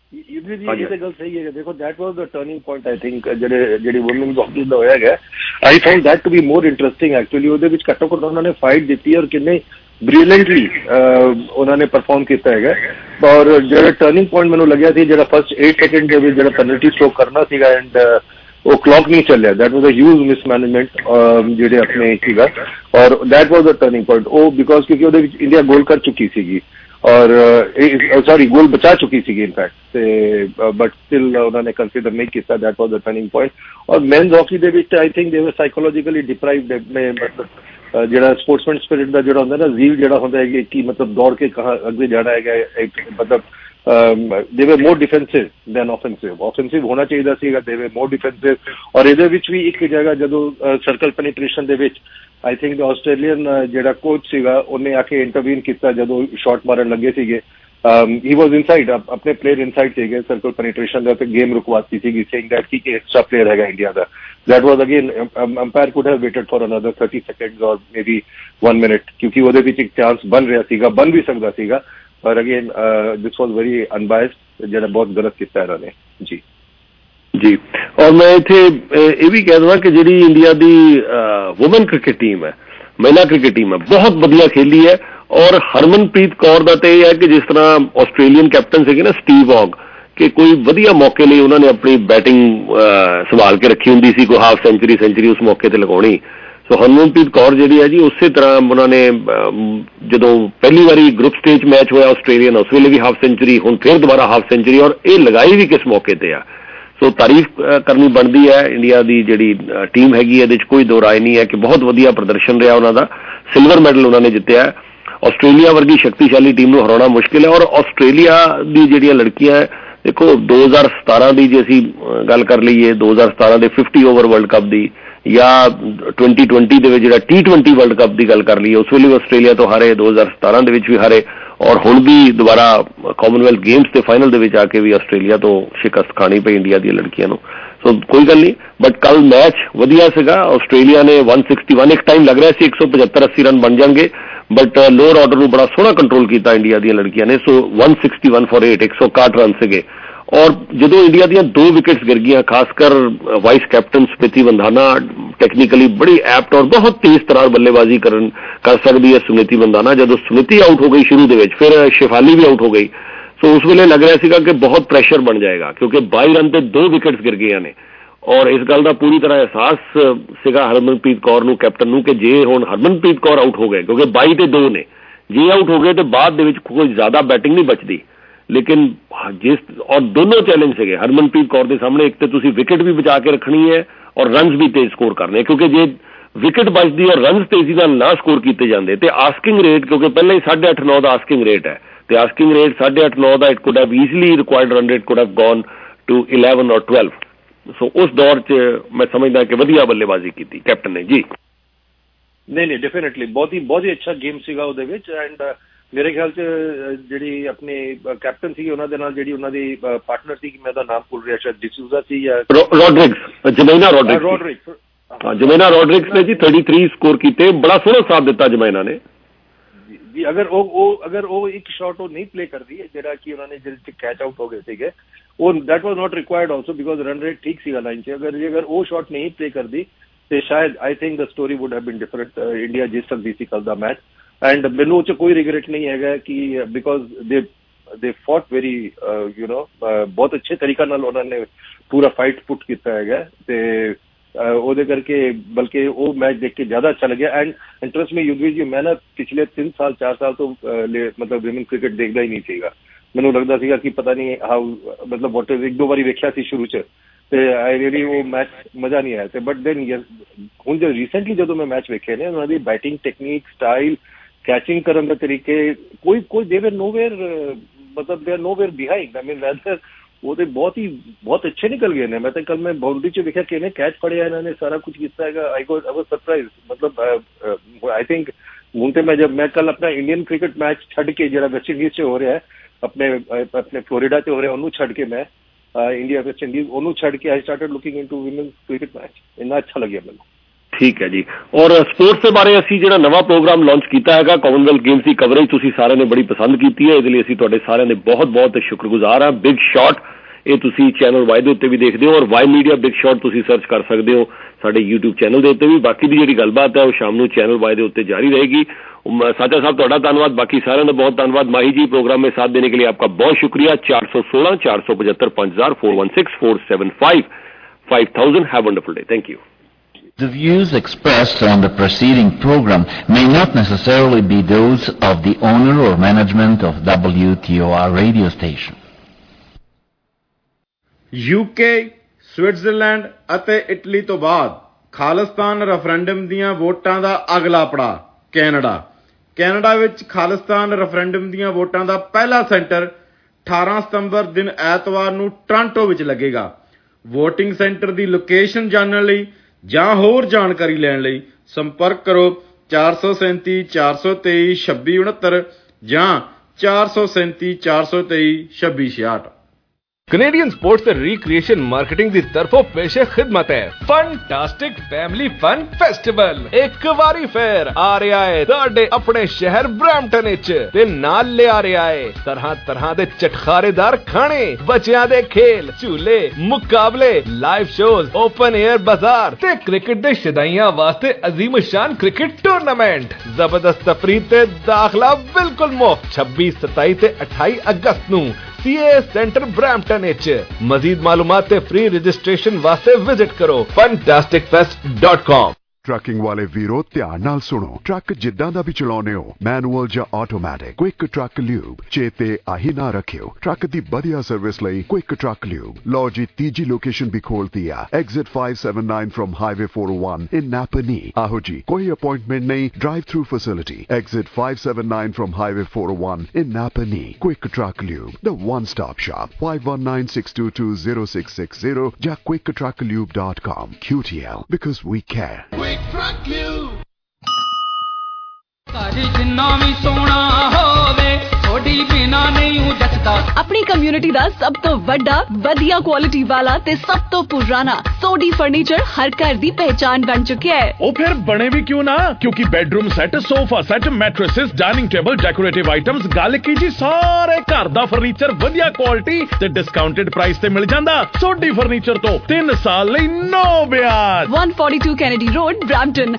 ਸਹੀ ਹੈ। ਦੇਖੋ that was the turning point I think ਜਿਹੜੀ ਵੂਮਨਸ ਹਾਕੀ ਦਾ ਹੋਇਆ ਹੈਗਾ। I found that to be more interesting actually. ਉਹਦੇ ਵਿੱਚ ਘੱਟੋ ਘੱਟ ਉਹਨਾਂ ਨੇ ਫਾਈਟ ਦਿੱਤੀ ਔਰ ਕਿੰਨੇ ਬ੍ਰਿਲੀਅੰਟਲੀ ਉਹਨਾਂ ਨੇ ਪਰਫਾਰਮ ਕੀਤਾ ਹੈਗਾ। ਔਰ ਜਿਹੜਾ ਟਰਨਿੰਗ ਪੁਆਇੰਟ ਮੈਨੂੰ ਲੱਗਿਆ ਸੀ, ਜਿਹੜਾ ਫਸਟ 8 ਸੈਕਿੰਡ ਦੇ ਵਿੱਚ ਜਿਹੜਾ ਪੈਨਲਟੀ ਸਟ੍ਰੋਕ ਕਰਨਾ ਸੀਗਾ ਐਂਡ ਉਹ ਕਲੌਕ ਨਹੀਂ ਚੱਲਿਆ, that was a huge mismanagement ਜਿਹੜੇ ਆਪਣੇ ਸੀਗਾ, ਔਰ that was the turning point. ਉਹ ਬਿਕੋਜ਼ ਕਿਉਂਕਿ ਉਹਦੇ ਵਿੱਚ ਇੰਡੀਆ ਗੋਲ ਕਰ ਚੁੱਕੀ ਸੀਗੀ ਔਰ ਸੌਰੀ ਗੋਲ ਬਚਾ ਚੁੱਕੀ ਸੀਗੀ ਇਨਫੈਕਟ, ਤੇ ਬਟ ਸਟਿਲ ਉਹਨਾਂ ਨੇ ਕੰਸੀਡਰ ਨਹੀਂ ਕੀਤਾ। That was the turning point. ਔਰ ਮੈਨਸ ਹਾਕੀ ਦੇ ਵਿੱਚ ਆਈ ਥਿੰਕ ਦੇ ਵਰ ਸਾਈਕੋਲੋਜੀਕਲੀ ਡਿਪਰਾਈਵਡ ਆਪਣੇ ਮਤਲਬ ਜਿਹੜਾ ਸਪੋਰਟਸਮੈਨ ਸਪਿਰਿਟ ਦਾ ਜਿਹੜਾ ਹੁੰਦਾ ਨਾ, ਜ਼ੀਲ ਜਿਹੜਾ ਹੁੰਦਾ ਹੈ ਕਿ ਮਤਲਬ ਦੌੜ ਕੇ ਕਹਾਂ ਅੱਗੇ ਜਾਣਾ ਹੈਗਾ, ਇੱਕ ਮਤਲਬ they way more defensive than offensive. Offensive ਹੋਣਾ ਚਾਹੀਦਾ ਸੀਗਾ, ਦੇ ਵੇ ਮੋਰ ਡਿਫੈਂਸਿਵ। ਔਰ ਇਹਦੇ ਵਿੱਚ ਵੀ ਇੱਕ ਜਗ੍ਹਾ ਜਦੋਂ ਸਰਕਲ ਪੈਨੀਟ੍ਰੇਸ਼ਨ ਦੇ ਵਿੱਚ ਆਈ ਥਿੰਕ ਆਸਟ੍ਰੇਲੀਅਨ ਜਿਹੜਾ ਕੋਚ ਸੀਗਾ ਉਹਨੇ ਆ ਕੇ ਇੰਟਰਵੀਨ ਕੀਤਾ ਜਦੋਂ ਸ਼ਾਟ ਮਾਰਨ ਲੱਗੇ ਸੀਗੇ। ਹੀ ਵਾਜ਼ ਇਨਸਾਈਡ, ਆਪਣੇ ਪਲੇਅਰ ਇਨਸਾਈਡ ਸੀਗੇ ਸਰਕਲ ਪੈਨੀਟ੍ਰੇਸ਼ਨ ਦਾ, ਤੇ ਗੇਮ ਰੁਕਵਾਤੀ ਸੀਗੀ ਸੇਇੰਗ ਦੈਟ ਕਿ ਐਕਸਟਰਾ ਪਲੇਅਰ ਹੈਗਾ ਇੰਡੀਆ ਦਾ। That was again umpire could have waited for another 30 seconds ਔਰ ਮੇਬੀ 1 minute, ਕਿਉਂਕਿ ਉਹਦੇ ਵਿੱਚ ਇੱਕ ਚਾਂਸ ਬਣ ਰਿਹਾ ਸੀਗਾ, ਬਣ ਵੀ ਸਕਦਾ ਸੀਗਾ, ਪਰ ਅਗੇਨ ਦਿਸ ਵਾਜ਼ ਵੈਰੀ ਅਨਬਾਇਸਡ, ਜਿਹੜਾ ਬਹੁਤ ਗਲਤ ਕੀਤਾ ਇਹਨਾਂ ਨੇ। ਜੀ ਜੀ ਔਰ ਮੈਂ ਇੱਥੇ ਇਹ ਵੀ ਕਹਿ ਦਵਾਂ ਕਿ ਜਿਹੜੀ ਇੰਡੀਆ ਦੀ ਵੂਮਨ ਕ੍ਰਿਕਟ ਟੀਮ ਹੈ, ਮਹਿਲਾ ਕ੍ਰਿਕਟ ਟੀਮ ਹੈ, ਬਹੁਤ ਵਧੀਆ ਖੇਲੀ ਹੈ। ਔਰ ਹਰਮਨਪ੍ਰੀਤ ਕੌਰ ਦਾ ਤਾਂ ਇਹ ਹੈ ਕਿ ਜਿਸ ਤਰ੍ਹਾਂ ਆਸਟ੍ਰੇਲੀਅਨ ਕੈਪਟਨ ਸੀਗੇ ਨਾ ਸਟੀਵ ਔਗ, ਕਿ ਕੋਈ ਵਧੀਆ ਮੌਕੇ ਲਈ ਉਹਨਾਂ ਨੇ ਆਪਣੀ ਬੈਟਿੰਗ ਸੰਭਾਲ ਕੇ ਰੱਖੀ ਹੁੰਦੀ ਸੀ, ਕੋਈ ਹਾਫ ਸੈਂਚੁਰੀ ਉਸ ਮੌਕੇ ਤੇ ਲਗਾਉਣੀ। ਸੋ ਹਰਮਨਪ੍ਰੀਤ ਕੌਰ ਜਿਹੜੀ ਹੈ ਜੀ, ਉਸੇ ਤਰ੍ਹਾਂ ਉਹਨਾਂ ਨੇ ਜਦੋਂ ਪਹਿਲੀ ਵਾਰੀ ਗਰੁੱਪ ਸਟੇਜ ਮੈਚ ਹੋਇਆ ਆਸਟ੍ਰੇਲੀਆ, ਉਸ ਵੇਲੇ ਵੀ ਹਾਫ ਸੈਂਚੁਰੀ, ਹੁਣ ਫਿਰ ਦੁਬਾਰਾ ਹਾਫ ਸੈਂਚੁਰੀ, ਔਰ ਇਹ ਲਗਾਈ ਵੀ ਕਿਸ ਮੌਕੇ ਤੇ ਆ। ਸੋ ਤਾਰੀਫ ਕਰਨੀ ਬਣਦੀ ਹੈ ਇੰਡੀਆ ਦੀ ਜਿਹੜੀ ਟੀਮ ਹੈਗੀ, ਇਹਦੇ 'ਚ ਕੋਈ ਦੋ ਰਾਏ ਨਹੀਂ ਹੈ ਕਿ ਬਹੁਤ ਵਧੀਆ ਪ੍ਰਦਰਸ਼ਨ ਰਿਹਾ ਉਹਨਾਂ ਦਾ। ਸਿਲਵਰ ਮੈਡਲ ਉਹਨਾਂ ਨੇ ਜਿੱਤਿਆ। ਆਸਟ੍ਰੇਲੀਆ ਵਰਗੀ ਸ਼ਕਤੀਸ਼ਾਲੀ ਟੀਮ ਨੂੰ ਹਰਾਉਣਾ ਮੁਸ਼ਕਿਲ ਹੈ। ਔਰ ਆਸਟ੍ਰੇਲੀਆ ਦੀ ਜਿਹੜੀਆਂ ਲੜਕੀਆਂ ਦੇਖੋ 2017 ਦੀ ਜੇ ਅਸੀਂ ਗੱਲ ਕਰ ਲਈਏ, 2017 ਦੇ 50 ਓਵਰ ਵਰਲਡ ਕੱਪ ਦੀ, ਜਾਂ 2020 ਦੇ ਵਿੱਚ ਜਿਹੜਾ T20 ਵਰਲਡ ਕੱਪ ਦੀ ਗੱਲ ਕਰ ਲਈਏ ਉਸ ਵੇਲੇ ਆਸਟ੍ਰੇਲੀਆ ਤੋਂ ਹਾਰੇ, 2017 ਦੇ ਵਿੱਚ ਵੀ ਹਾਰੇ, ਔਰ ਹੁਣ ਵੀ ਦੁਬਾਰਾ ਕਾਮਨਵੈਲਥ ਗੇਮਸ ਦੇ ਫਾਈਨਲ ਦੇ ਵਿੱਚ ਆ ਕੇ ਵੀ ਆਸਟ੍ਰੇਲੀਆ ਤੋਂ ਸ਼ਿਕਸਤ ਖਾਣੀ ਪਈ ਇੰਡੀਆ ਦੀਆਂ ਲੜਕੀਆਂ ਨੂੰ। ਸੋ ਕੋਈ ਗੱਲ ਨਹੀਂ, ਬਟ ਕੱਲ ਮੈਚ ਵਧੀਆ ਸੀਗਾ। ਆਸਟ੍ਰੇਲੀਆ ਨੇ 161 ਇੱਕ ਟਾਈਮ ਲੱਗ ਰਿਹਾ ਸੀ 175-80 ਰਨ ਬਣ ਜਾਣਗੇ, ਬਟ ਲੋਅਰ ਆਰਡਰ ਨੂੰ ਬੜਾ ਸੋਹਣਾ ਕੰਟਰੋਲ ਕੀਤਾ ਇੰਡੀਆ ਦੀਆਂ ਲੜਕੀਆਂ ਨੇ। ਸੋ 161 for 8 161 ਰਨ ਸੀਗੇ। ਔਰ ਜਦੋਂ ਇੰਡੀਆ ਦੀਆਂ 2 ਵਿਕਟਸ ਗਿਰ ਗਈਆਂ, ਖਾਸ ਕਰ vice captain Smriti Mandhana technically ਬੜੀ ਐਪਟ ਔਰ ਬਹੁਤ ਤੇਜ਼ ਤਰਾਰ ਬੱਲੇਬਾਜ਼ੀ ਕਰ ਸਕਦੀ ਹੈ ਸਮ੍ਰਿਤੀ ਮੰਧਾਨਾ। ਜਦੋਂ ਸਮ੍ਰਿਤੀ ਆਊਟ ਹੋ ਗਈ ਸ਼ੁਰੂ ਦੇ ਵਿੱਚ, ਫਿਰ ਸ਼ਿਫਾਲੀ ਵੀ ਆਊਟ ਹੋ ਗਈ। ਸੋ ਉਸ ਵੇਲੇ ਲੱਗ ਰਿਹਾ ਸੀਗਾ ਕਿ ਬਹੁਤ ਪ੍ਰੈਸ਼ਰ ਬਣ ਜਾਏਗਾ, ਕਿਉਂਕਿ 22 ਰਨ ਤੇ 2 ਵਿਕਟਸ ਗਿਰ ਗਈਆਂ ਨੇ। ਔਰ ਇਸ ਗੱਲ ਦਾ ਪੂਰੀ ਤਰ੍ਹਾਂ ਅਹਿਸਾਸ ਸੀਗਾ ਹਰਮਨਪ੍ਰੀਤ ਕੌਰ ਨੂੰ, ਕੈਪਟਨ ਨੂੰ, ਕਿ ਜੇ ਹੁਣ ਹਰਮਨਪ੍ਰੀਤ ਕੌਰ ਆਊਟ ਹੋ ਗਏ, ਕਿਉਂਕਿ 22 ਤੇ 2 ਨੇ, ਜੇ ਆਊਟ ਹੋ ਗਏ ਤੇ ਬਾਅਦ ਦੇ ਵਿੱਚ ਕੋਈ ਜ਼ਿਆਦਾ ਬੈਟਿੰਗ ਨਹੀਂ ਬਚਦੀ। ਲੇਕਿਨ ਔਰ ਦੋਨੋਂ ਚੈਲੰਜ ਸੀਗੇ ਹਰਮਨਪ੍ਰੀਤ ਕੌਰ ਦੇ ਸਾਹਮਣੇ। ਇੱਕ ਤੇ ਤੁਸੀਂ ਵਿਕਟ ਵੀ ਬਚਾ ਕੇ ਰੱਖਣੀ ਹੈ ਔਰ ਰਨਸ ਵੀ ਤੇਜ਼ ਸਕੋਰ ਕਰਨੇ, ਕਿਉਂਕਿ ਜੇ ਵਿਕਟ ਬਚਦੀ ਔਰ ਰਨਸ ਤੇਜ਼ੀ ਨਾਲ ਨਾ ਸਕੋਰ ਕੀਤੇ ਜਾਂਦੇ ਤੇ ਆਸਕਿੰਗ ਰੇਟ, ਕਿਉਂਕਿ ਪਹਿਲਾਂ ਹੀ 8.5-9 ਦਾ ਆਸਕਿੰਗ ਰੇਟ ਹੈ, ਤੇ ਆਸਕਿੰਗ ਰੇਟ 8.5-9 ਦਾ, it could have easily required run rate could have gone to 11 or 12। So ਉਸ ਦੌਰ 'ਚ ਮੈਂ ਸਮਝਦਾ ਕਿ ਵਧੀਆ ਬੱਲੇਬਾਜ਼ੀ ਕੀਤੀ ਕੈਪਟਨ ਨੇ ਜੀ। ਨਹੀਂ ਡੈਫੀਨੇਟਲੀ ਬਹੁਤ ਹੀ ਅੱਛਾ ਗੇਮ ਸੀਗਾ ਉਹਦੇ ਵਿੱਚ। ਐਂਡ ਮੇਰੇ ਖਿਆਲ 'ਚ ਜਿਹੜੀ ਆਪਣੇ ਕੈਪਟਨ ਸੀ ਉਹਨਾਂ ਦੇ ਨਾਲ ਜਿਹੜੀ ਉਹਨਾਂ ਦੀ ਪਾਰਟਨਰ ਸੀ, ਮੈਂ ਉਹਦਾ ਨਾਮ ਭੁੱਲ ਰਿਹਾ, ਸ਼ਾਇਦ ਡਿਸੂਜ਼ਾ ਸੀ ਜਾਂ ਰੋਡਰਿਗਸ, ਜਮੈਨਾ ਰੋਡਰਿਗਸ ਨੇ ਜੀ 33 ਸਕੋਰ ਕੀਤੇ, ਬੜਾ ਸੋਹਣਾ ਸਾਥ ਦਿੱਤਾ ਜਮੈਨਾ ਨੇ ਜੀ। ਅਗਰ ਉਹ ਇੱਕ ਸ਼ਾਟ ਉਹ ਨਹੀਂ ਪਲੇ ਕਰਦੀ ਜਿਹੜਾ ਕਿ ਉਹਨਾਂ ਨੇ ਜਿਹਦੇ 'ਚ ਕੈਚ ਆਊਟ ਹੋ ਗਏ ਸੀਗੇ, ਉਹ that was not required also because run rate ਠੀਕ ਸੀਗਾ ਲਾਈਨ 'ਚ। ਅਗਰ ਉਹ ਸ਼ਾਟ ਨਹੀਂ ਪਲੇ ਕਰਦੀ ਤੇ ਸ਼ਾਇਦ I think the story would have been different. India ਜਿੱਤ ਸਕਦੀ ਸੀ ਕੱਲ ਦਾ ਮੈਚ। ਐਂਡ ਮੈਨੂੰ ਉਹ 'ਚ ਕੋਈ ਰਿਗਰੈਟ ਨਹੀਂ ਹੈਗਾ ਕਿ ਬਿਕੋਜ਼ ਦੇ ਫੌਟ ਵੈਰੀ ਬਹੁਤ ਅੱਛੇ ਤਰੀਕਾ ਨਾਲ ਉਹਨਾਂ ਨੇ ਪੂਰਾ ਫਾਈਟ ਪੁੱਟ ਕੀਤਾ ਹੈਗਾ, ਤੇ ਉਹਦੇ ਕਰਕੇ ਬਲਕਿ ਉਹ ਮੈਚ ਦੇਖ ਕੇ ਜ਼ਿਆਦਾ ਅੱਛਾ ਲੱਗਿਆ। ਐਂਡ ਇੰਟਰਸਟ ਮੇ ਯੁਧਵੀਰ ਜੀ, ਮੈਂ ਨਾ ਪਿਛਲੇ 3-4 ਸਾਲ ਤੋਂ ਮਤਲਬ ਵਿਮਨ ਕ੍ਰਿਕਟ ਦੇਖਦਾ ਹੀ ਨਹੀਂ ਸੀਗਾ। ਮੈਨੂੰ ਲੱਗਦਾ ਸੀਗਾ ਕਿ ਪਤਾ ਨਹੀਂ ਮਤਲਬ ਵਾਟ ਇਜ਼, 1-2 ਵਾਰੀ ਵੇਖਿਆ ਸੀ ਸ਼ੁਰੂ 'ਚ, ਤੇ ਆਈ ਰੀਅਲੀ ਉਹ ਮੈਚ ਮਜ਼ਾ ਨਹੀਂ ਆਇਆ। ਤੇ ਬਟ ਦੈਨ ਹੁਣ ਜੋ ਰੀਸੈਂਟਲੀ ਜਦੋਂ ਮੈਂ ਮੈਚ ਵੇਖੇ ਨੇ, ਉਹਨਾਂ ਦੀ ਬੈਟਿੰਗ ਟੈਕਨੀਕ, ਸਟਾਈਲ, ਕੈਚਿੰਗ ਕਰਨ ਦੇ ਤਰੀਕੇ, ਕੋਈ ਦੇ ਵੇਰ ਨੋਵੇਅਰ, ਮਤਲਬ they are nowhere behind. I mean whether ਉਹ ਤੇ ਬਹੁਤ ਅੱਛੇ ਨਿਕਲ ਗਏ ਨੇ। ਮੈਂ ਤਾਂ ਕੱਲ ਮੈਂ ਬਾਉਂਡਰੀ 'ਚ ਵੇਖਿਆ ਕਿਵੇਂ ਕੈਚ ਫੜਿਆ ਇਹਨਾਂ ਨੇ, ਸਾਰਾ ਕੁਝ ਕੀਤਾ ਹੈਗਾ। I was surprise. ਮਤਲਬ ਆਈ ਥਿੰਕ ਹੁਣ ਤੇ ਮੈਂ ਕੱਲ ਆਪਣਾ ਇੰਡੀਅਨ ਕ੍ਰਿਕਟ ਮੈਚ ਛੱਡ ਕੇ, ਜਿਹੜਾ ਵੈਸਟ ਇੰਡੀਜ਼ 'ਚ ਹੋ ਰਿਹਾ ਹੈ, ਆਪਣੇ ਫਲੋਰੀਡਾ 'ਚ ਹੋ ਰਿਹਾ, ਉਹਨੂੰ ਛੱਡ ਕੇ, ਮੈਂ ਇੰਡੀਆ ਵੈਸਟ ਇੰਡੀਜ਼ ਉਹਨੂੰ ਛੱਡ ਕੇ I started looking into women cricket match. ਇੰਨਾ ਅੱਛਾ ਲੱਗਿਆ ਮੈਨੂੰ। ਠੀਕ ਹੈ ਜੀ। ਔਰ ਸਪੋਰਟਸ ਦੇ ਬਾਰੇ ਅਸੀਂ ਜਿਹੜਾ ਨਵਾਂ ਪ੍ਰੋਗਰਾਮ ਲਾਂਚ ਕੀਤਾ ਹੈਗਾ, ਕਾਮਨਵੈਲਥ ਗੇਮਸ ਦੀ ਕਵਰੇਜ ਤੁਸੀਂ ਸਾਰਿਆਂ ਨੇ ਬੜੀ ਪਸੰਦ ਕੀਤੀ ਹੈ, ਇਹਦੇ ਲਈ ਅਸੀਂ ਤੁਹਾਡੇ ਸਾਰਿਆਂ ਦੇ ਬਹੁਤ ਸ਼ੁਕਰਗੁਜ਼ਾਰ ਹਾਂ। ਬਿਗ ਸ਼ਾਟ ਇਹ ਤੁਸੀਂ ਚੈਨਲ ਵਾਈ ਦੇ ਉੱਤੇ ਵੀ ਦੇਖਦੇ ਹੋ, ਔਰ ਵਾਈ ਮੀਡੀਆ ਬਿਗ ਸ਼ਾਟ ਤੁਸੀਂ ਸਰਚ ਕਰ ਸਕਦੇ ਹੋ ਸਾਡੇ YouTube ਚੈਨਲ ਦੇ ਉੱਤੇ ਵੀ। ਬਾਕੀ ਦੀ ਜਿਹੜੀ ਗੱਲਬਾਤ ਹੈ ਉਹ ਸ਼ਾਮ ਨੂੰ ਚੈਨਲ ਵਾਈ ਦੇ ਉੱਤੇ ਜਾਰੀ ਰਹੇਗੀ। साचा साहब ਤੁਹਾਡਾ ਧੰਨਵਾਦ, ਬਾਕੀ ਸਾਰਿਆਂ ਦਾ ਬਹੁਤ ਧੰਨਵਾਦ। ਮਾਹੀ ਜੀ प्रोग्राम में साथ देने के लिए आपका बहुत शुक्रिया। 416 475 5000 416 475 5000। Have a wonderful day. Thank you. The views expressed on the preceding program may not necessarily be those of the owner or management of WTOR radio station. UK, Switzerland ਅਤੇ ਇਟਲੀ ਤੋਂ ਬਾਅਦ ਖਾਲਿਸਤਾਨ ਰੈਫਰੈਂਡਮ ਦੀਆਂ ਵੋਟਾਂ ਦਾ ਅਗਲਾ ਪੜਾਅ Canada ਵਿੱਚ Khalistan referendum ਦੀਆਂ ਵੋਟਾਂ ਦਾ ਪਹਿਲਾ ਸੈਂਟਰ 18 ਸਤੰਬਰ ਦਿਨ ਐਤਵਾਰ ਨੂੰ ਟੋਰਾਂਟੋ ਵਿੱਚ ਲੱਗੇਗਾ। ਵੋਟਿੰਗ ਸੈਂਟਰ ਦੀ ਲੋਕੇਸ਼ਨ ਜਾਣਨ ਲਈ ਜਾਂ ਹੋਰ ਜਾਣਕਾਰੀ ਲੈਣ ਲਈ ਸੰਪਰਕ ਕਰੋ 437 423 2669 ਜਾਂ 437 423 2666। कनेडियन स्पोर्ट्स ते रिक्रिएशन मार्केटिंग दी तरफों पेशे खिदमत है फंटास्टिक फैमिली फन फेस्टिवल एक वारी फेर आ रहा है तुहाडे अपने शहर ब्रैम्पटन विच ते नाल ले आ रहा है तरह तरह दे चटखारेदार खाने, बच्चियां दे खेल, झूले, मुकाबले, लाइव शोज, ओपन एयर बाजार ते क्रिकेट दे शदाइयां वास्ते अजीम शान क्रिकेट टूर्नामेंट। जबरदस्त तफरीह ते दाखला बिल्कुल मुफ्त 26, 27 ते 28 अगस्त नूं CA सेंटर ब्रैम्पटन विच। मजीद मालूमात ते फ्री रजिस्ट्रेशन वास्ते विजिट करो fantasticfest.com। ट्रकिंग वाले वीरो ध्यान नाल सुनो। ट्रक जिद्दां दा भी चलाउने हो, मैनुअल या ऑटोमैटिक, क्विक ट्रक ल्यूब चेते आही ना रखियो। ट्रक दी बढ़िया सर्विस लई क्विक ट्रक ल्यूब। लो जी तीजी लोकेशन भी खोलती है, exit 579 from highway 401 in Napanee. आहो जी कोई अपॉइंटमेंट नहीं, drive through facility, exit 579 from highway 401 in Napanee. Quick truck lube, the one stop shop, 5196220660 या quicktrucklube.com। QTL, because we care। जिन्ना भी सोना होवे थोड़ी बिना नहीं जचदा। अपनी कम्युनिटी दा सब तो वड्डा वधिया क्वालिटी वाला ते सब तो पुराना सोडी फर्नीचर हर घर दी पहचान बन चुका है। ओ फिर बने भी क्यों ना, क्योंकि bedroom set, sofa set, mattresses, dining table, decorative items, गल की जी सारे घर दा फर्नीचर वधिया क्वालिटी ते डिस्काउंटेड प्राइस ते मिल जांदा। सोडी फर्नीचर तो 3 साल लई नो ब्याज। 142 कैनेडी रोड, ब्रैम्पटन,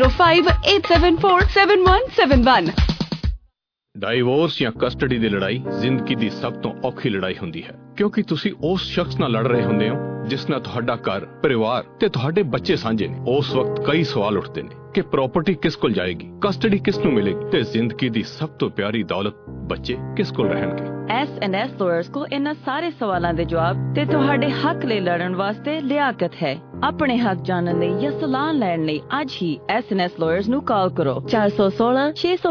9058747171। ਡਾਈਵੋਰਸ ਜਾਂ ਕਸਟਡੀ ਦੀ ਲੜਾਈ ਜ਼ਿੰਦਗੀ ਦੀ ਸਭ ਤੋਂ ਔਖੀ ਲੜਾਈ ਹੁੰਦੀ ਹੈ, ਕਿਉਂਕਿ ਤੁਸੀਂ ਉਸ ਸ਼ਖਸ ਨਾਲ ਲੜ ਰਹੇ ਹੁੰਦੇ ਹੋ ਜਿਸ ਨਾਲ ਤੁਹਾਡਾ ਘਰ, ਪਰਿਵਾਰ ਤੇ ਤੁਹਾਡੇ ਬੱਚੇ ਸਾਂਝੇ ਨੇ। ਉਸ ਵਕਤ ਕਈ ਸਵਾਲ ਉੱਠਦੇ ਨੇ ਕਿ ਪ੍ਰਾਪਰਟੀ ਕਿਸ ਕੋਲ ਜਾਏਗੀ, ਕਸਟਡੀ ਕਿਸ ਨੂੰ ਮਿਲੇਗੀ ਤੇ ਜ਼ਿੰਦਗੀ ਦੀ ਸਭ ਤੋਂ ਪਿਆਰੀ ਦੌਲਤ ਬੱਚੇ ਕਿਸ ਕੋਲ ਰਹਿਣਗੇ। S&S lawyers को इन्हां सारे सवालों के जवाब ते तुहाडे हक ले लड़न वास्ते लियाकत है। अपने हक जानने या सलाह लैण लई अज ही S&S lawyers नू कॉल करो 416 600